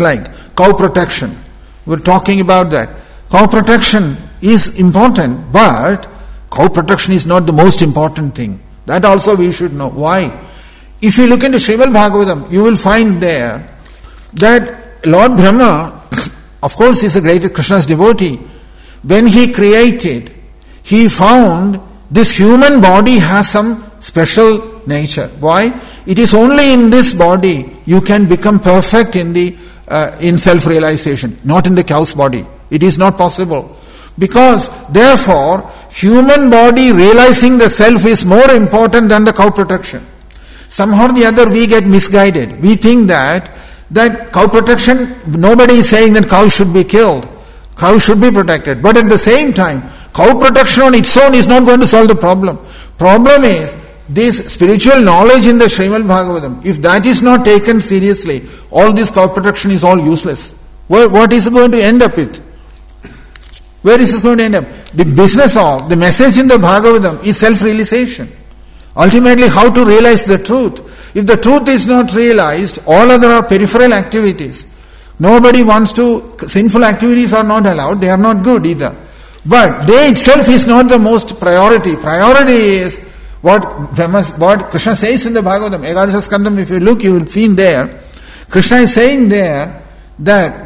cow protection. We're talking about that. Cow protection is important, but cow protection is not the most important thing. That also we should know. Why? If you look into Srimad Bhagavatam, you will find there that Lord Brahma, of course, is the greatest Krishna's devotee. When he created, he found this human body has some special nature. Why? It is only in this body you can become perfect in self-realization, not in the cow's body. It is not possible. Because, therefore, human body realizing the self is more important than the cow protection. Somehow or the other we get misguided. We think that cow protection, nobody is saying that cow should be killed. Cow should be protected. But at the same time, cow protection on its own is not going to solve the problem. Problem is, this spiritual knowledge in the Srimad Bhagavatam, if that is not taken seriously, all this cow protection is all useless. What is it going to end up with? Where is it going to end up? The business of, the message in the Bhagavatam is self-realization. Ultimately, how to realize the truth. If the truth is not realized, all other are peripheral activities. Nobody wants to, sinful activities are not allowed, they are not good either. But they itself is not the most priority. Priority is what Krishna says in the Bhagavatam. Ekadasha Skandam, if you look, you will find there. Krishna is saying there that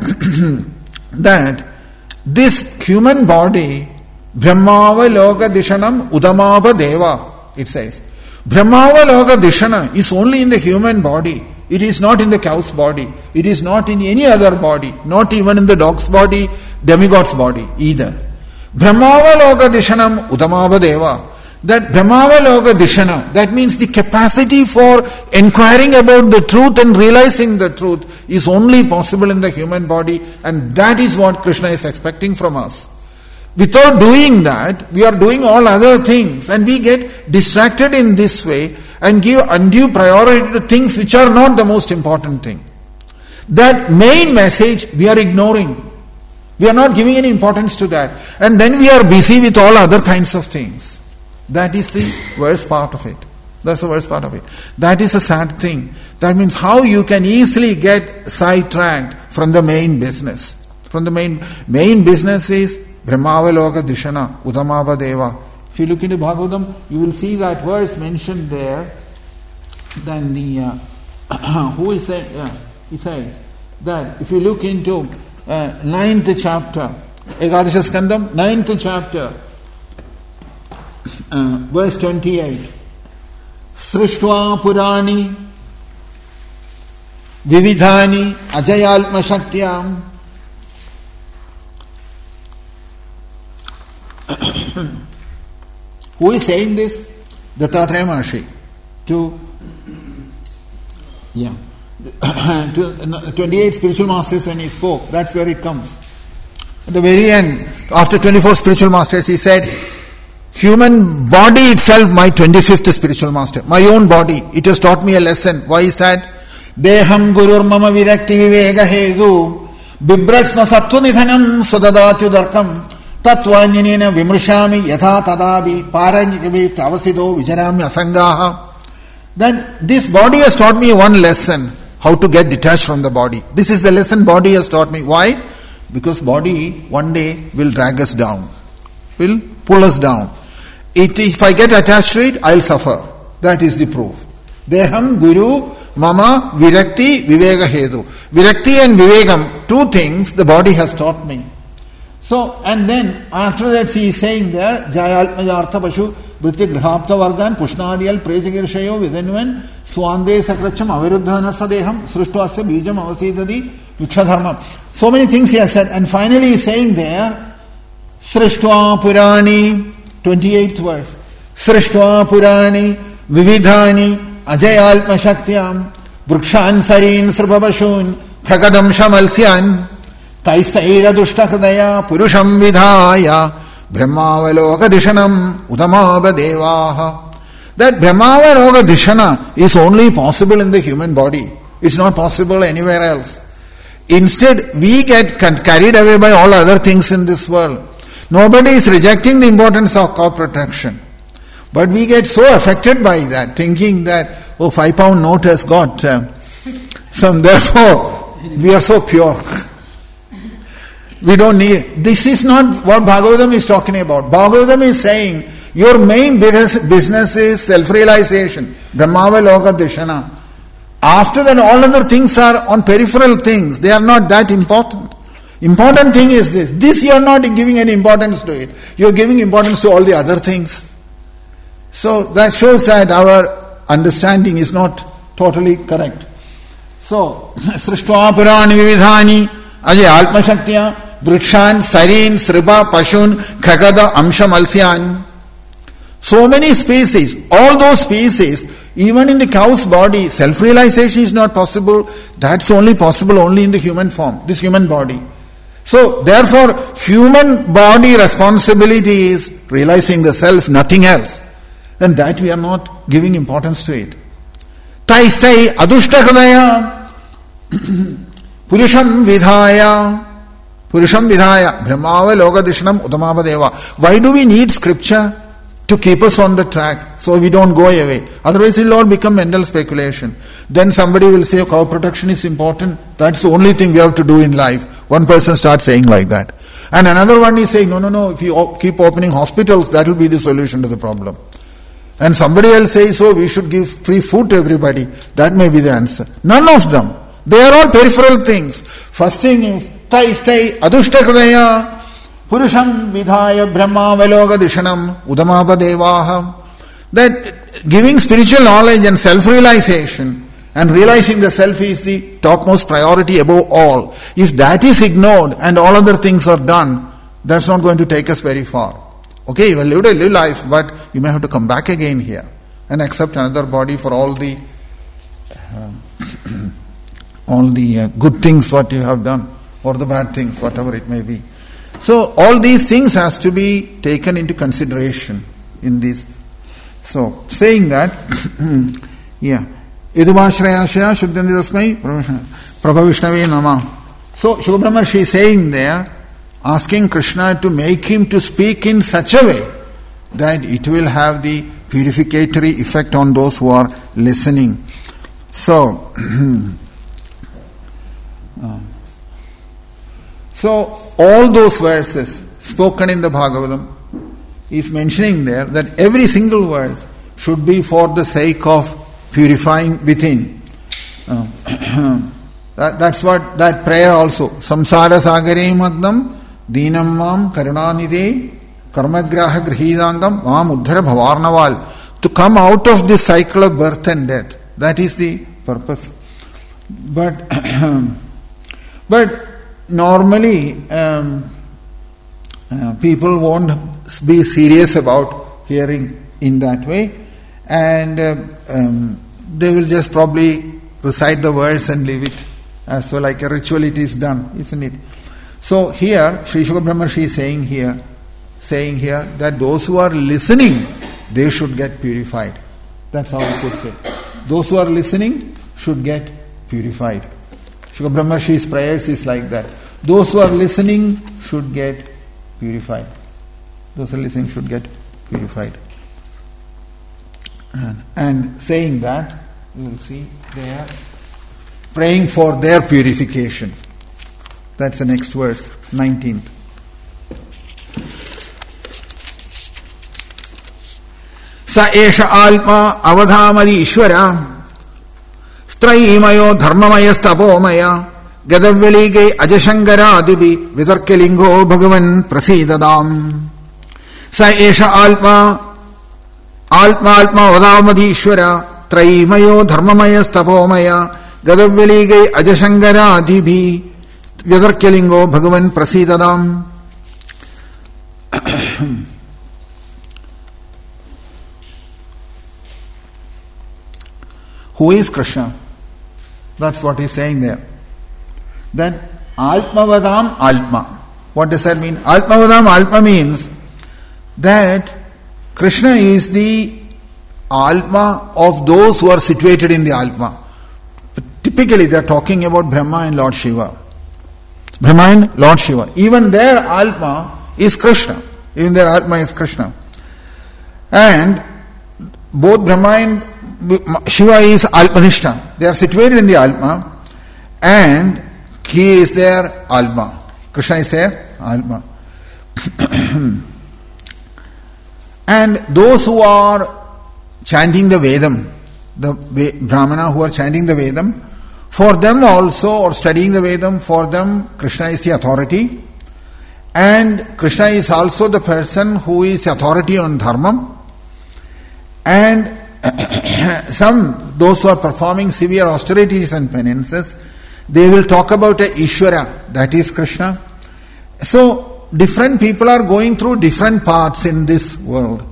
that this human body, Brahmava Loka Dishanam Udamava Deva, it says. Brahmava Loka Dishana is only in the human body. It is not in the cow's body. It is not in any other body. Not even in the dog's body, demigod's body either. Brahmava Loka Dishanam Udamava Deva. That Brahmava Loka Dishana, that means the capacity for inquiring about the truth and realizing the truth is only possible in the human body, and that is what Krishna is expecting from us. Without doing that, we are doing all other things, and we get distracted in this way and give undue priority to things which are not the most important thing. That main message we are ignoring. We are not giving any importance to that. And then we are busy with all other kinds of things. That is the worst part of it. That's the worst part of it. That is a sad thing. That means how you can easily get sidetracked from the main business. From the main business is Brahmavaloka Dishana, Udamava Deva. If you look into Bhagavatam, you will see that verse mentioned there. Then the he says that if you look into 9th chapter, Ekadasha Skandam, 9th chapter, verse 28. Srishtva Purani Vividhani Ajayalma Shaktyam. Who is saying this? Dattatreya Maharshi. To 28 spiritual masters when he spoke. That's where it comes. At the very end, after 24 spiritual masters, he said, human body itself, my 25th spiritual master, my own body, it has taught me a lesson. Why is that? Deham gurur mama virakti vivega hegu bibratsma sattva nidhanam sudadatu darkam tatvanyanina vimrishami yatha tadabi paranjikavi tavasido vijarami asangaha. Then this body has taught me one lesson, how to get detached from the body. This is the lesson body has taught me. Why? Because body one day will drag us down, will pull us down. If I get attached to it, I'll suffer. That is the proof. Deham guru mama virakti vivega hedu. Virakti and vivegam, two things the body has taught me. So, and then after that he is saying there, Jayalmaya Artha Pashu Vritti Grihapta Vargan Pushnadiyal Prejagir Vidhenvan Swande Sakracham Aviruddhana Sadeham Srushtvasya Bijam Avasidadi Vikshadharmam. So many things he has said, and finally he is saying there, Srishtva Purani, 28th verse. Srishtva Purani Vividhani Ajayalma Shaktyam Vrikshan Sarin Srupavashun Khakadam Shamalsyan Taistaira Dushtakadaya Purusham Vidhaya Brahmavaloka Dishanam Udamava Devaha. That Brahmavaloka Dishana is only possible in the human body. It's not possible anywhere else. Instead, we get carried away by all other things in this world. Nobody is rejecting the importance of cow protection. But we get so affected by that, thinking that, £5 note has got some, therefore, we are so pure. We don't need. This is not what Bhagavatam is talking about. Bhagavatam is saying your main business is self-realization. Brahmavaloka Dishana. After that, all other things are on peripheral things. They are not that important. Important thing is this. This you are not giving any importance to it. You are giving importance to all the other things. So that shows that our understanding is not totally correct. So, Srishtva Purani Vividhani Ajay Atma Shaktiya Vrikshan, Sarin, Sriba, Pashun, Khagada, Amsha, Malsyan. So many species. All those species, even in the cow's body, self-realization is not possible. That's only possible only in the human form, this human body. So, therefore, human body responsibility is realizing the self, nothing else. And that we are not giving importance to it. Taisai Adushtakadaya Purusham Vidhaya Brahmava Logadishanam Utamabadeva. Why do we need scripture? To keep us on the track so we don't go away. Otherwise it will all become mental speculation. Then somebody will say cow protection is important. That's the only thing we have to do in life. One person starts saying like that. And another one is saying, no, if you keep opening hospitals, that will be the solution to the problem. And somebody else says, so we should give free food to everybody. That may be the answer. None of them. They are all peripheral things. First thing is, Taistai Adushtakadaya Purusham Vidhaya Brahmavaloka Dishanam Udamapadevaha. That giving spiritual knowledge and self-realization and realizing the self is the topmost priority above all. If that is ignored and all other things are done, that's not going to take us very far. Okay, you will live a little life, but you may have to come back again here and accept another body for all the good things what you have done, or the bad things, whatever it may be. So all these things has to be taken into consideration in this. So saying that, yeah, Iduvashrayashaya Shuddhandidasmai Prabhavishnave Nama. So Shubhabrahmarshi is saying there, asking Krishna to make him to speak in such a way that it will have the purificatory effect on those who are listening. So, all those verses spoken in the Bhagavatam is mentioning there that every single verse should be for the sake of purifying within. That's what that prayer also. Samsara sagare magnam deenam mam karunanide karmagraha grihidangam mam uddhara bhavarnaval. To come out of this cycle of birth and death. That is the purpose. But normally people won't be serious about hearing in that way, and they will just probably recite the words and leave it as though like a ritual it is done, isn't it? So here Sri Shukhabrahmarshi is saying here that those who are listening, they should get purified. That's how I could say. Those who are listening should get purified. Shukhabrahmarshi's prayers is like that. Those who are listening should get purified. Those who are listening should get purified. And saying that, you will see they are praying for their purification. That's the next verse, 19th. Sa esha alma avadhamadi ishvara straimayo dharmamaya stapomaya Gadavvelige Ajashankara Adibi Vidarkelingo Bhagavan Prasidadam. Sa esha alma vadhamadhishvara Traimayo Dharmamaya Stapomaya Gadavvelige Ajashankara Adibi Vidarkelingo Bhagavan Prasidadam. Who is Krishna? That's what he's saying there. Then Alpavadam Alpa. What does that mean? Alpavadam Alpa means that Krishna is the Alpa of those who are situated in the Alpa. But typically they are talking about Brahma and Lord Shiva. Brahma and Lord Shiva. Even their Alpa is Krishna. Even their Alpa is Krishna. And both Brahma and Shiva is Alpanishta. They are situated in the Alpa and he is their Alma. Krishna is there, Atma. And those who are chanting the Vedam, the Brahmana who are chanting the Vedam, for them also, or studying the Vedam, for them Krishna is the authority. And Krishna is also the person who is authority on Dharma. And those who are performing severe austerities and penances, they will talk about a Ishvara, that is Krishna. So, different people are going through different paths in this world.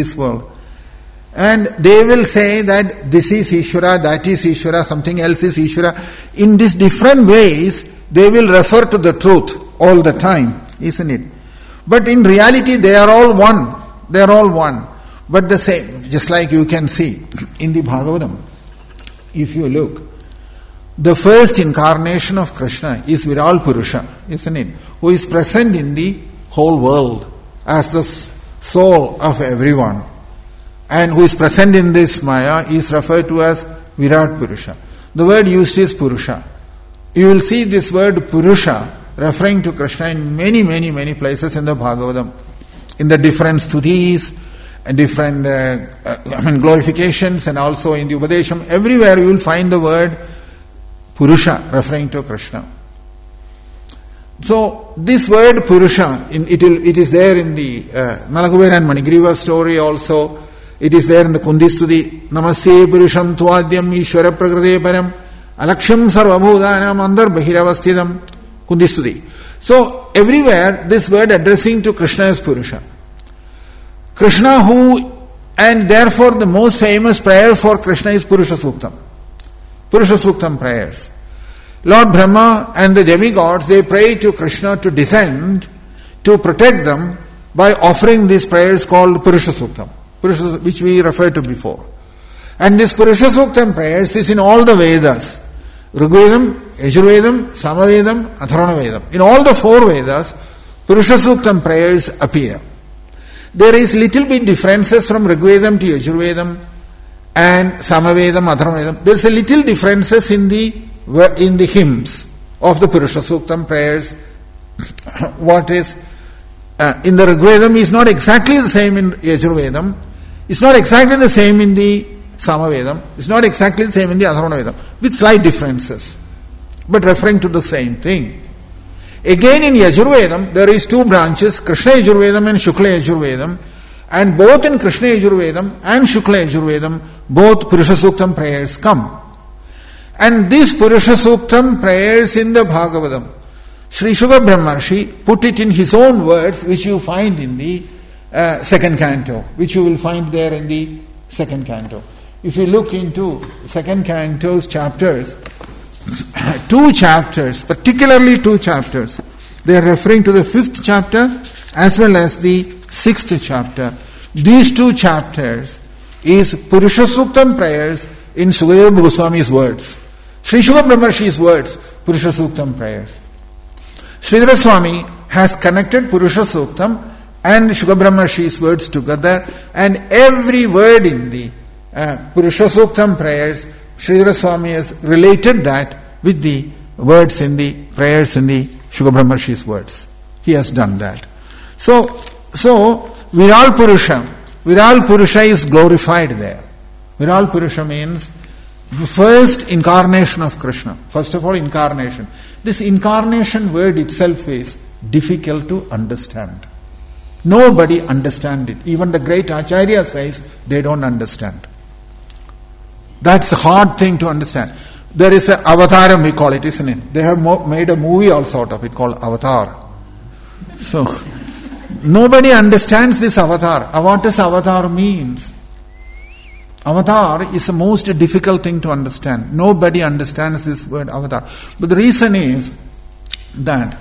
And they will say that this is Ishvara, that is Ishvara, something else is Ishvara. In these different ways, they will refer to the truth all the time, isn't it? But in reality, they are all one. They are all one. But the same, just like you can see in the Bhagavatam, if you look, the first incarnation of Krishna is Viral Purusha, isn't it? Who is present in the whole world as the soul of everyone. And who is present in this Maya is referred to as Virat Purusha. The word used is Purusha. You will see this word Purusha referring to Krishna in many, many, many places in the Bhagavatam. In the different stutis, and different glorifications, and also in the Upadesham. Everywhere you will find the word Purusha referring to Krishna. So this word Purusha, it is there in the Nalakubera and Manigriva story also. It is there in the Kundistuti. Namasye Purusham Tuadyam Ishvara Prakrite Param Alaksham Sarvabhudanam Andar Bahiravastidam Kundistuti. So everywhere this word addressing to Krishna is Purusha. Krishna and therefore the most famous prayer for Krishna is Purusha Suktam. Purusha Suktam prayers. Lord Brahma and the demigods, they pray to Krishna to descend, to protect them by offering these prayers called Purusha Suktam, which we referred to before. And this Purusha Suktam prayers is in all the Vedas. Rigvedam, Yajurvedam, Samavedam, Atharvana Vedam. In all the 4 Vedas, Purusha Suktam prayers appear. There is little bit differences from Rigvedam to Yajurvedam and Samavedam, Atharvana Vedam. There is a little differences in the hymns of the Purusha Suktam prayers. What is in the Rigvedam is not exactly the same in Yajurvedam. It's not exactly the same in the Samavedam. It's not exactly the same in the Atharvana Vedam, with slight differences, but referring to the same thing. Again in Yajurvedam, there is 2 branches, Krishna Yajurvedam and Shukla Yajurvedam, and both in Krishna Yajurvedam and Shukla Yajurvedam, both Purusha Suktam prayers come. And these Purusha Suktam prayers in the Bhagavatam, Sri Shuka Brahmarshi put it in his own words, which you find in the 2nd canto, which you will find there in the 2nd canto. If you look into 2nd canto's chapters, 2 chapters, particularly 2 chapters, they are referring to the 5th chapter as well as the 6th chapter. These 2 chapters is Purusha Suktam prayers in Sukadeva Goswami's words. Sri Shuka Brahmarshi's words, Purusha Suktam prayers. Sridhara Swami has connected Purusha Suktam and Shuka Brahmarshi's words together, and every word in the Purusha Suktam prayers, Sridhara Swami has related that with the words in the prayers in the Shuka Brahmarshi's words. He has done that. So Viral Purusha is glorified there. Viral Purusha means the first incarnation of Krishna. First of all, incarnation. This incarnation word itself is difficult to understand. Nobody understands it. Even the great Acharya says they don't understand. That's a hard thing to understand. There is an avataram, we call it, isn't it? They have made a movie also out of it called Avatar. So, nobody understands this avatar. What does avatar means? Avatar is the most difficult thing to understand. Nobody understands this word avatar. But the reason is that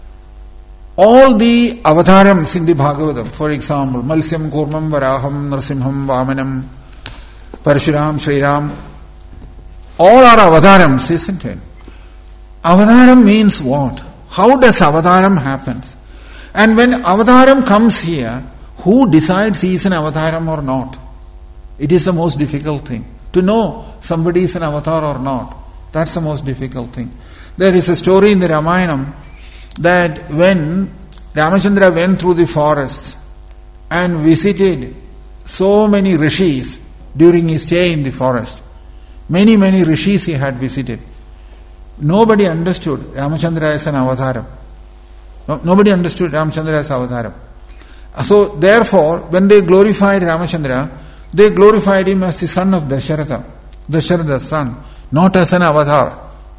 all the avatarams in the Bhagavatam, for example, Malsyam, Kurmam, Varaham, Narasimham, Vamanam, Parshuram, Shriram, all are avatarams, isn't it? Avataram means what? How does avataram happen? And when avataram comes here, who decides he is an avataram or not? It is the most difficult thing. To know somebody is an avatar or not. That's the most difficult thing. There is a story in the Ramayana that when Ramachandra went through the forest and visited so many rishis during his stay in the forest, many rishis he had visited, nobody understood Ramachandra as an avataram. Nobody understood Ramachandra as avataram. So therefore, when they glorified Ramachandra, they glorified him as the son of Dasharatha, Dasharatha's son, not as an avatar.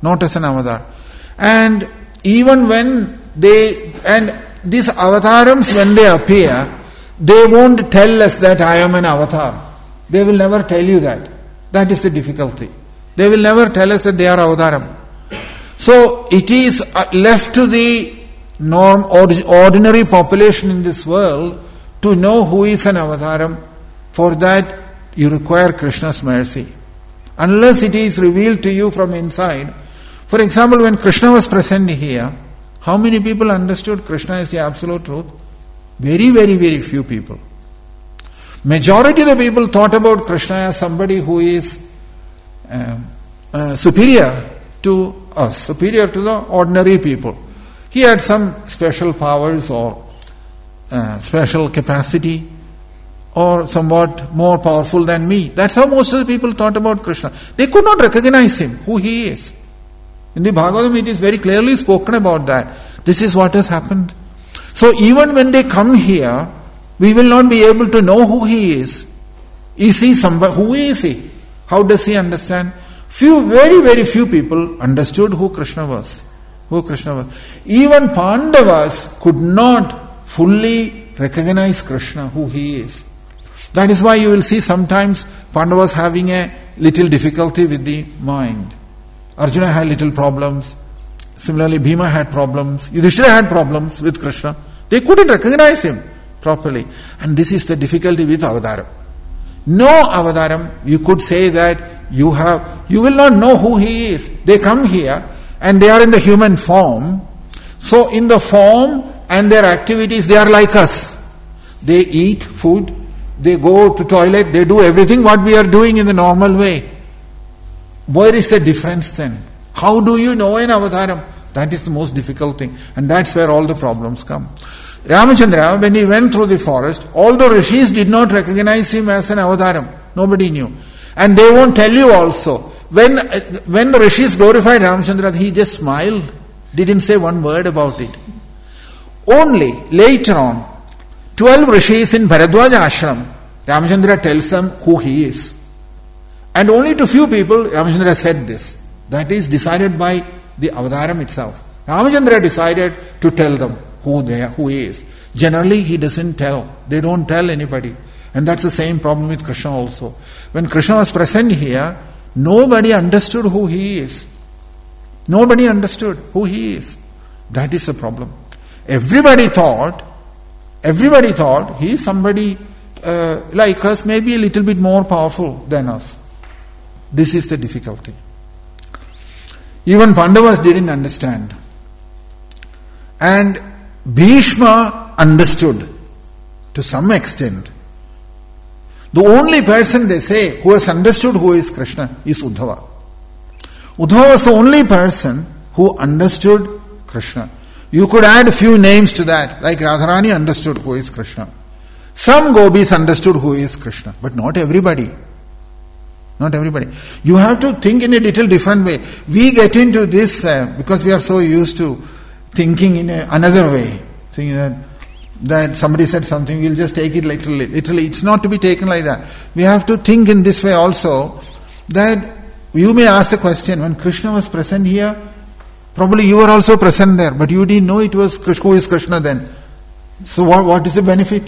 And even when these avatarams, when they appear, they won't tell us that I am an avatar. They will never tell you that. That is the difficulty. They will never tell us that they are avataram. So it is left to the ordinary population in this world to know who is an avataram. For that you require Krishna's mercy. Unless it is revealed to you from inside. For example, when Krishna was present here, how many people understood Krishna is the absolute truth? Very few people. Majority of the people thought about Krishna as somebody who is superior to us, superior to the ordinary people. He had some special powers or special capacity or somewhat more powerful than me. That's how most of the people thought about Krishna. They could not recognize him, who he is. In the Bhagavatam it is very clearly spoken about that. This is what has happened. So even when they come here, we will not be able to know who he is. Is he somebody? Who is he? How does he understand? Very few people understood who Krishna was. Even Pandavas could not fully recognize Krishna, who he is. That is why you will see sometimes Pandavas having a little difficulty with the mind. Arjuna had little problems. Similarly, Bhima had problems. Yudhishthira had problems with Krishna. They couldn't recognize him properly. And this is the difficulty with avataram. No avataram, you could say that you will not know who he is. They come here and they are in the human form. So in the form and their activities, they are like us. They eat food, they go to toilet, they do everything what we are doing in the normal way. Where is the difference then? How do you know an avataram? That is the most difficult thing. And that's where all the problems come. Ramachandra, when he went through the forest, all the rishis did not recognize him as an avataram. Nobody knew. And they won't tell you also. When the rishis glorified Ramachandra, he just smiled. Didn't say one word about it. Only later on, 12 rishis in Bharadwaja ashram, Ramachandra tells them who he is. And only to few people, Ramachandra said this. That is decided by the avataram itself. Ramachandra decided to tell them who he is. Generally, he doesn't tell. They don't tell anybody. And that's the same problem with Krishna also. When Krishna was present here, nobody understood who he is. Nobody understood who he is. That is the problem. Everybody thought he is somebody like us, maybe a little bit more powerful than us. This is the difficulty. Even Pandavas didn't understand. And Bhishma understood to some extent. The only person they say who has understood who is Krishna is Uddhava. Uddhava was the only person who understood Krishna. You could add a few names to that, like Radharani understood who is Krishna. Some gopis understood who is Krishna, but not everybody. Not everybody. You have to think in a little different way. We get into this because we are so used to thinking in another way. Thinking that somebody said something, we'll just take it literally. It's not to be taken like that. We have to think in this way also, that you may ask the question, when Krishna was present here, probably you were also present there, but you didn't know it was who is Krishna then. So what is the benefit?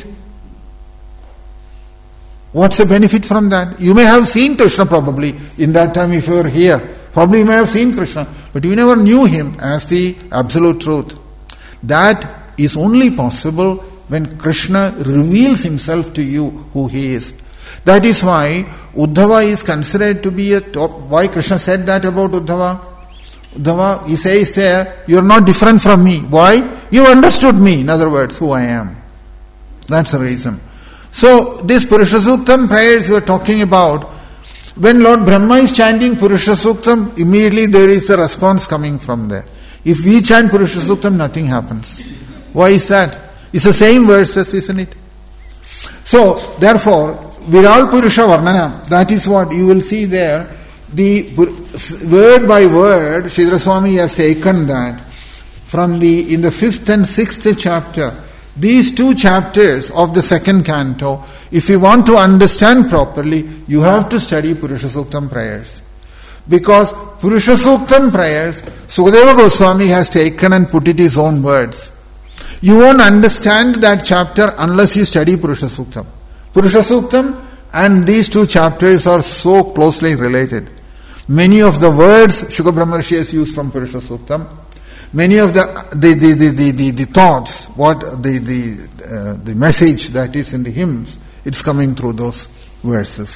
What's the benefit from that? You may have seen Krishna probably in that time if you were here. Probably you may have seen Krishna, but you never knew him as the absolute truth. That is only possible when Krishna reveals himself to you who he is. That is why Uddhava is considered to be a top. Why Krishna said that about Uddhava? Uddhava, he says there, you are not different from me. Why? You understood me, in other words, who I am. That's the reason. So, this Purusha Suktam prayers we are talking about, when Lord Brahma is chanting Purusha Suktam, immediately there is a response coming from there. If we chant Purusha Suktam, nothing happens. Why is that? It's the same verses, isn't it? So, therefore, Viral Purusha Varnana, that is what you will see there. The word by word, Sridhar Swami has taken that from in the 5th and 6th chapter. These 2 chapters of the 2nd canto, if you want to understand properly, you have to study Purusha Suktam prayers. Because Purusha Suktam prayers, Sukadeva Goswami has taken and put it his own words. You won't understand that chapter unless you study Purusha Suktam. Purusha Suktam and these 2 chapters are so closely related. Many of the words Shukha Brahmarshi has used from Purusha Suktam, many of the thoughts, what the message that is in the hymns, it's coming through those verses,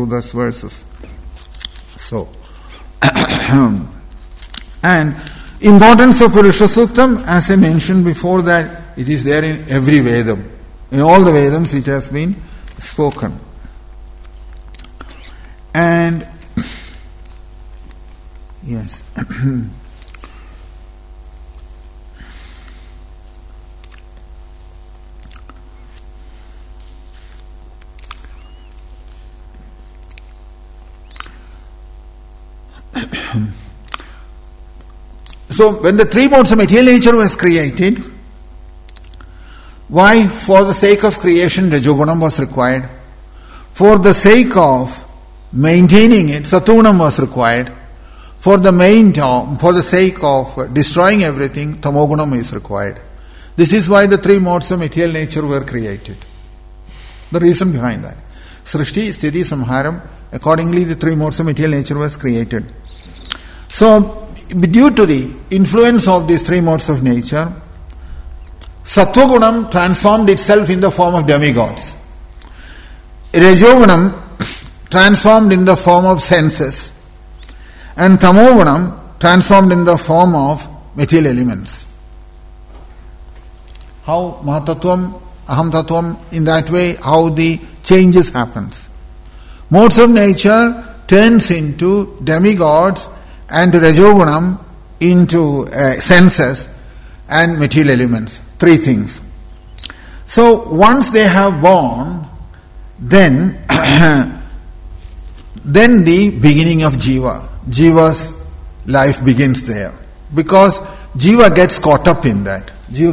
So, and importance of Purusha Suktam, as I mentioned before, that it is there in every Vedam. In all the Vedams it has been spoken. And yes. So, when the 3 modes of material nature was created, why? For the sake of creation, Rajogunam was required. For the sake of maintaining it, Sattvagunam was required. For the sake of destroying everything, Tamogunam is required. This is why the 3 modes of material nature were created. The reason behind that. Srishti, Sthiti, Samharam, accordingly the 3 modes of material nature was created. So, due to the influence of these 3 modes of nature, Sattvagunam transformed itself in the form of demigods. Rajogunam transformed in the form of senses. And Tamogunam transformed in the form of material elements. How Mahatattvam, Aham Tattvam, in that way, how the changes happens. Modes of nature turns into demigods and Rajogunam into senses and material elements. 3 things. So once they have born, then the beginning of Jiva's life begins there. Because Jiva gets caught up in that.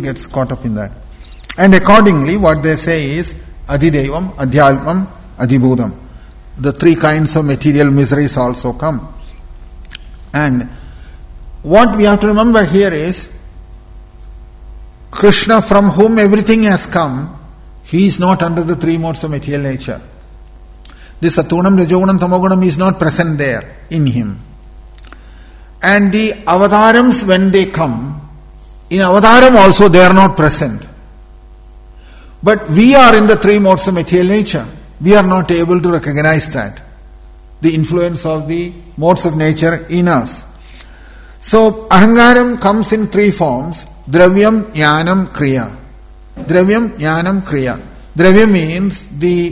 And accordingly what they say is Adhidevam, Adhyalpam, Adhibhudam. The 3 kinds of material miseries also come. And what we have to remember here is Krishna, from whom everything has come, he is not under the 3 modes of material nature. This Sattvagunam, Rajogunam, Tamogunam is not present there in him. And the avatarams, when they come, in avataram also they are not present. But we are in the 3 modes of material nature. We are not able to recognize that. The influence of the modes of nature in us. So, Ahangaram comes in 3 forms. Dravyam, Jnanam, Kriya. Dravyam, Jnanam, Kriya. Dravya means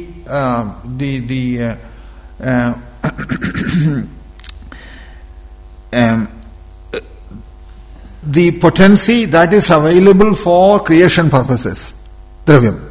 the potency that is available for creation purposes. Dravyam.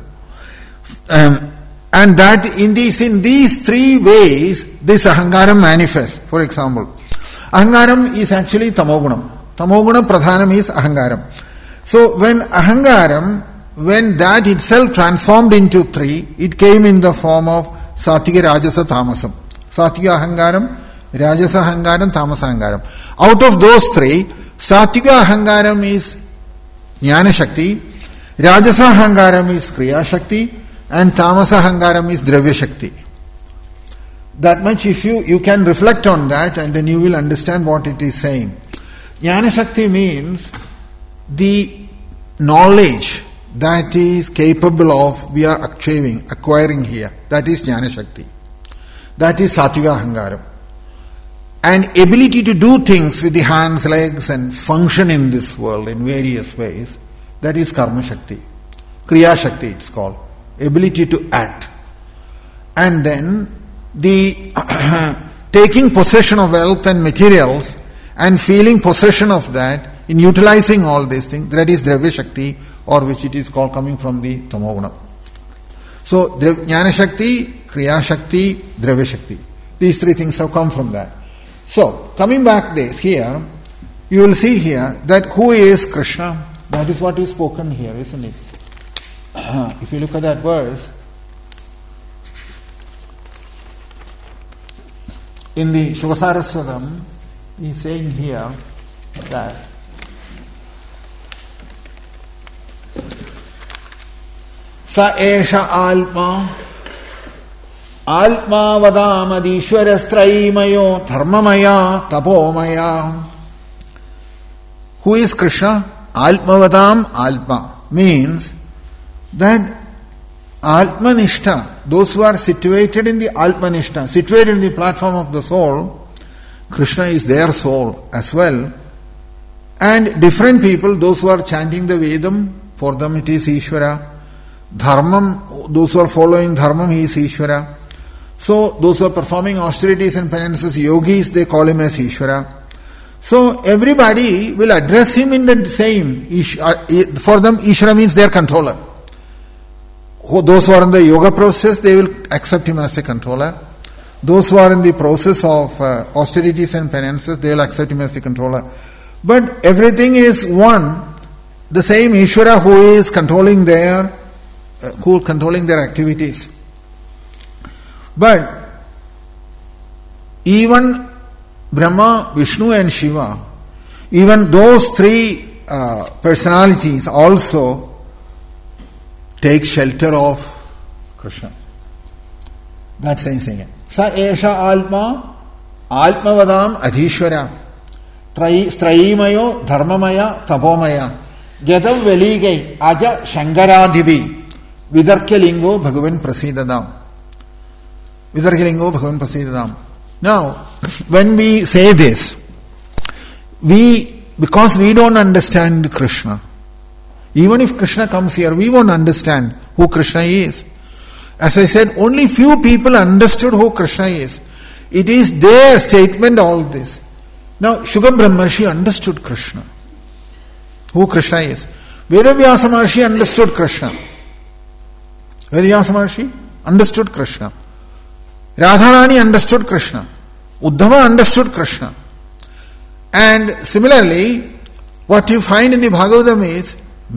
And that in these 3 ways, this Ahangaram manifests. For example, Ahangaram is actually Tamogunam. Tamoguna Pradhanam is Ahangaram. So when Ahangaram, when that itself transformed into 3, it came in the form of Sattviga, Rajasa, Tamasam. Sattviga Ahangaram, Rajasa Ahangaram, Tamasa Ahangaram. Out of those 3, Sattviga Ahangaram is Jnana Shakti, Rajasa Ahangaram is Kriya Shakti, and Tamasa Ahangaram is Dravya Shakti. That much if you can reflect on that, and then you will understand what it is saying. Jnana Shakti means the knowledge that is capable of we are acquiring here. That is Jnana Shakti. That is Sattviga Ahangaram. And ability to do things with the hands, legs and function in this world in various ways, that is Karma Shakti. Kriya Shakti it's called. Ability to act. And then the taking possession of wealth and materials and feeling possession of that in utilizing all these things, that is Dravya Shakti, or which it is called coming from the Tamoguna. So Jnana Shakti, Kriya Shakti, Dravya Shakti. These three things have come from that. So, coming back this here, you will see here that who is Krishna? That is what is spoken here, isn't it? If you look at that verse, in the Shivasaraswatam, he is saying here that Sa esha alma Alma vadāmadīśvarastraimayo dharmamaya tapomaya. Who is Krishna? Almavadam Alma means that Almanishta, those who are situated in the Almanishta, situated in the platform of the soul, Krishna is their soul as well. And different people, those who are chanting the Vedam, for them it is Ishvara. Dharmam, those who are following Dharmam, he is Ishvara. So, those who are performing austerities and penances, yogis, they call him as Ishvara. So, everybody will address him in the same. For them, Ishvara means their controller. Those who are in the yoga process, they will accept him as a controller. Those who are in the process of austerities and penances, they will accept him as the controller. But everything is one. The same Ishvara who is controlling their activities. But even Brahma, Vishnu and Shiva, even those three personalities also take shelter of Krishna. That's saying. Sa esha alma, almavadam adhishvara, straimayo, dharmamaya, tapomaya, jadav veligai, aja shankaradhivi, vidarkyalingo bhagavan prasidadam. Now, when we say this, because we don't understand Krishna, even if Krishna comes here, we won't understand who Krishna is. As I said, only few people understood who Krishna is. It is their statement, all this. Now, Shukra Brahmarshi understood Krishna, who Krishna is. Vedavyasa Maharshi understood Krishna. Vedavyasa Maharshi understood Krishna. Radharani understood Krishna. Uddhava understood Krishna. And similarly, what you find in the Bhagavatam is,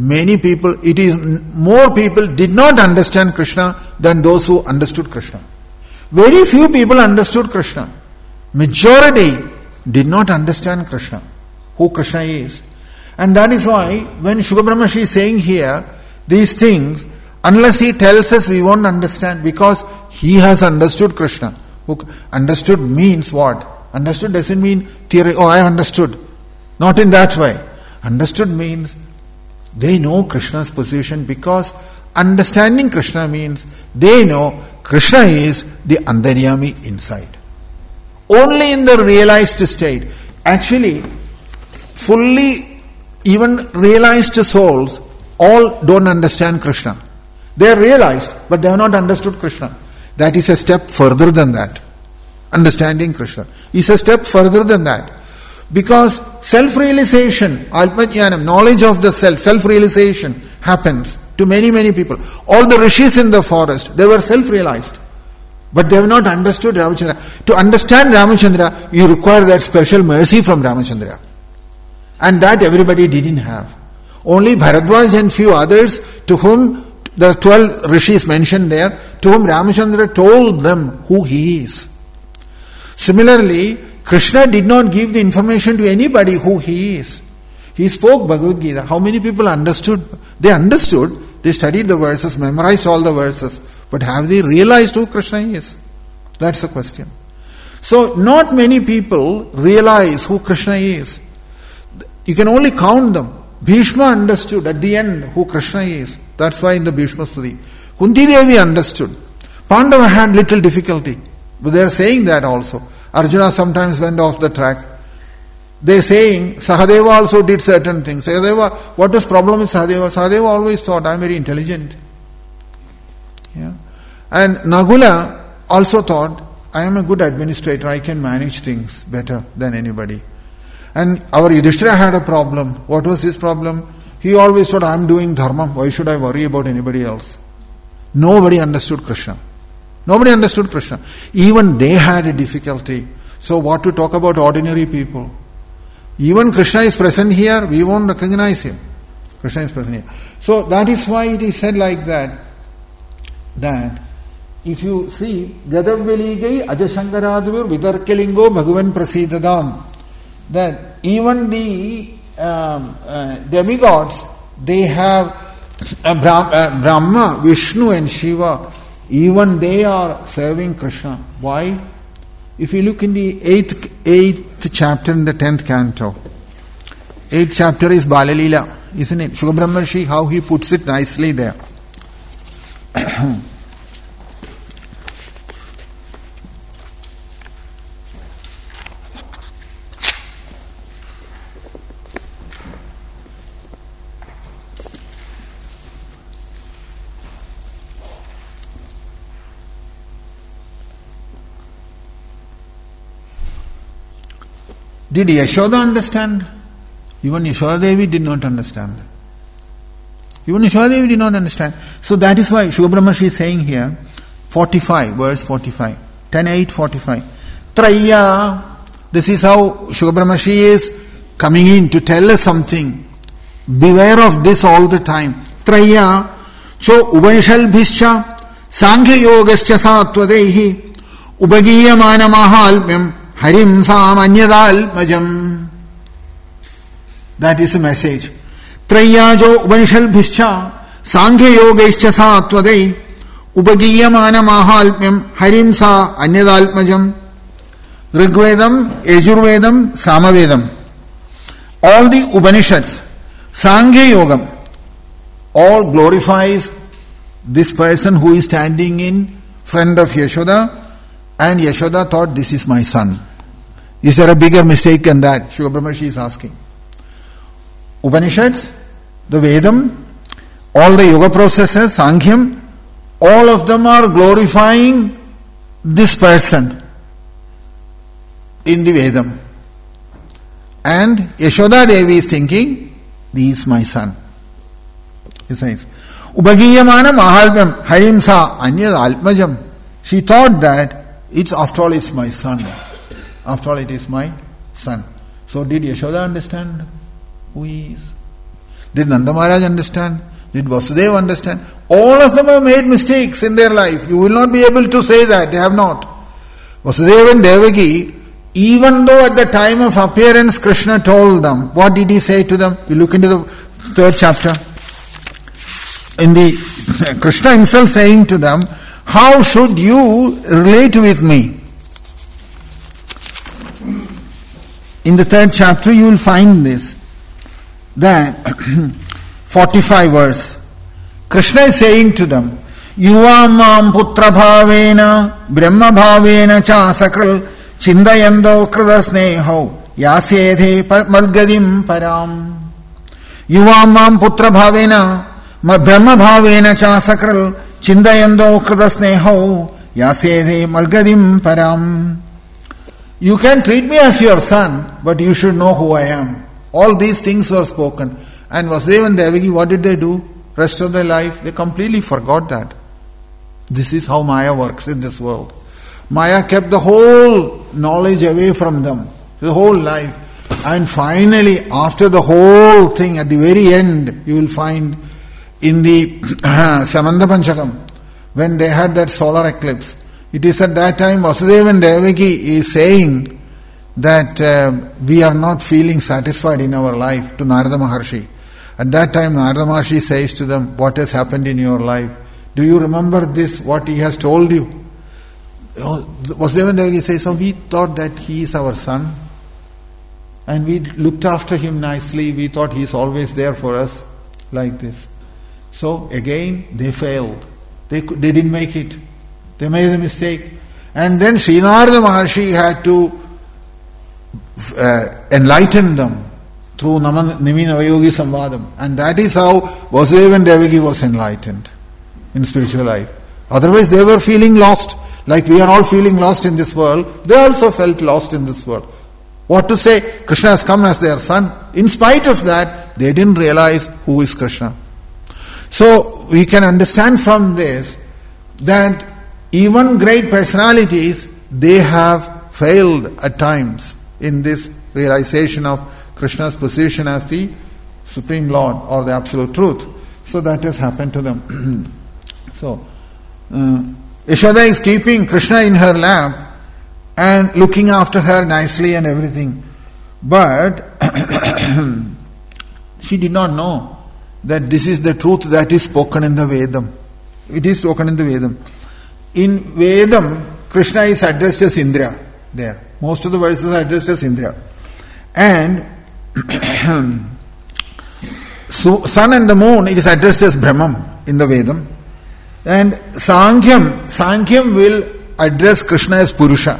more people did not understand Krishna than those who understood Krishna. Very few people understood Krishna. Majority did not understand Krishna, who Krishna is. And that is why, when Shukra Brahmarshi is saying here, these things, unless he tells us, we won't understand, because he has understood Krishna. Understood means what? Understood doesn't mean theory, I have understood. Not in that way. Understood means they know Krishna's position, because understanding Krishna means they know Krishna is the Antaryami inside. Only in the realized state, actually, fully even realized souls all don't understand Krishna. They are realized, but they have not understood Krishna. That is a step further than that. Understanding Krishna is a step further than that. Because self-realization, Alpajnanam, knowledge of the self, self-realization happens to many, many people. All the rishis in the forest, they were self-realized. But they have not understood Ramachandra. To understand Ramachandra, you require that special mercy from Ramachandra. And that everybody didn't have. Only Bharadwaj and few others, to whom there are 12 rishis mentioned there, to whom Ramachandra told them who he is. Similarly, Krishna did not give the information to anybody who he is. He spoke Bhagavad Gita. How many people understood? They understood, they studied the verses, memorized all the verses, but have they realized who Krishna is? That's the question. So, not many people realize who Krishna is. You can only count them. Bhishma understood at the end who Krishna is. That's why in the Bhishma Stuti. Kunti Devi understood. Pandava had little difficulty. But they are saying that also. Arjuna sometimes went off the track. They are saying, Sahadeva also did certain things. Sahadeva, what was problem with Sahadeva? Sahadeva always thought, I am very intelligent. Yeah. And Nagula also thought, I am a good administrator, I can manage things better than anybody. And our Yudhishthira had a problem. What was his problem? He always thought, I am doing dharma. Why should I worry about anybody else? Nobody understood Krishna. Nobody understood Krishna. Even they had a difficulty. So what to talk about ordinary people? Even Krishna is present here, we won't recognize him. Krishna is present here. So that is why it is said like that if you see, Gadavveligai Ajashankaradvir Vitarkalingo Bhagavan Prasidadam, that even the demigods, they have Brahma, Vishnu and Shiva, even they are serving Krishna. Why? If you look in the 8th chapter in the 10th canto, 8th chapter is Balalila, isn't it? Shukabrahmarshi, how he puts it nicely there. Did Yashoda understand? Even Yashoda Devi did not understand. Even Yashoda Devi did not understand. So that is why Shukabrahmarshi is saying here, 45, verse 45, 10:8:45. Traya, this is how Shukabrahmarshi is coming in to tell us something. Beware of this all the time. Traya, cho Upanishalbhischa, Sankhya Yogascha Sattvadehi, Upagiyamana Mahalmyam, Harim Samanyadal Majam. That is the message. Trayajo Upanishalbhischa Sankhya Yogaischa Sattvadehi Upagiyamana Mahalmyam Harim Sa Anyadalpmajam. Rigvedam, Yajurvedam, Samavedam. All the Upanishads, Sankhya Yogam, all glorifies this person who is standing in front of Yashoda, and Yashoda thought, this is my son. Is there a bigger mistake than that? Shukabrahmarshi is asking. Upanishads, the Vedam, all the yoga processes, Sankhya, all of them are glorifying this person in the Vedam. And Yashoda Devi is thinking, he is my son. He says, Upagiyamana Mahalvyam Harimsa Anyad Alpmajam. She thought that after all it's my son. After all it is my son. So did Yashoda understand who he is? Did Nanda Maharaj understand? Did Vasudeva understand? All of them have made mistakes in their life. You will not be able to say that. They have not. Vasudeva and Devaki, even though at the time of appearance Krishna told them, what did he say to them? You look into the 3rd chapter. In the Krishna himself saying to them, how should you relate with me? In the 3rd chapter you will find this. That 45 verse. Krishna is saying to them, Yuvam putra bhavena brahma bhavena cha sakral chindayando krida sneho yasedhe malgadim param. Yuvam putra bhavena brahma bhavena cha sakral chindayando krida sneho yasedhe malgadim param. You can treat me as your son, but you should know who I am. All these things were spoken. And Vasudeva and Devaki, what did they do? Rest of their life, they completely forgot that. This is how Maya works in this world. Maya kept the whole knowledge away from them, the whole life. And finally, after the whole thing, at the very end, you will find in the Samanda Panchakam, when they had that solar eclipse, it is at that time Vasudeva and Devaki is saying that we are not feeling satisfied in our life to Narada Maharshi. At that time Narada Maharshi says to them, what has happened in your life? Do you remember this, what he has told you? Vasudeva and Devaki say, so we thought that he is our son and we looked after him nicely, we thought he is always there for us, like this. So again they failed. They didn't make it. They made a mistake. And then Sri Narada Maharshi had to enlighten them through Nimi Navayogi Samvadam. And that is how Vasudeva and Devaki was enlightened in spiritual life. Otherwise they were feeling lost, like we are all feeling lost in this world. They also felt lost in this world. What to say? Krishna has come as their son. In spite of that, they didn't realize who is Krishna. So we can understand from this that even great personalities, they have failed at times in this realization of Krishna's position as the Supreme Lord or the Absolute Truth. So that has happened to them. So Yashoda is keeping Krishna in her lap and looking after her nicely and everything. But she did not know that this is the truth that is spoken in the Vedam. It is spoken in the Vedam. In Vedam, Krishna is addressed as Indra there. Most of the verses are addressed as Indra. And so sun and the moon, it is addressed as Brahman in the Vedam. And Sankhya will address Krishna as Purusha.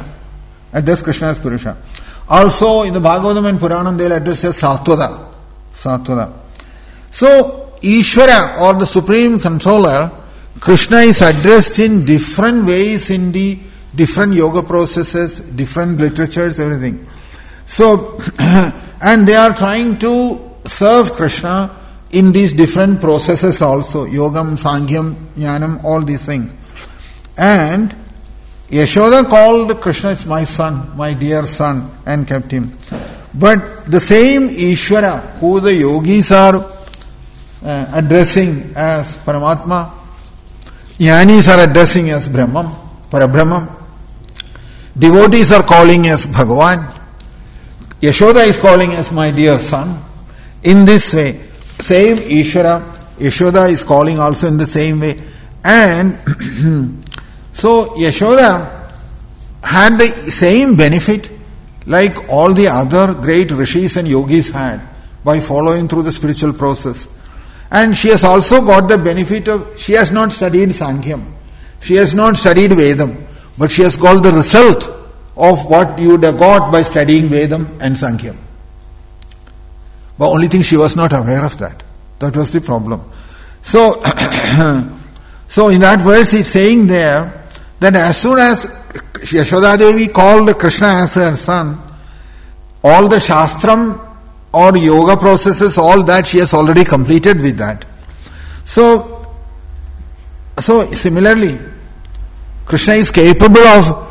Also in the Bhagavatam and Puranam, they will address as Satvada. So Ishvara or the Supreme Controller, Krishna is addressed in different ways in the different yoga processes, different literatures, everything. So, and they are trying to serve Krishna in these different processes also, Yogam, Sankhya, Jnanam, all these things. And Yashoda called Krishna as my son, my dear son, and kept him. But the same Ishvara who the yogis are addressing as Paramatma, Jnanis are addressing as Brahman, Parabrahman, devotees are calling as Bhagavan, Yashoda is calling as my dear son. In this way, same Ishvara, Yashoda is calling also in the same way. And so Yashoda had the same benefit like all the other great rishis and yogis had by following through the spiritual process. And she has also got the benefit of, she has not studied Sankhya, she has not studied Vedam, but she has got the result of what you would have got by studying Vedam and Sankhya. But only thing, she was not aware of that. That was the problem. So, so in that verse it's saying there that as soon as Yashoda Devi called Krishna as her son, all the Shastram or yoga processes, all that she has already completed with that. So similarly, Krishna is capable of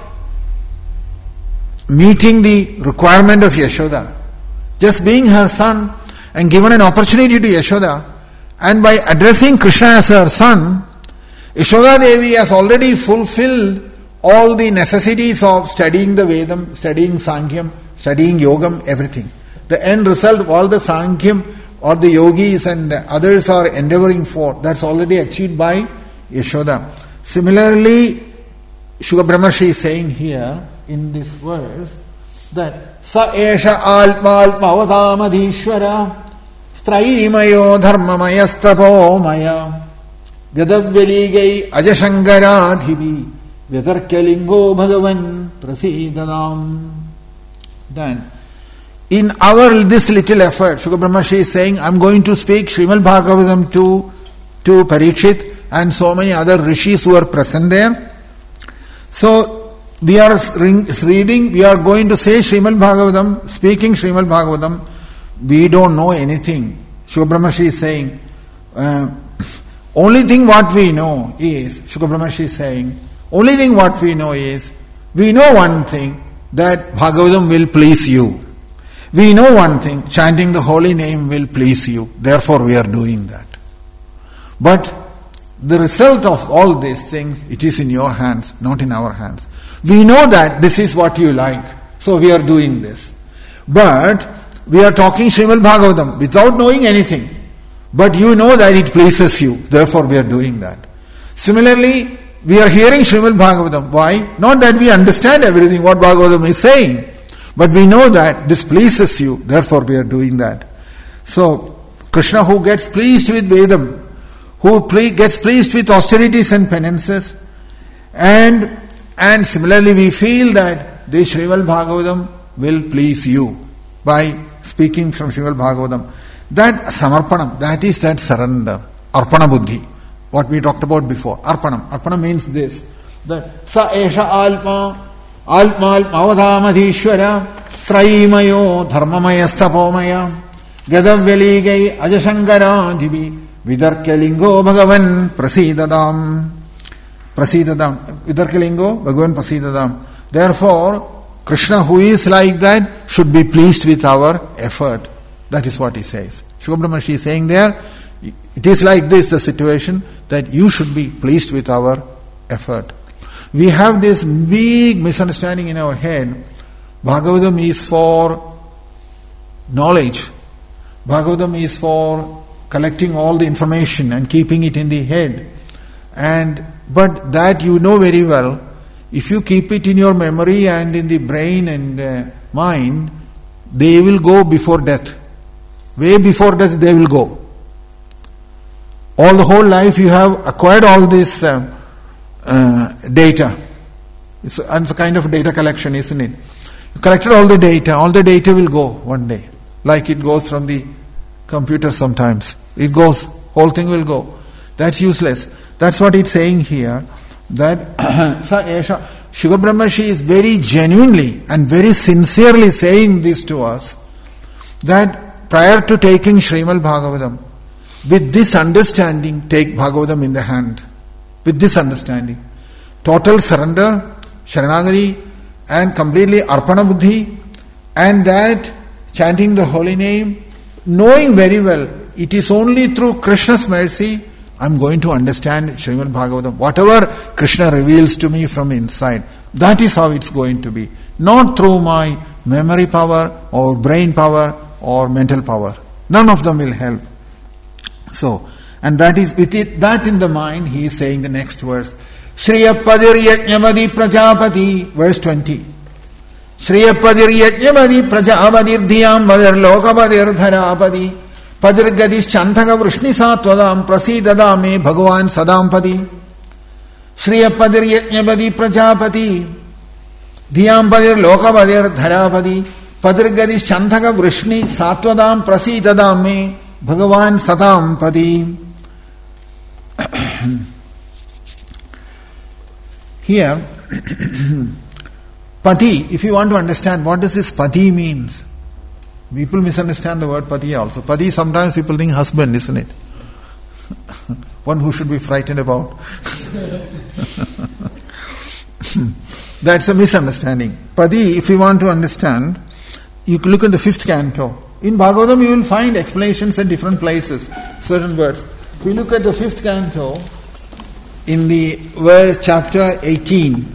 meeting the requirement of Yashoda. Just being her son and given an opportunity to Yashoda, and by addressing Krishna as her son, Yashoda Devi has already fulfilled all the necessities of studying the Vedam, studying Sankhya, studying Yogam, everything. The end result of all the Sankhya or the yogis and others are endeavoring for, that's already achieved by Yashoda. Similarly, Shuka Brahmarshi is saying here in this verse that Sa Esha Alpa Alpavadamadhishvara Straimayo Dharmamayastapomaya Gadavveligai Ajashangaradhivi Vyatarkalingo Bhagavan Prasidadam. Then, in this little effort, Shuka Brahmarshi is saying, I am going to speak Srimad Bhagavatam to Parikshit and so many other rishis who are present there. So, we are reading, we are going to say Srimad Bhagavatam, speaking Srimad Bhagavatam. We don't know anything. Shuka Brahmarshi is saying, only thing what we know is, Shuka Brahmarshi is saying, only thing what we know is, we know one thing, that Bhagavatam will please you. We know one thing, chanting the holy name will please you. Therefore we are doing that. But the result of all these things, it is in your hands, not in our hands. We know that this is what you like, so we are doing this. But we are talking Srimad Bhagavatam without knowing anything. But you know that it pleases you, therefore we are doing that. Similarly, we are hearing Srimad Bhagavatam. Why? Not that we understand everything what Bhagavatam is saying, but we know that this pleases you, therefore we are doing that. So, Krishna who gets pleased with Vedam, who gets pleased with austerities and penances, and similarly we feel that this Srimad Bhagavatam will please you by speaking from Srimad Bhagavatam. That samarpanam, that is that surrender, arpana buddhi, what we talked about before. Arpana means this, that sa esha alma avadhamadhishvara Traimayo Dharmamayastapomaya Gadaveligai Ajashankara Divi Vidarkalingo Bhagavan Prasidadam. Vidarkalingo Bhagavan Prasidadam. Therefore, Krishna, who is like that, should be pleased with our effort. That is what he says. Shukla Brahmarshi is saying there, it is like this, the situation, that you should be pleased with our effort. We have this big misunderstanding in our head. Bhagavatam is for knowledge. Bhagavatam is for collecting all the information and keeping it in the head. But that you know very well, if you keep it in your memory and in the brain and mind, they will go before death. Way before death they will go. All the whole life you have acquired all this data. It's a kind of data collection, isn't it? You collected all the data will go one day. Like it goes from the computer sometimes. It goes, whole thing will go. That's useless. That's what it's saying here. That Shukla Brahmarshi is very genuinely and very sincerely saying this to us, that prior to taking Srimad Bhagavatam, with this understanding, take Bhagavatam in the hand. With this understanding. Total surrender, Sharanagati, and completely Arpana Buddhi, and that chanting the holy name, knowing very well, it is only through Krishna's mercy I am going to understand Srimad Bhagavatam. Whatever Krishna reveals to me from inside, that is how it's going to be. Not through my memory power or brain power or mental power. None of them will help. So, and that is with it, that in the mind, he is saying the next verse. Shriyapadir yajnamadi prajapati, verse 20. Shriyapadir yajnamadi prajapadir dhyam vadir lokapadir dharapadi padir gadis chantaka vrishni satwadam prasidadame bhagavan sadampadi. Shriyapadir yajnamadi prajapati dhyam vadir lokapadir dharapadi padir gadis chantaka vrishni satwadam prasidadame Bhagavan Sadam Padi. Here, Pati, if you want to understand what does this Pati means, people misunderstand the word Pati also. Pati, sometimes people think husband, isn't it? One who should be frightened about. That's a misunderstanding. Pati, if you want to understand, you look at the 5th canto. In Bhagavatam you will find explanations at different places, certain words. If we look at the 5th canto, in the verse chapter 18,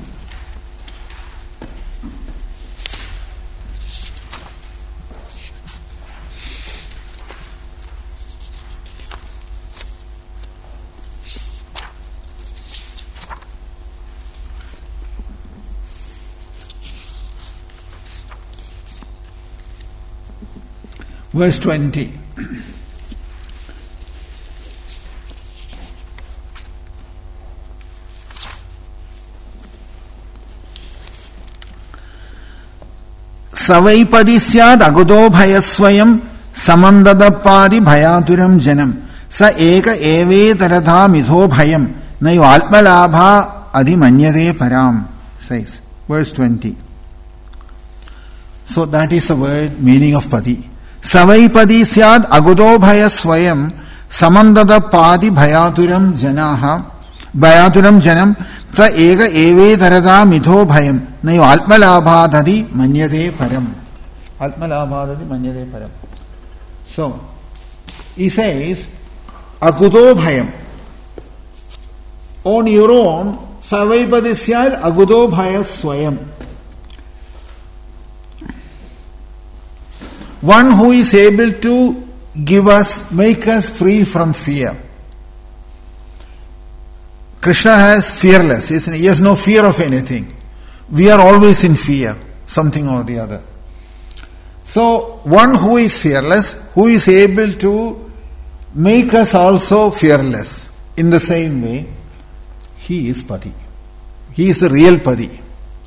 verse 20. Savaipadi syad agudo bhayasvayam samandadapadi bhayaturam janam sa eka eve taratha mitho bhayam nayo alpalabha adhimanyate param, says verse 20. So that is the word meaning of Pati. Savaipadi syad agudo bhayasvayam samandadapadi bhayaturam janaha bhayaturam janam sa eka eve taratha mitho bhayam nayo alpalabhadhadi manyate param. Alpalabhadhadi manyate param. So, he says, agudo bhayam. On your own, savaipadi syad agudo bhayasvayam. One who is able to give us, make us free from fear. Krishna has fearless, isn't he? He has no fear of anything. We are always in fear, something or the other. So, one who is fearless, who is able to make us also fearless, in the same way, he is Pati. He is the real Pati.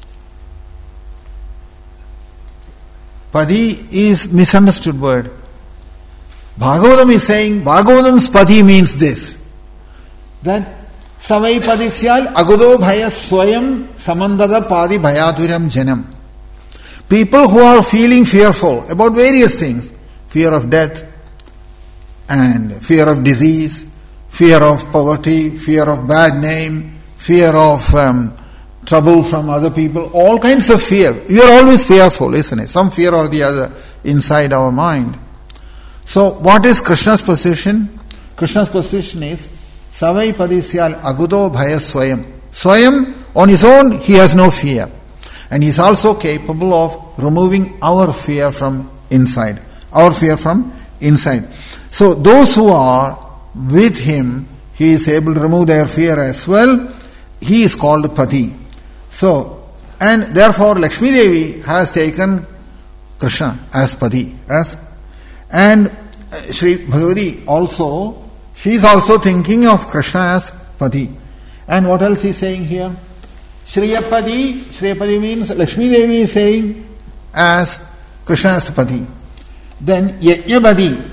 Pati is misunderstood word. Bhagavatam is saying, Bhagavatam's Pati means this, that Savai Padisyal Agudo Bhaya Swayam Samandada Padi Bhayaturam Janam. people who are feeling fearful about various things, fear of death and fear of disease, fear of poverty, fear of bad name, fear of trouble from other people, all kinds of fear. We are always fearful, isn't it? Some fear or the other inside our mind. So what is Krishna's position? Krishna's position is Savai Padisyal Agudo Bhaya Swayam. Swayam, on his own, he has no fear. And he is also capable of removing our fear from inside. Our fear from inside. So those who are with him, he is able to remove their fear as well. He is called Pati. So, and therefore Lakshmi Devi has taken Krishna as Pati. And Sri Bhagavati also, she is also thinking of Krishna as Pati. And what else is saying here? Shriyapadi. Shriyapadi means Lakshmi Devi is saying as Krishna as Pati. Then Yajnapadi.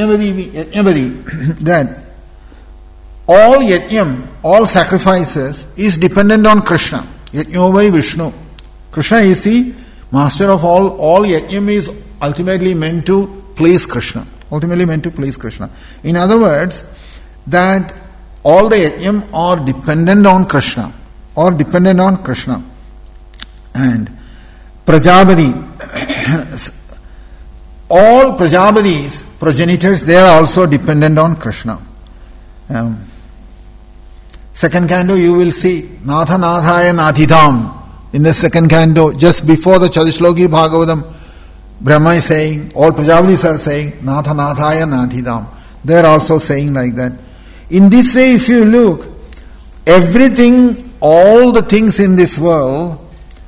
That all yajnam, all sacrifices is dependent on Krishna. Yajno by Vishnu. Krishna is the master of all. All yajnam is ultimately meant to please Krishna. In other words, that all the yajnam are dependent on Krishna. And Prajapati, all Prajapati's progenitors, they are also dependent on Krishna. Second canto you will see Natha Nathaya Nathidam. In the second canto, just before the Chatushloki Bhagavatam, Brahma is saying, all Prajapatis are saying Natha Nathaya Nathidam. They are also saying like that. In this way, if you look, everything, all the things in this world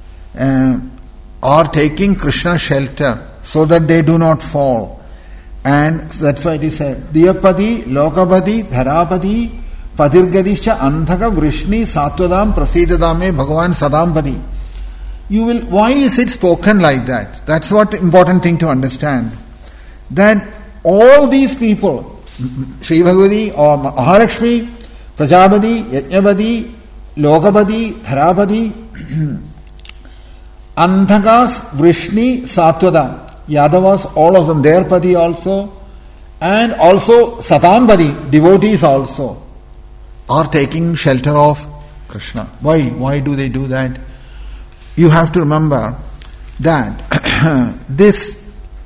are taking Krishna shelter so that they do not fall. And that's why it is said, Diyapati, Lokapati, Dharapati, Padirgadischa, Anthaka, Vrishni, Satwadam, Prasidadame, Bhagavan, Sadampati. Why is it spoken like that? That's what important thing to understand. That all these people, Sri Bhagavati or Mahalakshmi, Prajapati, Yajnapati, Lokapati, Dharapati, Anthakas, Vrishni, Satwadam. Yadavas, all of them, their Pati also, and also Satampati, devotees also, are taking shelter of Krishna. Why? Why do they do that? You have to remember that this,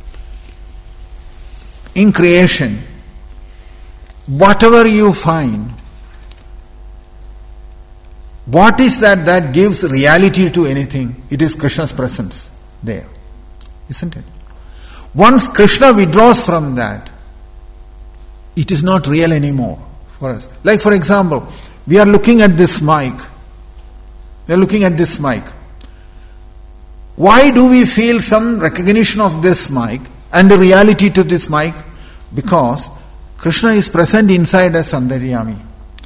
in creation, whatever you find, what is that gives reality to anything? It is Krishna's presence there, isn't it? Once Krishna withdraws from that, it is not real anymore for us. Like for example, we are looking at this mic. Why do we feel some recognition of this mic and the reality to this mic? Because Krishna is present inside us, Antaryami,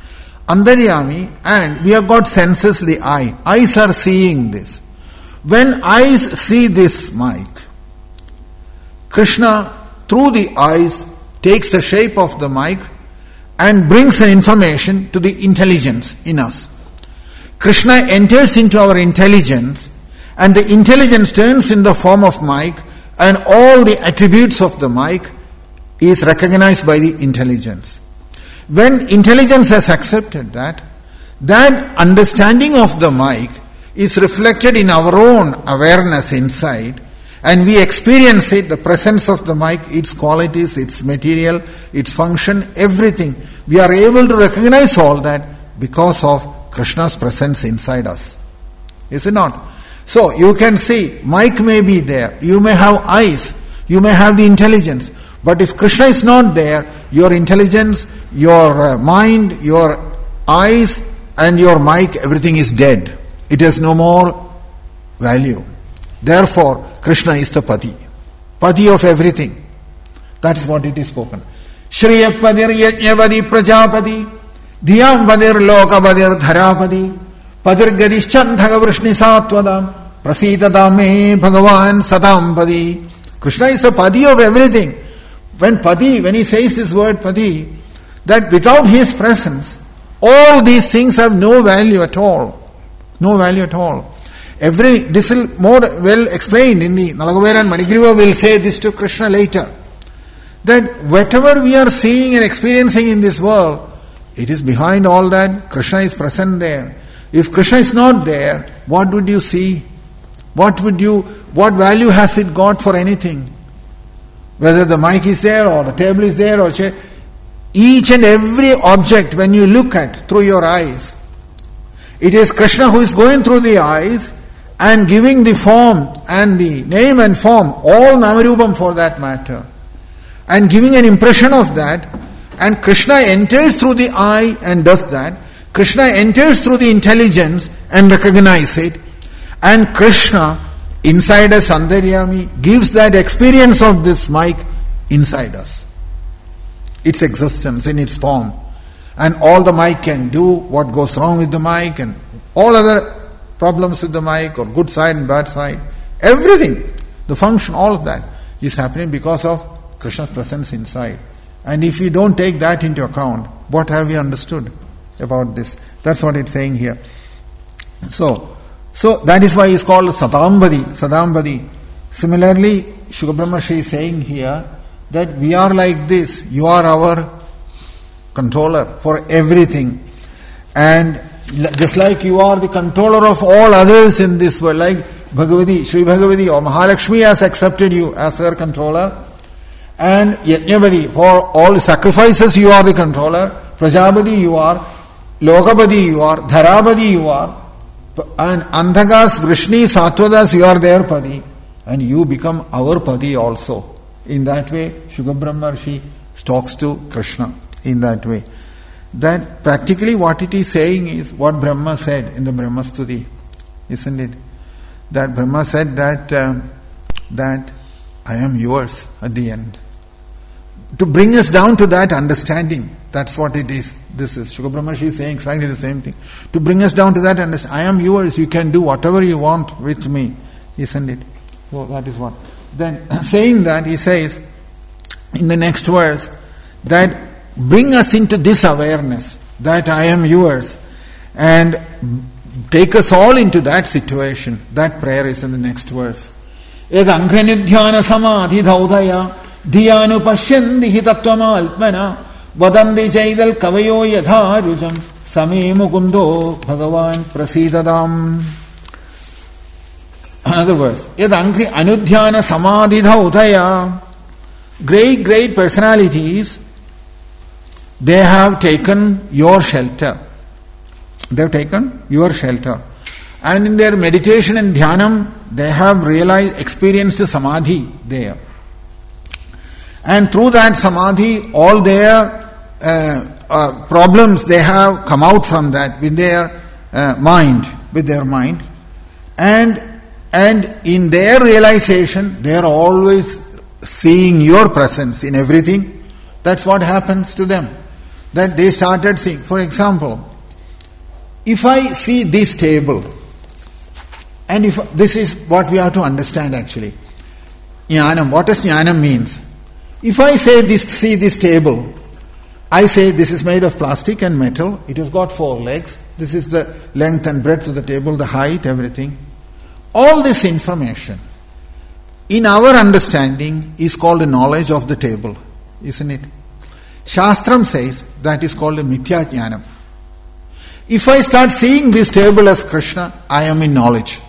and we have got senses, the eye. Eyes are seeing this. When eyes see this mic, Krishna, through the eyes, takes the shape of the mic and brings an information to the intelligence in us. Krishna enters into our intelligence, and the intelligence turns in the form of mic, and all the attributes of the mic is recognized by the intelligence. When intelligence has accepted that understanding of the mic is reflected in our own awareness inside, and we experience it, the presence of the mic, its qualities, its material, its function, everything. We are able to recognize all that because of Krishna's presence inside us. Is it not? So you can see, mic may be there, you may have eyes, you may have the intelligence, but if Krishna is not there, your intelligence, your mind, your eyes and your mic, everything is dead. It has no more value. Therefore, Krishna is the Pati of everything. That is what it is spoken. Shriyapadir Yajnapadi Prajapati, Diyamvadir Lokapadir Dharapati, Padir Gadishchandhaga Vrishni Satwadam, Prasidadame Bhagavan Sadampadi. Krishna is the Pati of everything. When he says this word Pati, that without his presence, all these things have no value at all. No value at all. This is more well explained in the Nalagavera, and Manigriva will say this to Krishna later. That whatever we are seeing and experiencing in this world, it is behind all that. Krishna is present there. If Krishna is not there, what would you see? What value has it got for anything? Whether the mic is there or the table is there or chair, each and every object when you look at through your eyes, it is Krishna who is going through the eyes and giving the form and the name and form, all Namarubam for that matter, and giving an impression of that. And Krishna enters through the eye and does that. Krishna enters through the intelligence and recognizes it. And Krishna, inside us, Antaryami, gives that experience of this mic inside us. Its existence in its form. And all the mic can do, what goes wrong with the mic and all other problems with the mic or good side and bad side. Everything, the function, all of that is happening because of Krishna's presence inside. And if we don't take that into account, what have we understood about this? That's what it's saying here. So that is why it's called Sadambadi. Similarly, Shuka Brahmashi is saying here that we are like this. You are our controller for everything. And just like you are the controller of all others in this world, like Bhagavati, Sri Bhagavati or Mahalakshmi has accepted you as her controller. And Yajnavadi, for all sacrifices you are the controller. Prajapati you are, Lokapati you are, Dharapati you are, and Anthagas, Vrishni, Satvadas you are their Padi, and you become our Padi also. In that way, Shuka Brahmarshi talks to Krishna in that way. That practically what it is saying is what Brahma said in the Brahmastuti, isn't it? That Brahma said that I am yours at the end. To bring us down to that understanding, that's what it is. This is Shuka Brahmarshi is saying exactly the same thing. To bring us down to that understanding, I am yours, you can do whatever you want with me, isn't it? So that is what. Then saying that, he says in the next verse that bring us into this awareness that I am yours and take us all into that situation. That prayer is in the next verse. Ed angranidhyana samadhi dhaudaya dhiyanu pashyandi hi tattvamalpana vadandi jaidal kavayo yadharujam same mukundo bhagavan prasidadam. Another verse. Ed anudhyana samadhi dhaudaya. Great personalities, they have taken your shelter. They have taken your shelter. And in their meditation and dhyanam, they have experienced samadhi there. And through that samadhi, all their problems, they have come out from that with their mind. And in their realization, they are always seeing your presence in everything. That's what happens to them. That they started seeing. For example, if I see this table, and if this is what we have to understand actually. Jnanam, what does jnanam means? If I see this table, I say this is made of plastic and metal, it has got 4 legs, this is the length and breadth of the table, the height, everything. All this information, in our understanding, is called the knowledge of the table, isn't it? Shastram says that is called a mithya jnanam. If I start seeing this table as Krishna, I am in knowledge.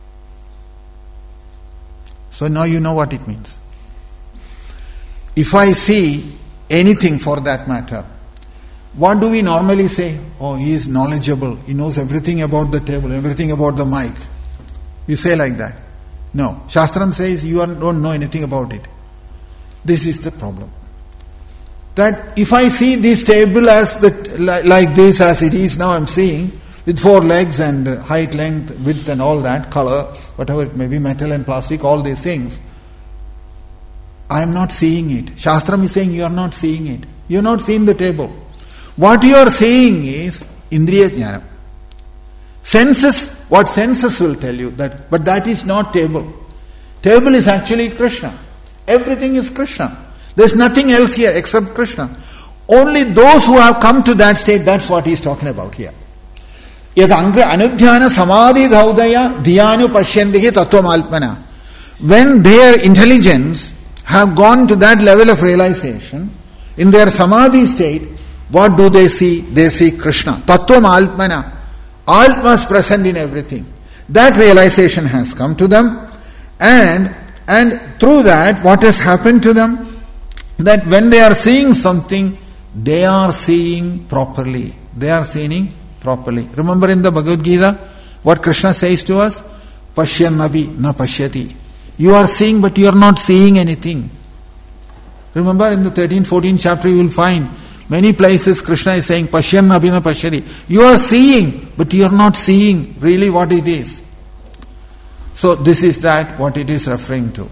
So now you know what it means. If I see anything for that matter, what do we normally say? Oh, he is knowledgeable. He knows everything about the table, everything about the mic. You say like that. No. Shastram says you don't know anything about it. This is the problem. That if I see this table as like this as it is now I'm seeing, with 4 legs and height, length, width and all that, color, whatever it may be, metal and plastic, all these things, I am not seeing it. Shastram is saying you are not seeing it. You are not seeing the table. What you are seeing is Indriya Jnana. Senses, what senses will tell you that, but that is not table. Table is actually Krishna. Everything is Krishna. There is nothing else here except Krishna. Only those who have come to that state, that's what he is talking about here. Yad anudhyana samadhi dhaudaya dhyanu pashyantihi tattvam alpana. When their intelligence have gone to that level of realization, in their samadhi state, what do they see? They see Krishna. Tattvam alpana. Atma is present in everything. That realization has come to them, and through that, what has happened to them? That when they are seeing something, they are seeing properly. They are seeing properly. Remember in the Bhagavad Gita, what Krishna says to us? Pashyannapi na pashyati. You are seeing, but you are not seeing anything. Remember in the 13th, 14th chapter, you will find many places Krishna is saying, Pashyannapi na pashyati. You are seeing, but you are not seeing really what it is. So this is that what it is referring to.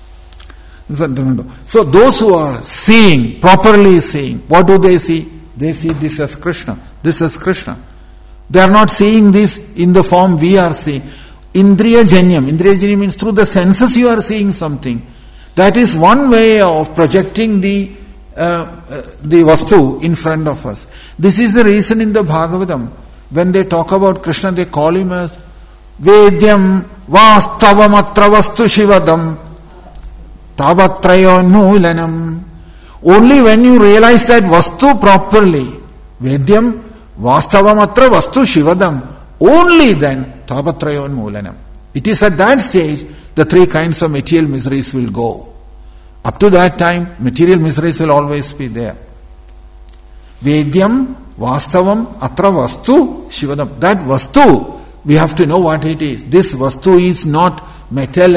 So those who are seeing, properly seeing, what do they see? They see this as Krishna. This is Krishna. They are not seeing this in the form we are seeing. Indriya janyam. Indriya janyam means through the senses you are seeing something. That is one way of projecting the vastu in front of us. This is the reason in the Bhagavatam, when they talk about Krishna, they call him as Vedyam Vastavamatra Vastu Shivadam Tavatrayo Nulanam. Only when you realize that Vastu properly, Vedyam Vastavamatra Vastu Shivadam, only then Tavatrayo Nulanam. It is at that stage the three kinds of material miseries will go. Up to that time, material miseries will always be there. Vedyam Vastavam Atra Vastu Shivadam. That Vastu, we have to know what it is. This Vastu is not metal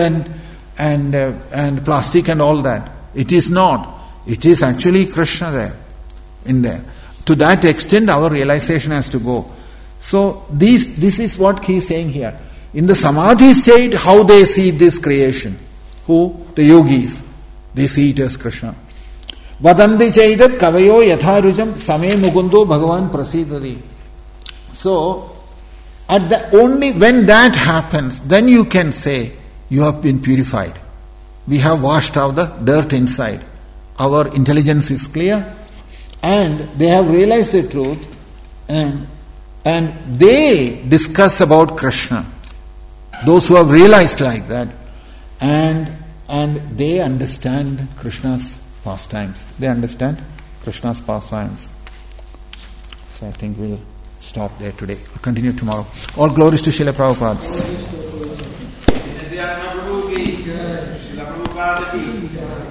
and plastic and all that. It is not. It is actually Krishna there, in there. To that extent, our realization has to go. So this is what he is saying here. In the Samadhi state, how they see this creation. Who? The yogis. They see it as Krishna. Vadanti chaidat kavayo yatharujam same mukundo bhagavan prasidati. So, only when that happens, then you can say, you have been purified. We have washed out the dirt inside. Our intelligence is clear, and they have realized the truth, and they discuss about Krishna. Those who have realized like that, and they understand Krishna's pastimes. They understand Krishna's pastimes. So I think we'll stop there today. We'll continue tomorrow. All glories to Srila Prabhupada.